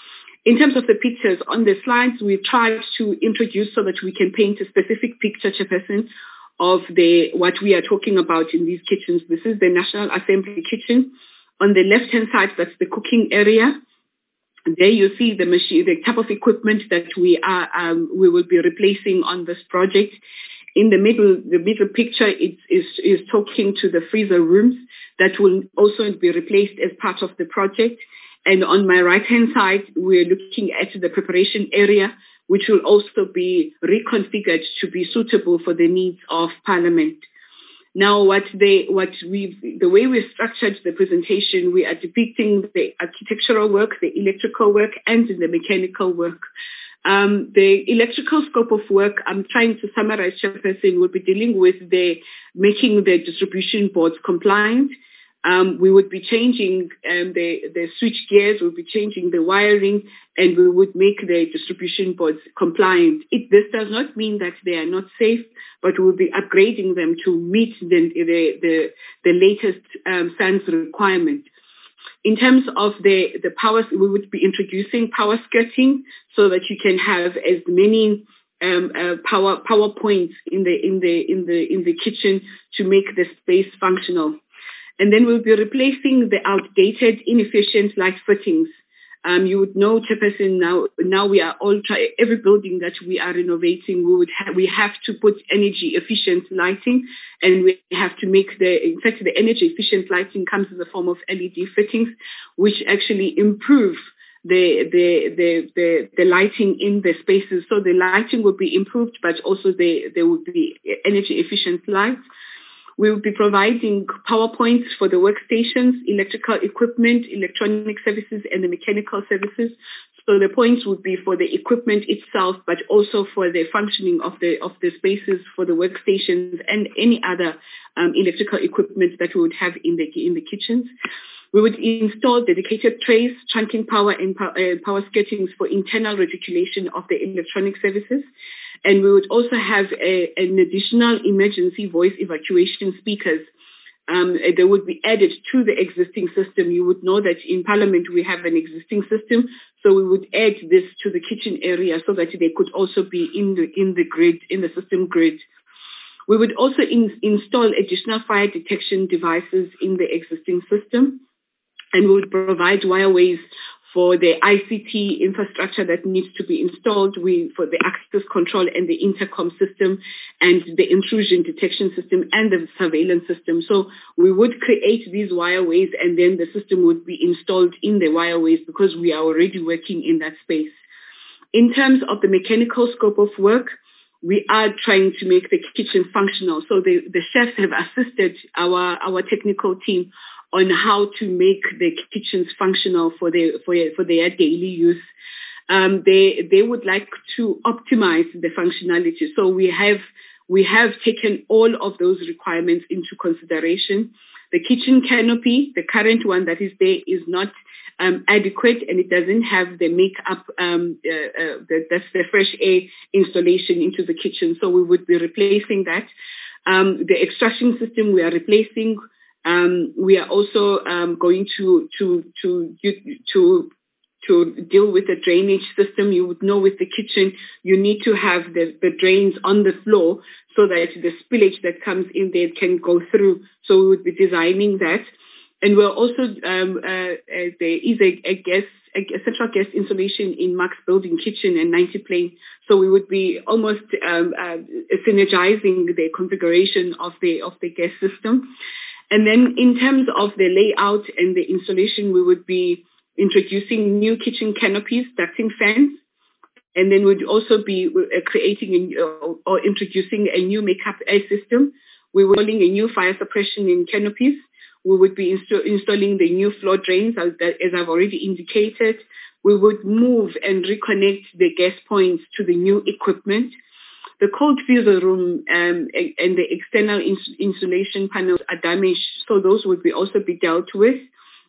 In terms of the pictures on the slides, we've tried to introduce so that we can paint a specific picture, Chairperson, of the what we are talking about in these kitchens. This is the National Assembly kitchen. On the left-hand side, that's the cooking area. There you see the machine, the type of equipment that we are um, we will be replacing on this project. In the middle, the middle picture is, is is talking to the freezer rooms that will also be replaced as part of the project. And on my right-hand side, we're looking at the preparation area, which will also be reconfigured to be suitable for the needs of Parliament. Now, what they, what we, the way we structured the presentation, we are depicting the architectural work, the electrical work, and the mechanical work. Um, the electrical scope of work, I'm trying to summarize, Chairperson, will be dealing with the making the distribution boards compliant. Um, we would be changing um, the, the switch gears, we'll be changing the wiring, and we would make the distribution boards compliant. It, this does not mean that they are not safe, but we'll be upgrading them to meet the, the, the, the latest um, S A N S requirement. In terms of the, the power, we would be introducing power skirting so that you can have as many um, uh, power power points in the in the in the in the kitchen to make the space functional. And then we'll be replacing the outdated, inefficient light fittings. Um, you would know, Chairperson, now, now we are all try, every building that we are renovating, we would ha- we have to put energy efficient lighting, and we have to make the, in fact, the energy efficient lighting comes in the form of L E D fittings, which actually improve the, the, the, the, the lighting in the spaces. So the lighting will be improved, but also the, there will be energy efficient lights. We will be providing PowerPoints for the workstations, electrical equipment, electronic services, and the mechanical services. So the points would be for the equipment itself, but also for the functioning of the of the spaces for the workstations and any other um, electrical equipment that we would have in the in the kitchens. We would install dedicated trays, trunking power and power, uh, power skirtings for internal reticulation of the electronic services. And we would also have a, an additional emergency voice evacuation speakers um, they would be added to the existing system. You would know that in Parliament we have an existing system, so we would add this to the kitchen area so that they could also be in the in the grid, in the system grid. We would also in, install additional fire detection devices in the existing system, and we would provide wireways for the I C T infrastructure that needs to be installed, we, for the access control and the intercom system and the intrusion detection system and the surveillance system. So we would create these wireways, and then the system would be installed in the wireways because we are already working in that space. In terms of the mechanical scope of work, we are trying to make the kitchen functional. So the, the chefs have assisted our, our technical team on how to make the kitchens functional for their for, for their daily use. Um, they they would like to optimize the functionality. So we have we have taken all of those requirements into consideration. The kitchen canopy, the current one that is there, is not um, adequate, and it doesn't have the make-up, um, uh, uh, the, that's the fresh air installation into the kitchen. So we would be replacing that. Um, the extraction system we are replacing. Um, we are also um, going to to to to to deal with the drainage system. You would know with the kitchen, you need to have the, the drains on the floor so that the spillage that comes in there can go through. So we would be designing that. And we're also, um, uh, uh, there is a, a gas, a, a central gas installation in Max Building Kitchen and ninety Plain. So we would be almost um, uh, synergizing the configuration of the of the gas system. And then in terms of the layout and the installation, we would be introducing new kitchen canopies, ducting fans, and then we'd also be creating a, or introducing a new makeup air system. We were installing a new fire suppression in canopies. We would be inst- installing the new floor drains, as, as I've already indicated. We would move and reconnect the gas points to the new equipment. The cold freezer room um, and the external ins- insulation panels are damaged, so those would be also be dealt with.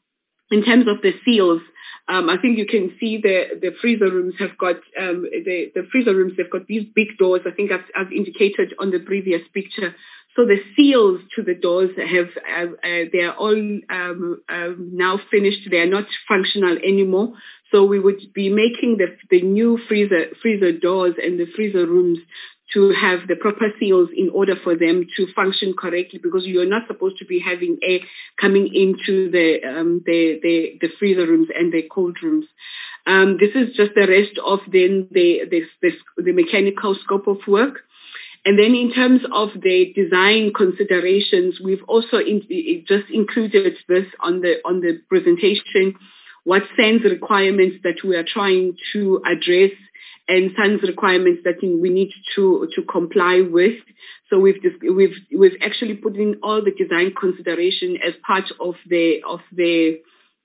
In terms of the seals, um, I think you can see the, the freezer rooms have got um, the, the freezer rooms have got these big doors. I think I've, I've indicated on the previous picture. So the seals to the doors have uh, uh, they are all um, um, now finished. They are not functional anymore. So we would be making the the new freezer freezer doors and the freezer rooms to have the proper seals in order for them to function correctly, because you're not supposed to be having air coming into the um, the, the the freezer rooms and the cold rooms. Um, this is just the rest of then the the, the the mechanical scope of work. And then in terms of the design considerations, we've also in, just included this on the on the presentation, what SANS requirements that we are trying to address and SANS requirements that we need to, to comply with. So we've just, we've we've actually put in all the design consideration as part of the of the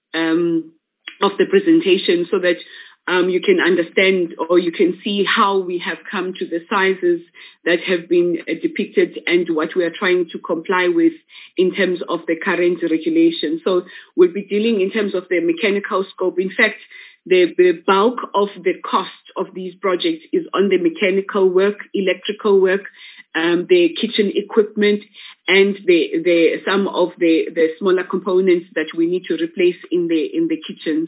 um, of the presentation, so that Um, you can understand or you can see how we have come to the sizes that have been uh, depicted and what we are trying to comply with in terms of the current regulation. So we'll be dealing in terms of the mechanical scope. In fact, the, the bulk of the cost of these projects is on the mechanical work, electrical work, um, the kitchen equipment, and the, the some of the, the smaller components that we need to replace in the in the kitchens.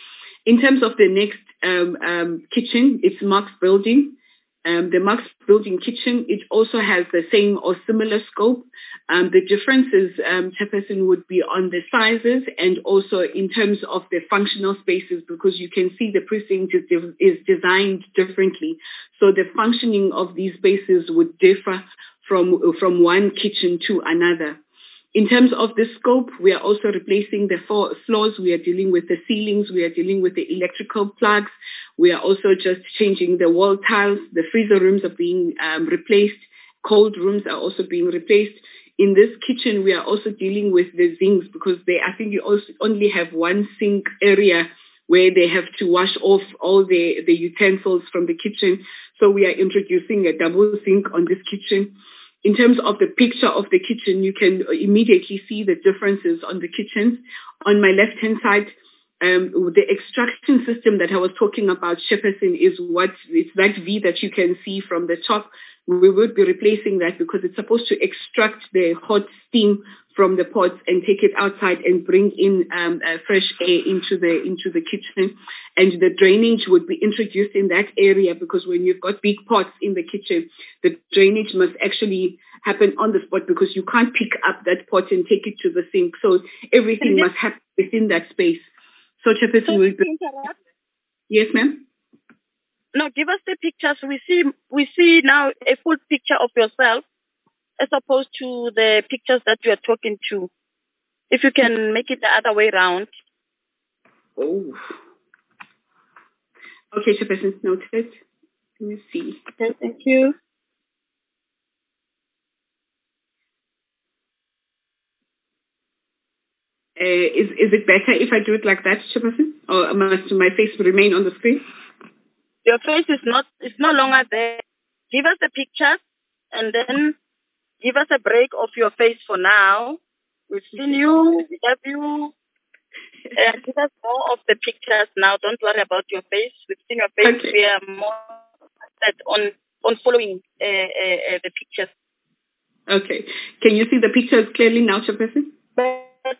In terms of the next um, um, kitchen, it's Max Building. Um, the Max Building kitchen, it also has the same or similar scope. Um, the differences, um, Chairperson, would be on the sizes and also in terms of the functional spaces, because you can see the precinct is, de- is designed differently. So the functioning of these spaces would differ from, from one kitchen to another. In terms of the scope, we are also replacing the four floors. We are dealing with the ceilings. We are dealing with the electrical plugs. We are also just changing the wall tiles. The freezer rooms are being um, replaced. Cold rooms are also being replaced. In this kitchen, we are also dealing with the sinks, because they, I think you also only have one sink area where they have to wash off all the, the utensils from the kitchen. So we are introducing a double sink on this kitchen. In terms of the picture of the kitchen, you can immediately see the differences on the kitchens. On my left-hand side, Um, the extraction system that I was talking about, Chairperson, is what, it's that V that you can see from the top. We would be replacing that because it's supposed to extract the hot steam from the pots and take it outside and bring in um, uh, fresh air into the into the kitchen. And the drainage would be introduced in that area because when you've got big pots in the kitchen, the drainage must actually happen on the spot because you can't pick up that pot and take it to the sink. So everything must happen within that space. So, Chairperson, so will be... Yes, ma'am? No, give us the pictures. We see we see now a full picture of yourself as opposed to the pictures that you are talking to. If you can make it the other way around. Oh. Okay, Chairperson, noted. Let me see. Okay, thank you. Uh, is is it better if I do it like that, Chairperson? Or must my face remain on the screen? Your face is not, it's no longer there. Give us the pictures and then give us a break of your face for now. We've seen you, we have you. Uh, give us more of the pictures now. Don't worry about your face. We've seen your face. Okay. We are more set on, on following uh, uh, uh, the pictures. Okay. Can you see the pictures clearly now, Chairperson? But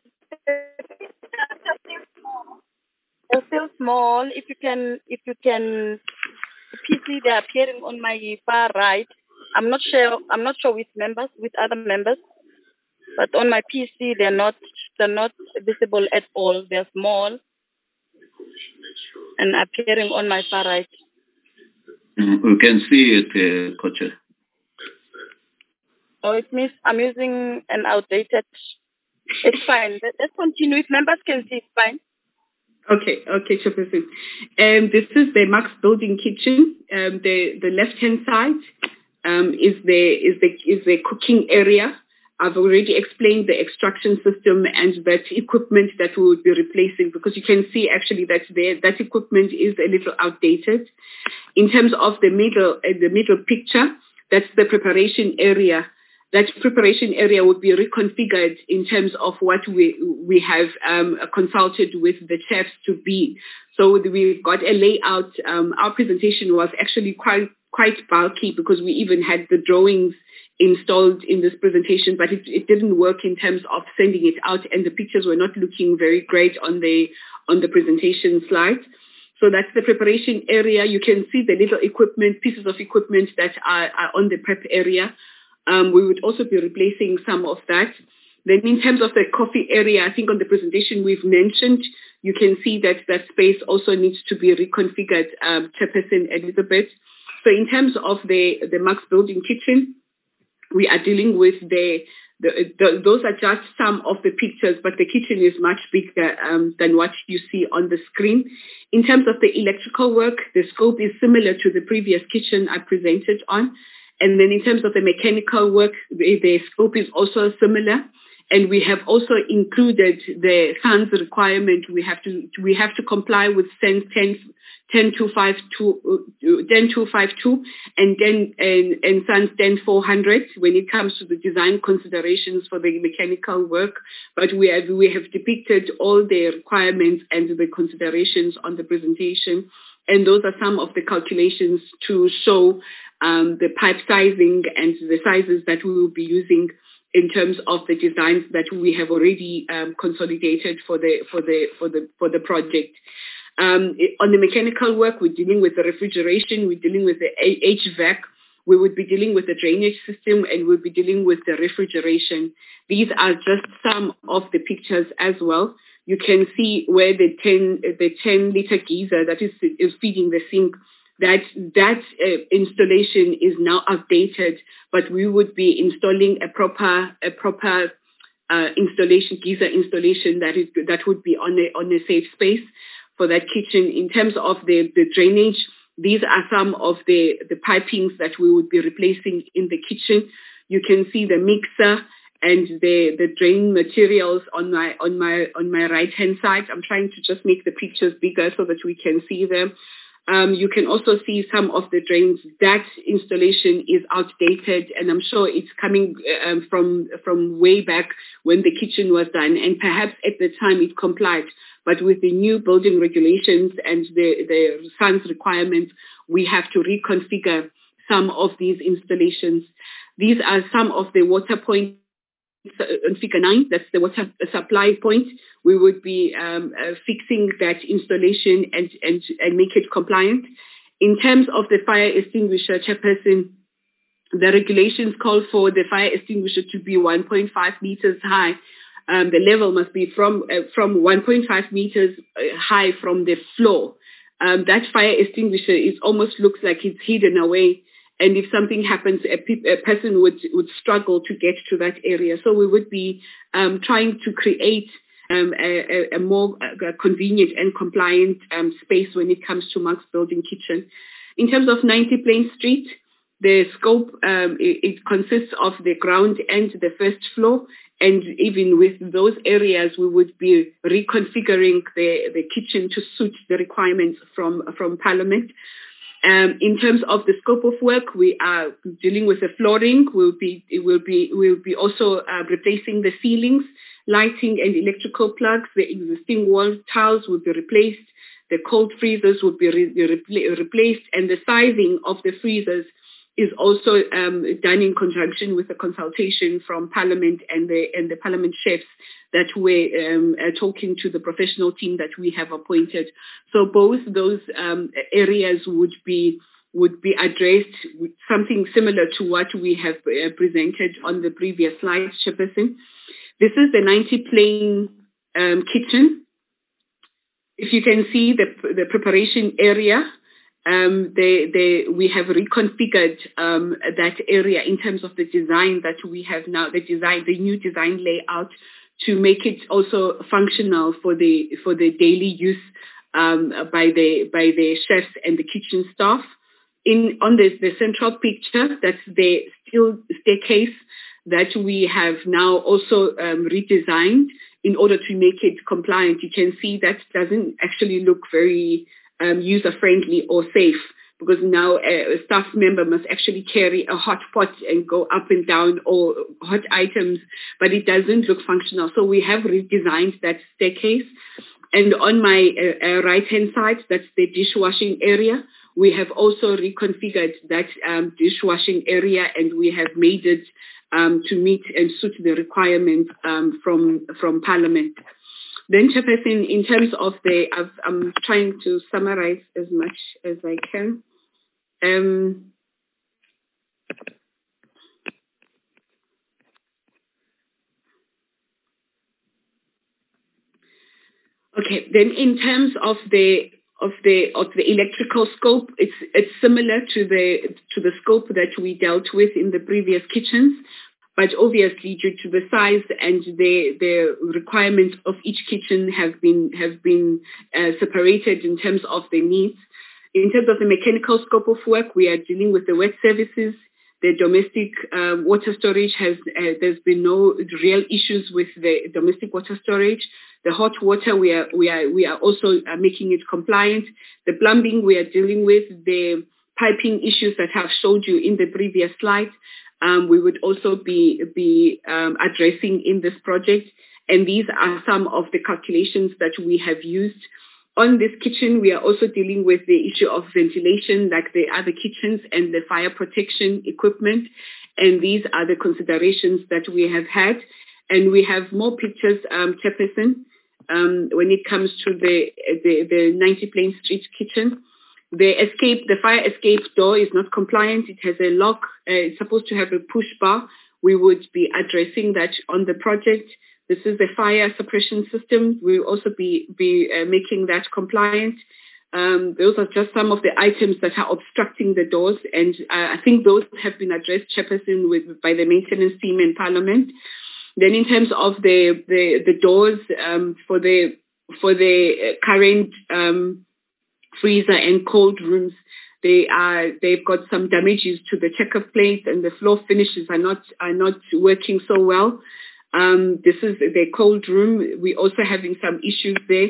they're still small. If you can, if you can, P C, they're appearing on my far right. I'm not sure. I'm not sure with members, with other members, but on my P C, they're not. They're not visible at all. They're small and appearing on my far right. We can see it, uh, Coach. Oh, it means I'm using an outdated. It's fine. Let's continue. If members can see, it's fine. Okay, okay, Chairperson. Um, this is the Max Building Kitchen. Um, the the left hand side um, is the is the is the cooking area. I've already explained the extraction system and that equipment that we would be replacing because you can see actually that there that equipment is a little outdated. In terms of the middle uh, the middle picture, that's the preparation area. That preparation area would be reconfigured in terms of what we we have um, consulted with the chefs to be. So we've got a layout. Um, our presentation was actually quite quite bulky because we even had the drawings installed in this presentation, but it, it didn't work in terms of sending it out, and the pictures were not looking very great on the on the presentation slides. So that's the preparation area. You can see the little equipment, pieces of equipment that are, are on the prep area. Um, we would also be replacing some of that. Then in terms of the coffee area, I think on the presentation we've mentioned, you can see that that space also needs to be reconfigured, um, Chairperson, a little bit. So in terms of the, the Max Building Kitchen, we are dealing with the, the, the, those are just some of the pictures, but the kitchen is much bigger um, than what you see on the screen. In terms of the electrical work, the scope is similar to the previous kitchen I presented on. And then in terms of the mechanical work, the, the scope is also similar. And we have also included the S A N S requirement. We have to we have to comply with S A N S ten two five two and then and, and S A N S ten four hundred when it comes to the design considerations for the mechanical work. But we have we have depicted all the requirements and the considerations on the presentation. And those are some of the calculations to show um, the pipe sizing and the sizes that we will be using in terms of the designs that we have already um, consolidated for the for the for the for the project. Um, on the mechanical work, we're dealing with the refrigeration, we're dealing with the H V A C, we would be dealing with the drainage system, and we'll be dealing with the refrigeration. These are just some of the pictures as well. You can see where the ten the ten liter geyser that is is feeding the sink. That that uh, installation is now outdated, but we would be installing a proper a proper uh, installation geyser installation that is that would be on a on a safe space for that kitchen. In terms of the, the drainage, these are some of the the pipings that we would be replacing in the kitchen. You can see the mixer and the the drain materials on my on my on my right hand side. I'm trying to just make the pictures bigger so that we can see them. Um, you can also see some of the drains. That installation is outdated, and I'm sure it's coming um, from from way back when the kitchen was done, and perhaps at the time it complied. But with the new building regulations and the, the S A N S requirements, we have to reconfigure some of these installations. These are some of the water points. On figure nine, that's the water supply point. We would be um, uh, fixing that installation and, and, and make it compliant. In terms of the fire extinguisher, Chairperson, the regulations call for the fire extinguisher to be one point five meters high. Um, the level must be from uh, from one point five meters high from the floor. Um, that fire extinguisher is almost looks like it's hidden away. And if something happens, a, pe- a person would, would struggle to get to that area. So we would be um, trying to create um, a, a, a more uh, convenient and compliant um, space when it comes to Mark's Building Kitchen. In terms of ninety Plain Street, the scope, um, it, it consists of the ground and the first floor. And even with those areas, we would be reconfiguring the, the kitchen to suit the requirements from, from Parliament. Um, in terms of the scope of work, we are dealing with the flooring. We'll be, it will be, we'll be also uh, replacing the ceilings, lighting and electrical plugs. The existing wall tiles will be replaced. The cold freezers will be re- re- replaced, and the sizing of the freezers is also um, done in conjunction with a consultation from Parliament and the and the Parliament chefs that we're um, uh, talking to the professional team that we have appointed. So both those um, areas would be would be addressed with something similar to what we have uh, presented on the previous slide, Chairperson. This is the ninety Plain um, kitchen. If you can see the the preparation area. Um, they, they, we have reconfigured um, that area in terms of the design that we have now, the design, the new design layout, to make it also functional for the for the daily use um, by the by the chefs and the kitchen staff. In on the, the central picture, that's the steel staircase that we have now also um, redesigned in order to make it compliant. You can see that doesn't actually look very Um, user-friendly or safe, because now a staff member must actually carry a hot pot and go up and down or hot items, but it doesn't look functional. So we have redesigned that staircase. And on my uh, uh, right-hand side, that's the dishwashing area. We have also reconfigured that um, dishwashing area, and we have made it um, to meet and suit the requirements um, from, from Parliament. Then, Chairperson, in terms of the, I've, I'm trying to summarize as much as I can. Um, okay, then in terms of the of the of the electrical scope, it's it's similar to the to the scope that we dealt with in the previous kitchens. But obviously, due to the size and the, the requirements of each kitchen have been have been uh, separated in terms of the needs. In terms of the mechanical scope of work, we are dealing with the wet services. The domestic uh, water storage has uh, there's been no real issues with the domestic water storage. The hot water, we are we are we are also uh, making it compliant. The plumbing, we are dealing with the piping issues that I've showed you in the previous slide. Um, we would also be be um, addressing in this project. And these are some of the calculations that we have used. On this kitchen, we are also dealing with the issue of ventilation, like the other kitchens, and the fire protection equipment. And these are the considerations that we have had. And we have more pictures, um, Chairperson, um, when it comes to the, the, the ninety Plain Street kitchen. The escape, the fire escape door is not compliant. It has a lock. Uh, it's supposed to have a push bar. We would be addressing that on the project. This is the fire suppression system. We will also be, be uh, making that compliant. Um, those are just some of the items that are obstructing the doors. And uh, I think those have been addressed, Chairperson, with, by the maintenance team in Parliament. Then in terms of the, the, the doors um, for the, for the current um, freezer and cold rooms, they are they've got some damages to the checker plate, and the floor finishes are not are not working so well. Um, this is the cold room. We're also having some issues there.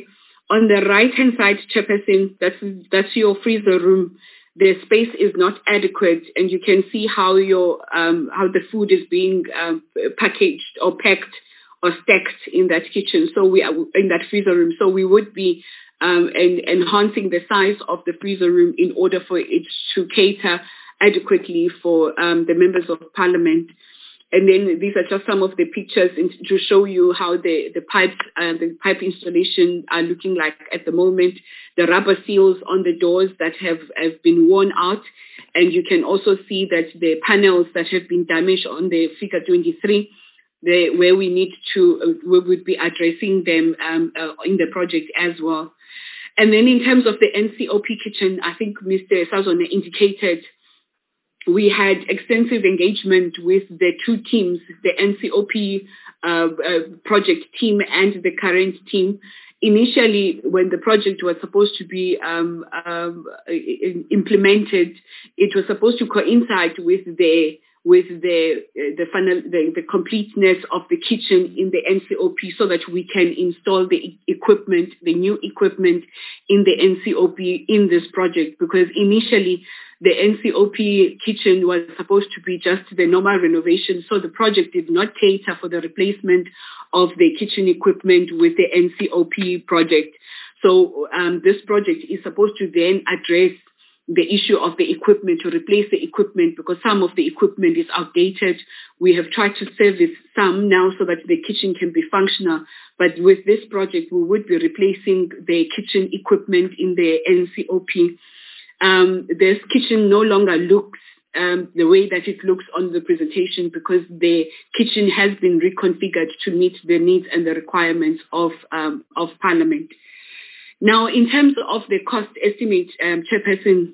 On the right-hand side, Chairperson, that's, that's your freezer room. The space is not adequate, and you can see how your um, how the food is being um, packaged or packed or stacked in that kitchen. So we are in that freezer room. So we would be um, en- enhancing the size of the freezer room in order for it to cater adequately for um, the members of Parliament. And then these are just some of the pictures in, to show you how the, the pipes and uh, the pipe installation are looking like at the moment. The rubber seals on the doors that have, have been worn out. And you can also see that the panels that have been damaged on the figure twenty-three, the, where we need to, uh, we would be addressing them um, uh, in the project as well. And then in terms of the N C O P kitchen, I think Mister Sazone indicated we had extensive engagement with the two teams, the N C O P uh, uh, project team and the current team. Initially, when the project was supposed to be um, um, implemented, it was supposed to coincide with the with the uh, the, final, the the completeness of the kitchen in the N C O P, so that we can install the equipment, the new equipment in the N C O P in this project. Because initially, the N C O P kitchen was supposed to be just the normal renovation, so the project did not cater for the replacement of the kitchen equipment with the N C O P project. So um, this project is supposed to then address the issue of the equipment, to replace the equipment, because some of the equipment is outdated. We have tried to service some now so that the kitchen can be functional. But with this project, we would be replacing the kitchen equipment in the N C O P. Um, this kitchen no longer looks um, the way that it looks on the presentation, because the kitchen has been reconfigured to meet the needs and the requirements of um, of Parliament. Now, in terms of the cost estimate, um, Chairperson,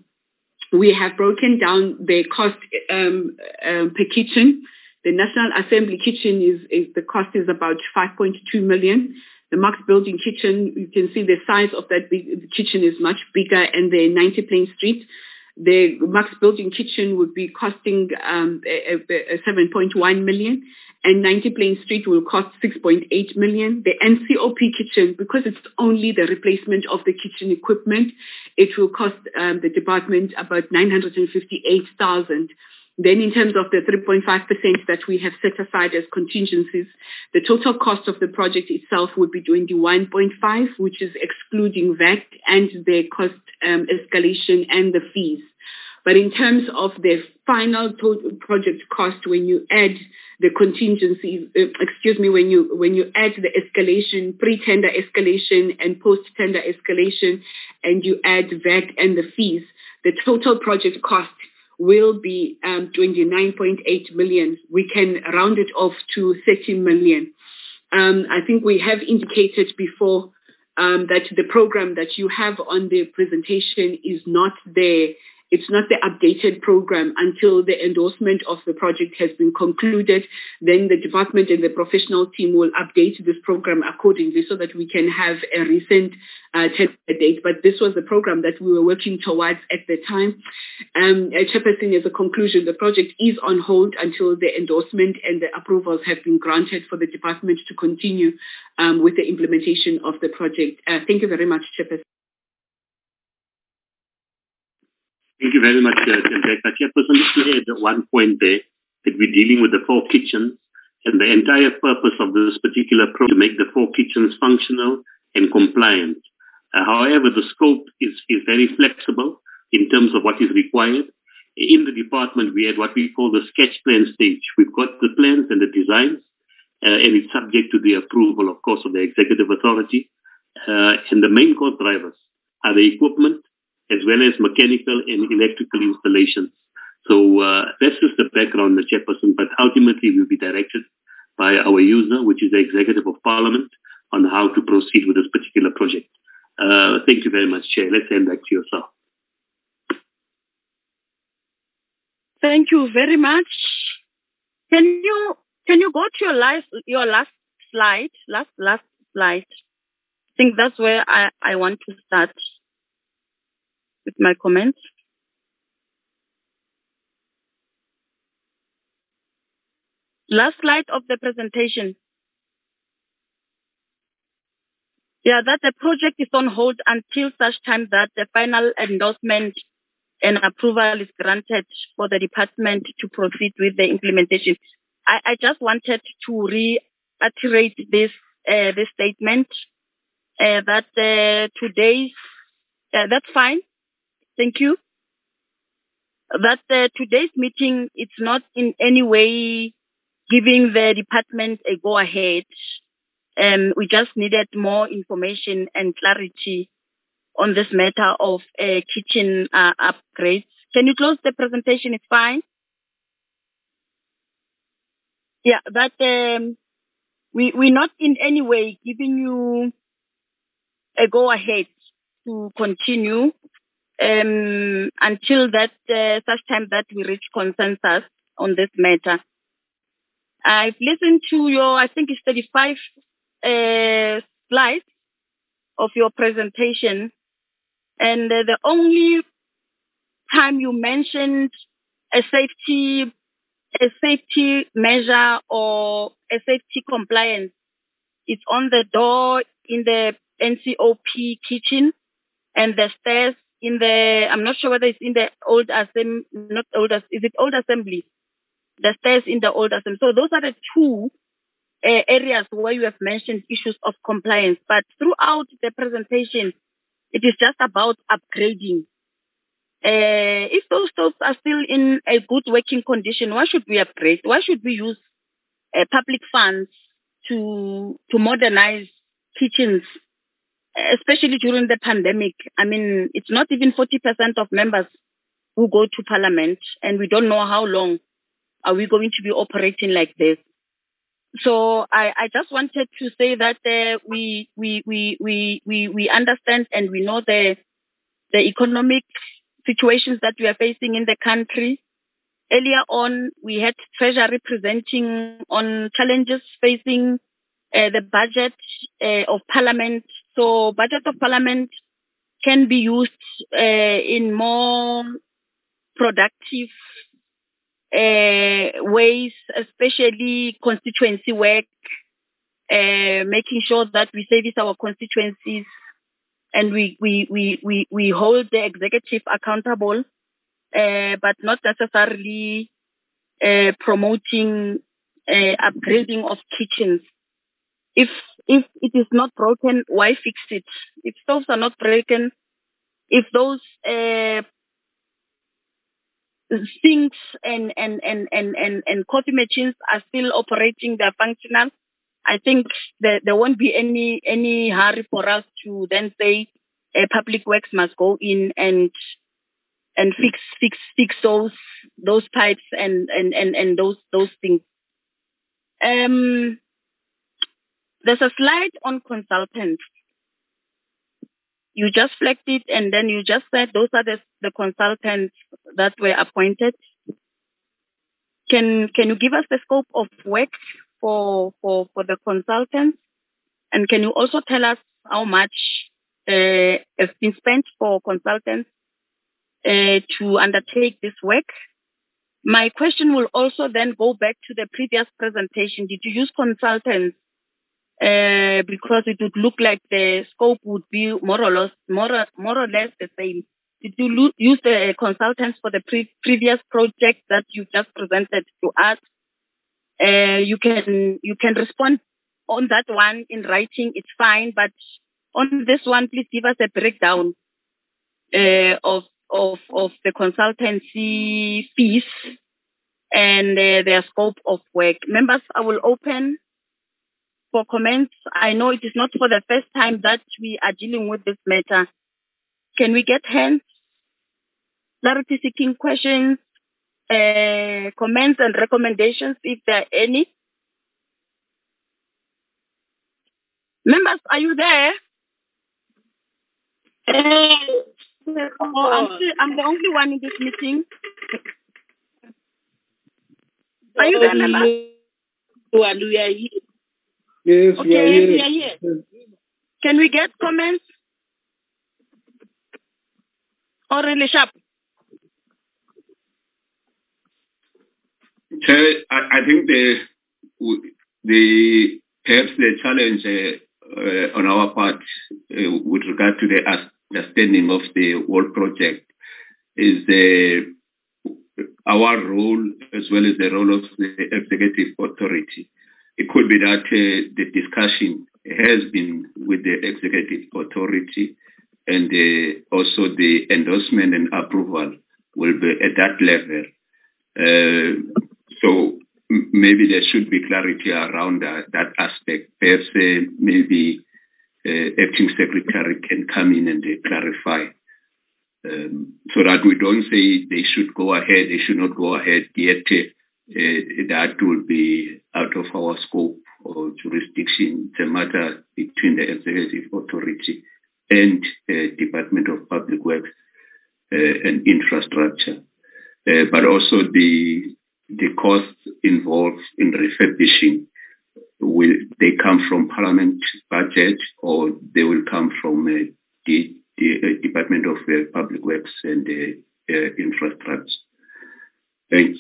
we have broken down the cost um, um, per kitchen. The National Assembly kitchen is, is the cost is about five point two million. The Max Building kitchen, you can see the size of that big, the kitchen is much bigger, and the ninety Plain Street, the Max Building kitchen would be costing um, a, a, a seven point one million, and ninety Plain Street will cost six point eight million. The N C O P kitchen, because it's only the replacement of the kitchen equipment, it will cost um, the department about nine hundred fifty-eight thousand. Then in terms of the three point five percent that we have set aside as contingencies, the total cost of the project itself would be twenty-one point five, which is excluding V A T and the cost um, escalation and the fees. But in terms of the final total project cost, when you add the contingencies, uh, excuse me, when you when you add the escalation, pre-tender escalation and post-tender escalation, and you add V A T and the fees, the total project cost will be um, twenty-nine point eight million. We can round it off to thirty million. Um, I think we have indicated before um, that the program that you have on the presentation is not the It's not the updated program until the endorsement of the project has been concluded. Then the department and the professional team will update this program accordingly so that we can have a recent uh, tender date. But this was the program that we were working towards at the time. Um, Chairperson, as a conclusion, the project is on hold until the endorsement and the approvals have been granted for the department to continue um, with the implementation of the project. Uh, thank you very much, Chairperson. Thank you very much, uh, Rebecca. Chairperson, just to add one point there, that we're dealing with the four kitchens, and the entire purpose of this particular program is to make the four kitchens functional and compliant. Uh, however, the scope is, is very flexible in terms of what is required. In the department, we had what we call the sketch plan stage. We've got the plans and the designs, uh, and it's subject to the approval, of course, of the executive authority. Uh, and the main cost drivers are the equipment, as well as mechanical and electrical installations. So uh, this is the background, the Chairperson, but ultimately will be directed by our user, which is the Executive of Parliament, on how to proceed with this particular project. Uh, thank you very much, Chair. Let's hand back to yourself. Thank you very much. Can you can you go to your last your last slide? Last last slide. I think that's where I, I want to start with my comments. Last slide of the presentation. Yeah, that the project is on hold until such time that the final endorsement and approval is granted for the department to proceed with the implementation. I, I just wanted to reiterate this uh, this statement uh, that uh, today's uh, that's fine. Thank you. That uh, today's meeting, it's not in any way giving the department a go ahead. Um, we just needed more information and clarity on this matter of uh, kitchen uh, upgrades. Can you close the presentation? It's fine. Yeah, that um, we we're not in any way giving you a go ahead to continue um, until that uh, such time that we reach consensus on this matter. I've listened to your, I think it's thirty-five uh, slides of your presentation, and uh, the only time you mentioned a safety a safety measure or a safety compliance, it's on the door in the N C O P kitchen and the stairs in the, I'm not sure whether it's in the old assembly, not old, is it old assembly? The stairs in the old assembly. So those are the two uh, areas where you have mentioned issues of compliance. But throughout the presentation, it is just about upgrading. Uh, if those stoves are still in a good working condition, why should we upgrade? Why should we use uh, public funds to to modernize kitchens, especially during the pandemic? I mean, it's not even forty percent of members who go to parliament, and we don't know how long are we going to be operating like this. So I, I just wanted to say that uh, we, we we we we we understand and we know the the economic situations that we are facing in the country. Earlier on, we had Treasury presenting on challenges facing uh, the budget uh, of Parliament. So budget of Parliament can be used uh, in more productive uh, ways, especially constituency work, uh, making sure that we service our constituencies and we, we, we, we, we hold the executive accountable, uh, but not necessarily uh, promoting uh, upgrading of kitchens. If if it is not broken, why fix it? If stoves are not broken, if those uh, sinks and, and, and, and, and, and coffee machines are still operating, they're functional, I think that there won't be any any hurry for us to then say uh, public works must go in and and fix fix fix those those pipes and and and, and those those things. Um, there's a slide on consultants. You just flagged it, and then you just said those are the the consultants that were appointed. Can can you give us the scope of work for for for the consultants, and can you also tell us how much uh, has been spent for consultants uh, to undertake this work? My question will also then go back to the previous presentation. Did you use consultants? Uh, because it would look like the scope would be more or less, more, or- more or less the same. Did you lo- use the consultants for the pre- previous project that you just presented to us? Uh, you can you can respond on that one in writing. It's fine, but on this one, please give us a breakdown uh, of of of the consultancy fees and uh, their scope of work. Members, I will open for comments. I know it is not for the first time that we are dealing with this matter. Can we get hands? Clarity seeking questions, uh, comments and recommendations if there are any. Members, are you there? Uh, oh, I'm, still, I'm the only one in this meeting. Are you there, members? Yes, Okay, we are here. we are here. Can we get comments? Or really sharp? Chair, I, I think the the perhaps the challenge uh, uh, on our part, uh, with regard to the understanding of the whole project, is the our role as well as the role of the executive authority. It could be that uh, the discussion has been with the executive authority, and uh, also the endorsement and approval will be at that level. Uh, so m- maybe there should be clarity around that, that aspect. Perhaps uh, maybe uh, acting secretary can come in and uh, clarify. Um, so that we don't say they should go ahead, they should not go ahead, yet uh, uh, that will be out of our scope or jurisdiction. It's a matter between the executive authority and uh, Department of Public Works uh, and Infrastructure. Uh, but also the the costs involved in refurbishing, will they come from Parliament budget or they will come from uh, the the uh, Department of uh, Public Works and uh, uh, Infrastructure. Thanks.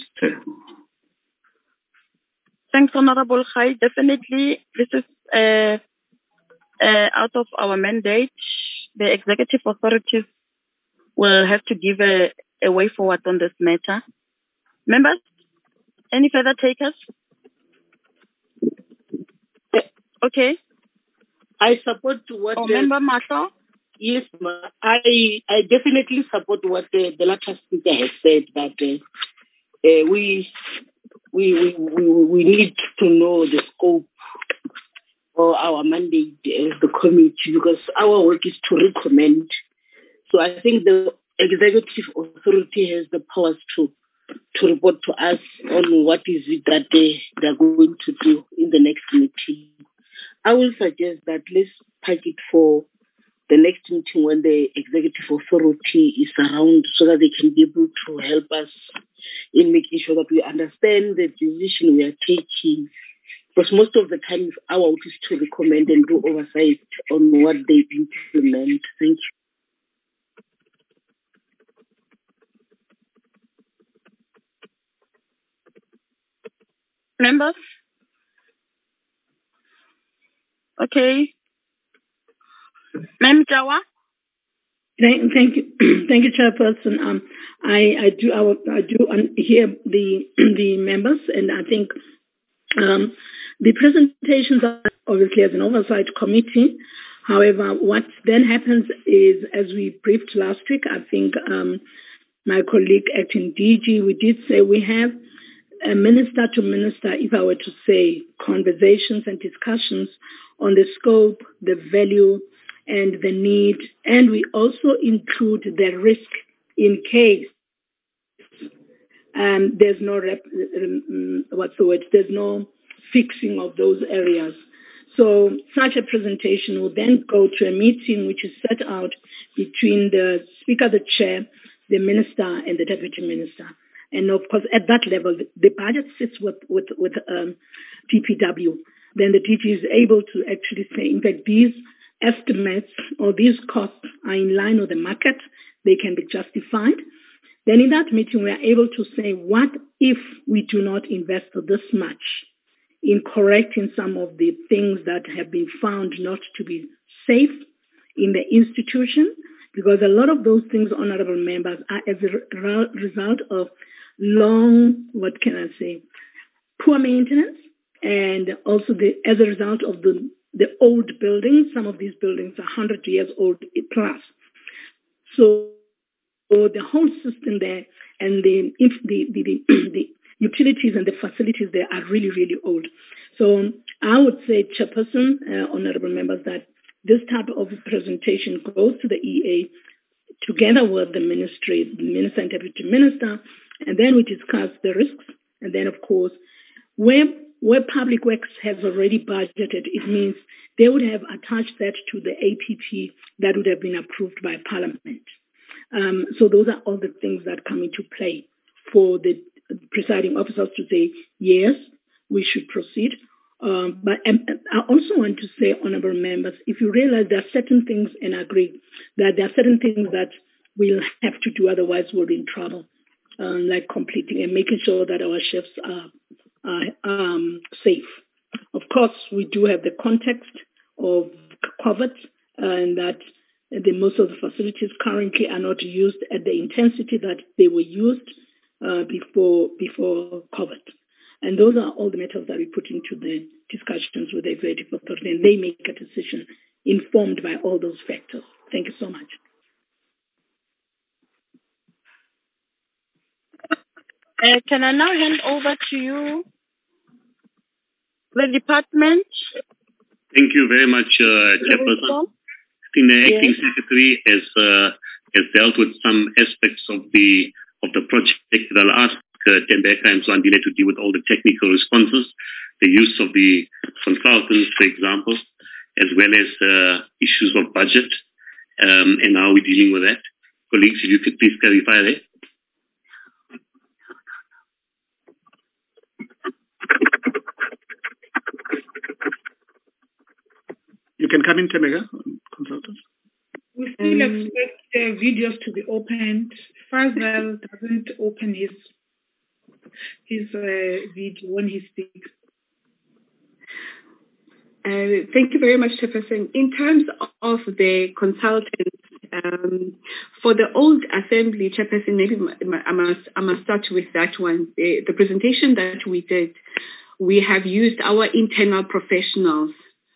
Thanks, Honorable Khai. Definitely, this is uh, uh, out of our mandate. The executive authorities will have to give a, a way forward on this matter. Members, any further takers? Okay. I support what oh, the, Member Mahlo? Yes, ma. I I definitely support what the, the latter speaker has said, that uh, uh, we, we we we we need to know the scope or our mandate as the committee, because our work is to recommend. So I think the executive authority has the powers to to report to us on what is it that they they're going to do in the next meeting. I will suggest that let's pack it for the next meeting when the executive authority is around, so that they can be able to help us in making sure that we understand the decision we are taking. Because most of the time our work is to recommend and do oversight on what they implement. Thank you. Members? Okay. Ma'am Jawa? Thank, thank you, thank you, Chairperson. Um, I, I do, I, will, I do hear the the members, and I think um, the presentations are obviously as an oversight committee. However, what then happens is, as we briefed last week, I think um, my colleague acting D G, we did say we have a minister to minister, if I were to say, conversations and discussions on the scope, the value, and the need, and we also include the risk in case um, there's no rep, um, what's the word? There's no fixing of those areas. So such a presentation will then go to a meeting which is set out between the speaker, the chair, the minister, and the deputy minister. And of course, at that level, the budget sits with with, with um, D P W. Then the D G is able to actually say, in fact, these estimates or these costs are in line with the market, they can be justified. Then in that meeting, we are able to say, what if we do not invest this much in correcting some of the things that have been found not to be safe in the institution? Because a lot of those things, honorable members, are as a result of long, what can I say, poor maintenance, and also the, as a result of the the old buildings. Some of these buildings are one hundred years old plus. So, so the whole system there and the, the, the, the, the utilities and the facilities there are really, really old. So I would say, Chairperson, uh, honorable members, that this type of presentation goes to the E A together with the ministry, the minister and deputy minister, and then we discuss the risks. And then, of course, where Where Public Works has already budgeted, it means they would have attached that to the A P P that would have been approved by Parliament. Um, so those are all the things that come into play for the presiding officers to say, yes, we should proceed. Um, but and, and I also want to say, honorable members, if you realize there are certain things, and I agree, that there are certain things that we'll have to do, otherwise we'll be in trouble, um, like completing and making sure that our chefs are Uh, um, safe. Of course, we do have the context of COVID, and that the most of the facilities currently are not used at the intensity that they were used uh, before before COVID. And those are all the matters that we put into the discussions with the executive authority, and they make a decision informed by all those factors. Thank you so much. Uh, can I now hand over to you, the department? Thank you very much, uh, Chairperson. I think the acting yes. secretary has uh, has dealt with some aspects of the of the project. I'll ask uh, Tembeka and Swandile to deal with all the technical responses, the use of the consultants, for example, as well as uh, issues of budget, um, and how we're dealing with that. Colleagues, if you could please clarify that. You can come in, Tembeka, consultants. We still um, expect uh, videos to be opened. Fazal doesn't open his his uh, video when he speaks. Uh, thank you very much, Chairperson. In terms of the consultants, um, for the old assembly, Chairperson, maybe I must I must start with that one. The, the presentation that we did, we have used our internal professionals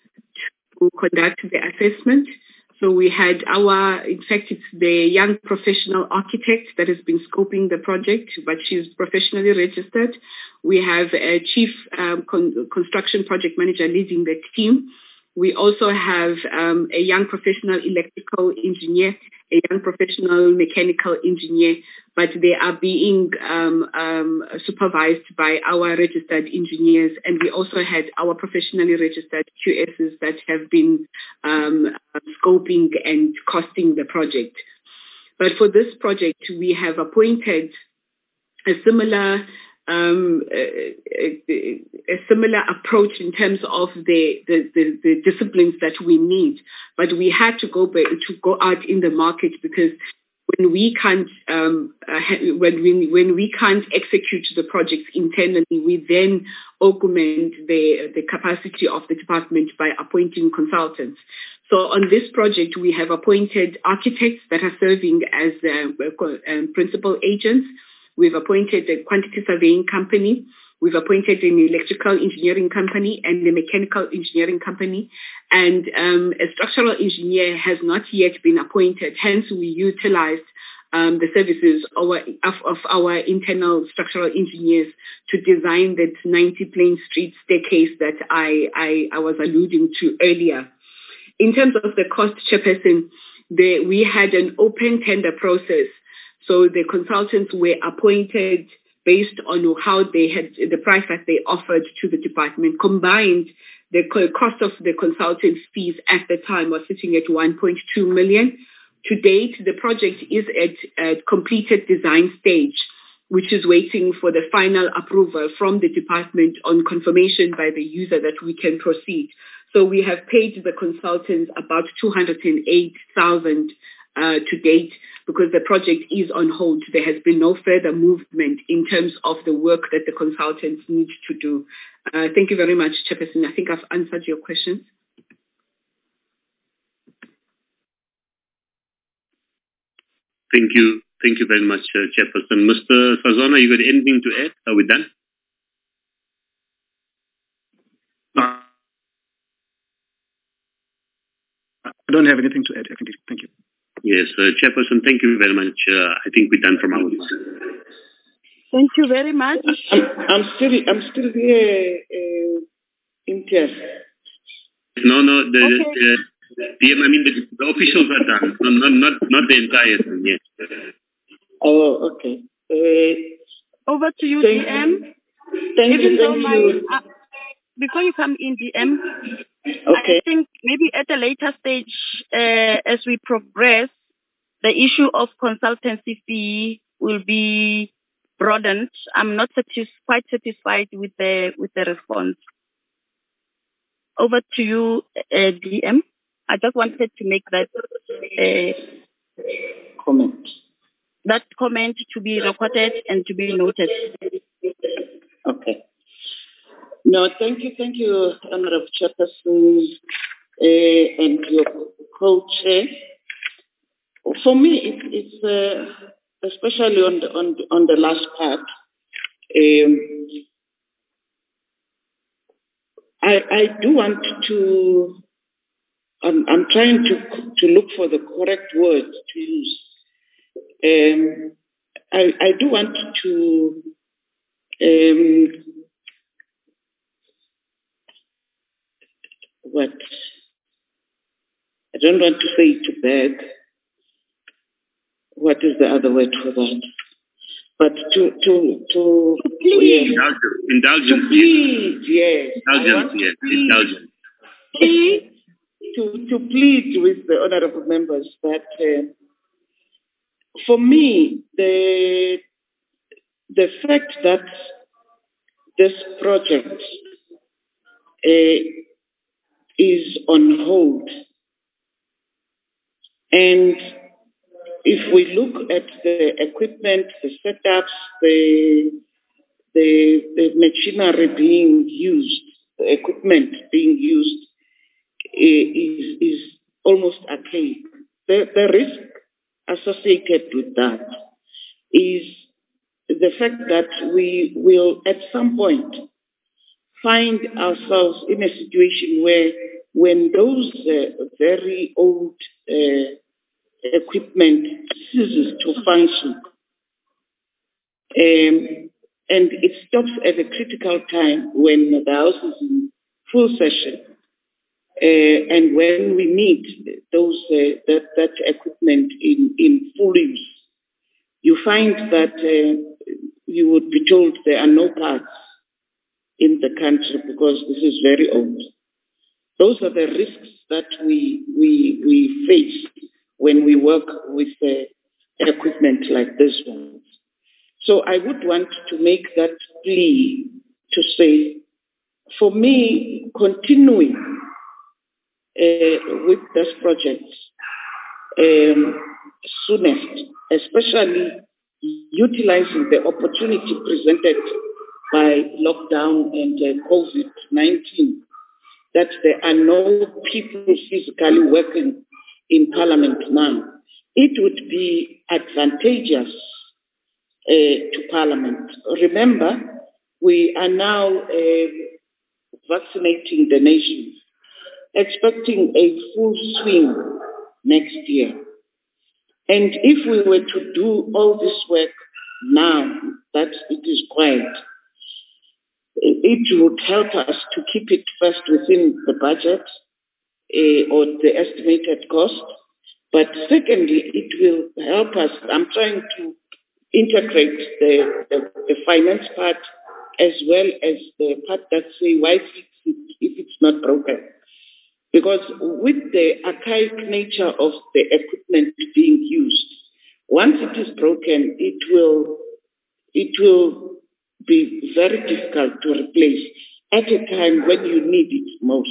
to conduct the assessment. So we had our, in fact, it's the young professional architect that has been scoping the project, but she's professionally registered. We have a chief um, con- construction project manager leading the team. We also have um, a young professional electrical engineer, a young professional mechanical engineer, but they are being um, um, supervised by our registered engineers. And we also had our professionally registered Q Ss that have been um, scoping and costing the project. But for this project, we have appointed a similar Um, a, a, a similar approach in terms of the, the, the, the disciplines that we need. But we had to go back, to go out in the market, because when we can't um, uh, when we when we can't execute the projects internally, we then augment the the capacity of the department by appointing consultants. So on this project, we have appointed architects that are serving as uh, uh, principal agents. We've appointed a quantity surveying company. We've appointed an electrical engineering company and a mechanical engineering company. And um, a structural engineer has not yet been appointed. Hence, we utilized um, the services of, of, of our internal structural engineers to design that ninety Plain Street staircase that I, I, I was alluding to earlier. In terms of the cost, Chairperson, the, we had an open tender process. So the consultants were appointed based on how they had the price that they offered to the department. Combined, the cost of the consultant fees at the time was sitting at one point two million. To date, the project is at a completed design stage, which is waiting for the final approval from the department on confirmation by the user that we can proceed. So we have paid the consultants about two hundred eight thousand uh, to date, because the project is on hold. There has been no further movement in terms of the work that the consultants need to do. Uh, thank you very much, Chairperson. I think I've answered your questions. Thank you. Thank you very much, uh, Chairperson. Mister Sazona, you got anything to add? Are we done? I don't have anything to add. Thank you. Yes, uh, Chairperson, thank you very much. Uh, I think we're done from our side. Thank you very much. I'm, I'm still, I'm still here uh, in T S. No, no, the, okay. the, the, I mean, the, the officials are done. No, not, not, not the entire thing, yes. Oh, okay. Uh, Over to you, D M. Thank Even you, though thank my, you. uh, before you come in, D M, okay. I think maybe at a later stage, uh, as we progress, the issue of consultancy fee will be broadened. I'm not satis- quite satisfied with the with the response. Over to you, uh, D M. I just wanted to make that uh, comment. That comment to be recorded and to be noted. Okay. No, thank you, thank you, Honorable Chairperson. uh, and your co-chair. For me, it, it's uh, especially on the, on, the, on the last part. Um, I, I do want to, I'm, I'm trying to, to look for the correct words to use. Um, I, I do want to um, what? I don't want to say to beg. What is the other word for that? But to to to please. Yes. Indulgence. To plead, yes. Indulgence, yes. Plead, Indulgence. plead, to to plead with the honourable members that uh, for me the the fact that this project uh, is on hold, and if we look at the equipment, the setups, the the, the machinery being used, the equipment being used uh, is is almost archaic. The the risk associated with that is the fact that we will at some point find ourselves in a situation where when those uh, very old uh, equipment ceases to function, um, and it stops at a critical time when the house is in full session, uh, and when we need those uh, that, that equipment in, in full use, you find that uh, you would be told there are no parts in the country because this is very old. Those are the risks that we we we face when we work with uh, equipment like this one. So I would want to make that plea to say, for me, continuing uh, with this project um, soonest, especially utilizing the opportunity presented by lockdown and uh, COVID nineteen, that there are no people physically working in Parliament now. It would be advantageous uh, to Parliament. Remember, we are now uh, vaccinating the nation, expecting a full swing next year. And if we were to do all this work now that it is quiet, it would help us to keep it first within the budget uh, or the estimated cost. But secondly, it will help us. I'm trying to integrate the, the, the finance part as well as the part that say why fix it if it's not broken. Because with the archaic nature of the equipment being used, once it is broken, it will it will be very difficult to replace at a time when you need it most.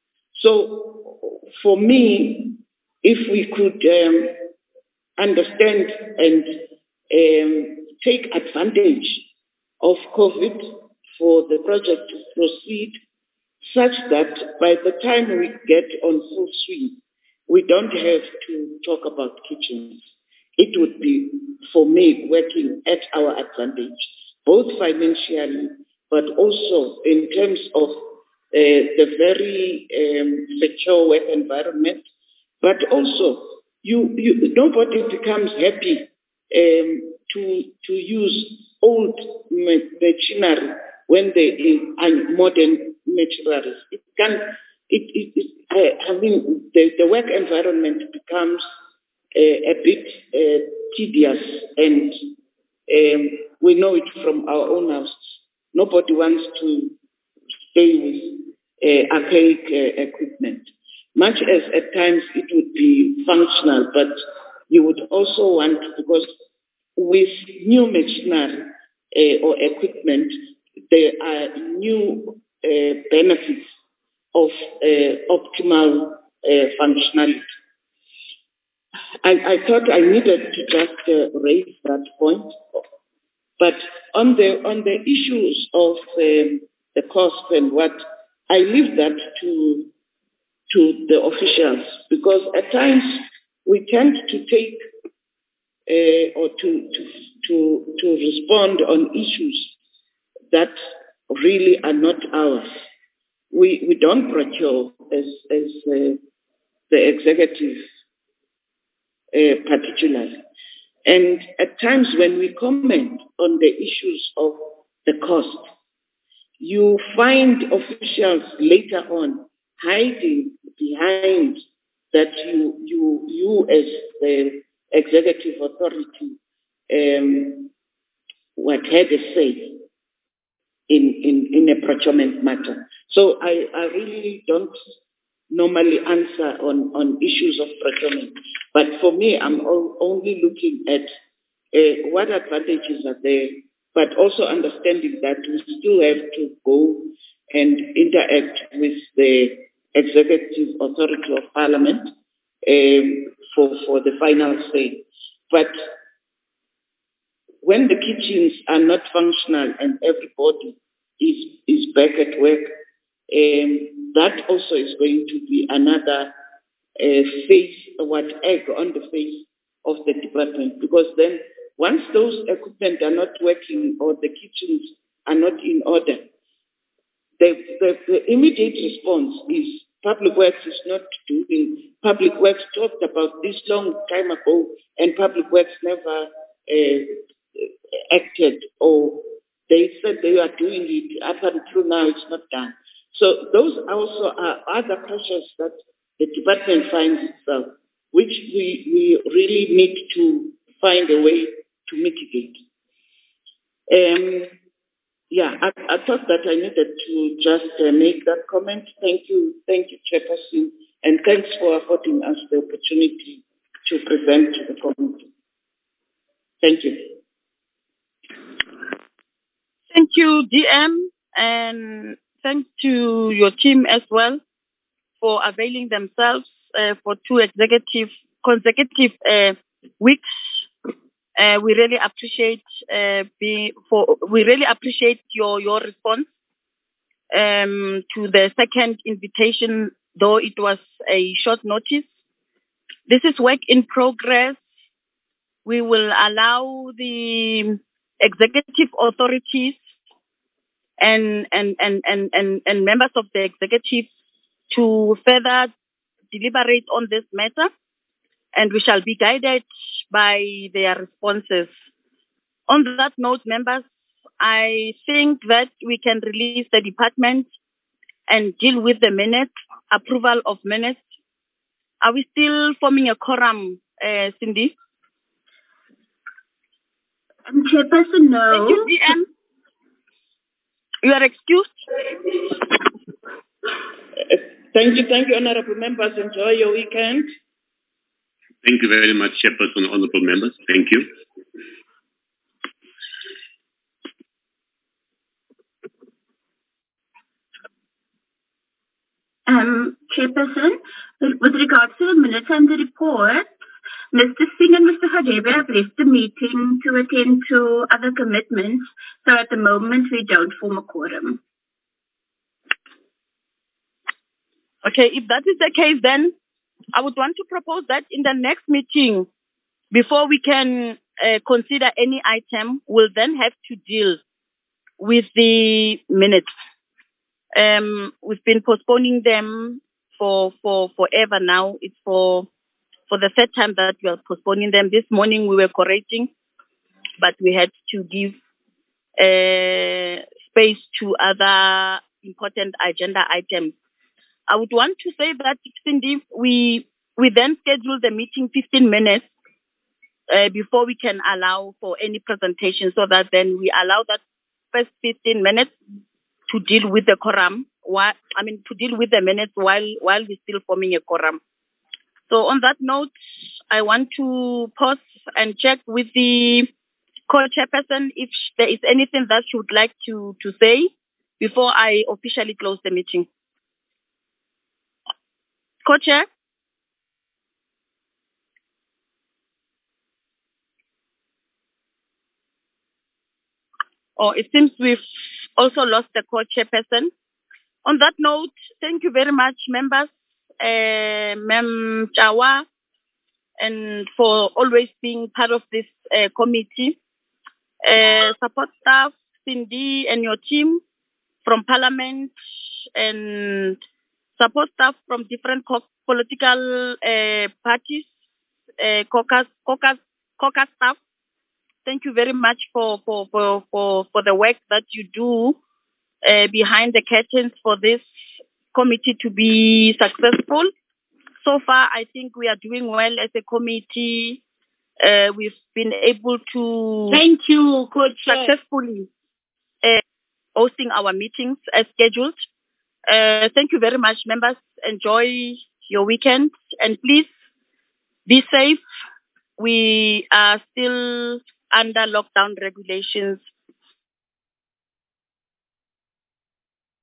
So for me, if we could um, understand and um, take advantage of COVID for the project to proceed such that by the time we get on full swing, we don't have to talk about kitchens. It would be, for me, working at our advantage, both financially, but also in terms of uh, the very um, secure work environment. But also, you, you nobody becomes happy um, to to use old machinery when they are modern machineries. It can, it, it, it I, I mean, the, the work environment becomes uh, a bit uh, tedious, and um, we know it from our own houses. Nobody wants to stay with uh, archaic uh, equipment. Much as at times it would be functional, but you would also want, because with new machinery uh, or equipment, there are new uh, benefits of uh, optimal uh, functionality. I, I thought I needed to just uh, raise that point, but on the on the issues of um, the cost and what, I leave that to to the officials, because at times we tend to take uh, or to, to, to, to respond on issues that really are not ours. We, we don't procure as, as uh, the executive uh, particularly. And at times when we comment on the issues of the cost, you find officials later on hiding behind that you, you, you as the executive authority um, what had a say in, in, in a procurement matter. So I, I really don't normally answer on, on issues of procurement. But for me, I'm o- only looking at uh, what advantages are there, but also understanding that we still have to go and interact with the executive authority of Parliament um, for, for the final say. But when the kitchens are not functional and everybody is, is back at work, um, that also is going to be another uh, face, what egg on the face of the department. Because then once those equipment are not working or the kitchens are not in order, the, the, the immediate response is Public Works is not doing. Public Works talked about this long time ago, and Public Works never uh, acted, or they said they are doing it. Up until now, it's not done. So those also are other pressures that the department finds itself, which we, we really need to find a way to mitigate. Um, yeah, I, I thought that I needed to just uh, make that comment. Thank you, thank you, Chairperson, and thanks for affording us the opportunity to present to the committee. Thank you. Thank you, D M, and thanks to your team as well for availing themselves uh, for two executive consecutive uh, weeks. Uh, we really appreciate uh, being for we really appreciate your your response um, to the second invitation, though it was a short notice. This is work in progress. We will allow the executive authorities and and and and and, and members of the executive to further deliberate on this matter, and we shall be guided by their responses. On that note, members, I think that we can release the department and deal with the minutes, approval of minutes. Are we still forming a quorum, uh, Cindy? Um, Chairperson, no. Thank you, D M. You are excused. Uh, thank you, thank you, honorable members. Enjoy your weekend. Thank you very much, Chairperson, honorable members. Thank you. Um, Chairperson, with regards to the minutes and the report, Mister Singh and Mister Hadebe have left the meeting to attend to other commitments, so at the moment we don't form a quorum. Okay, if that is the case, then I would want to propose that in the next meeting, before we can uh, consider any item, we'll then have to deal with the minutes. Um, we've been postponing them for, for forever now. It's for for the third time that we are postponing them. This morning we were correcting, but we had to give uh, space to other important agenda items. I would want to say that, Cindy, we we then schedule the meeting fifteen minutes uh, before we can allow for any presentation, so that then we allow that first fifteen minutes to deal with the quorum. While, I mean, to deal with the minutes while while we're still forming a quorum. So on that note, I want to pause and check with the co-chairperson if there is anything that she would like to, to say before I officially close the meeting. Co-chair? Oh, it seems we've also lost the co-chairperson. On that note, thank you very much, members. uh, Ma'am Chawa, and for always being part of this uh, committee. Uh, support staff, Cindy and your team from Parliament, and support staff from different co- political uh, parties, uh, caucus, caucus, caucus staff. Thank you very much for, for, for, for, for the work that you do uh, behind the curtains for this committee to be successful. So far, I think we are doing well as a committee. Uh, we've been able to Thank you, Coach. successfully uh, hosting our meetings as scheduled. Uh, thank you very much, members. Enjoy your weekend, and please be safe. We are still under lockdown regulations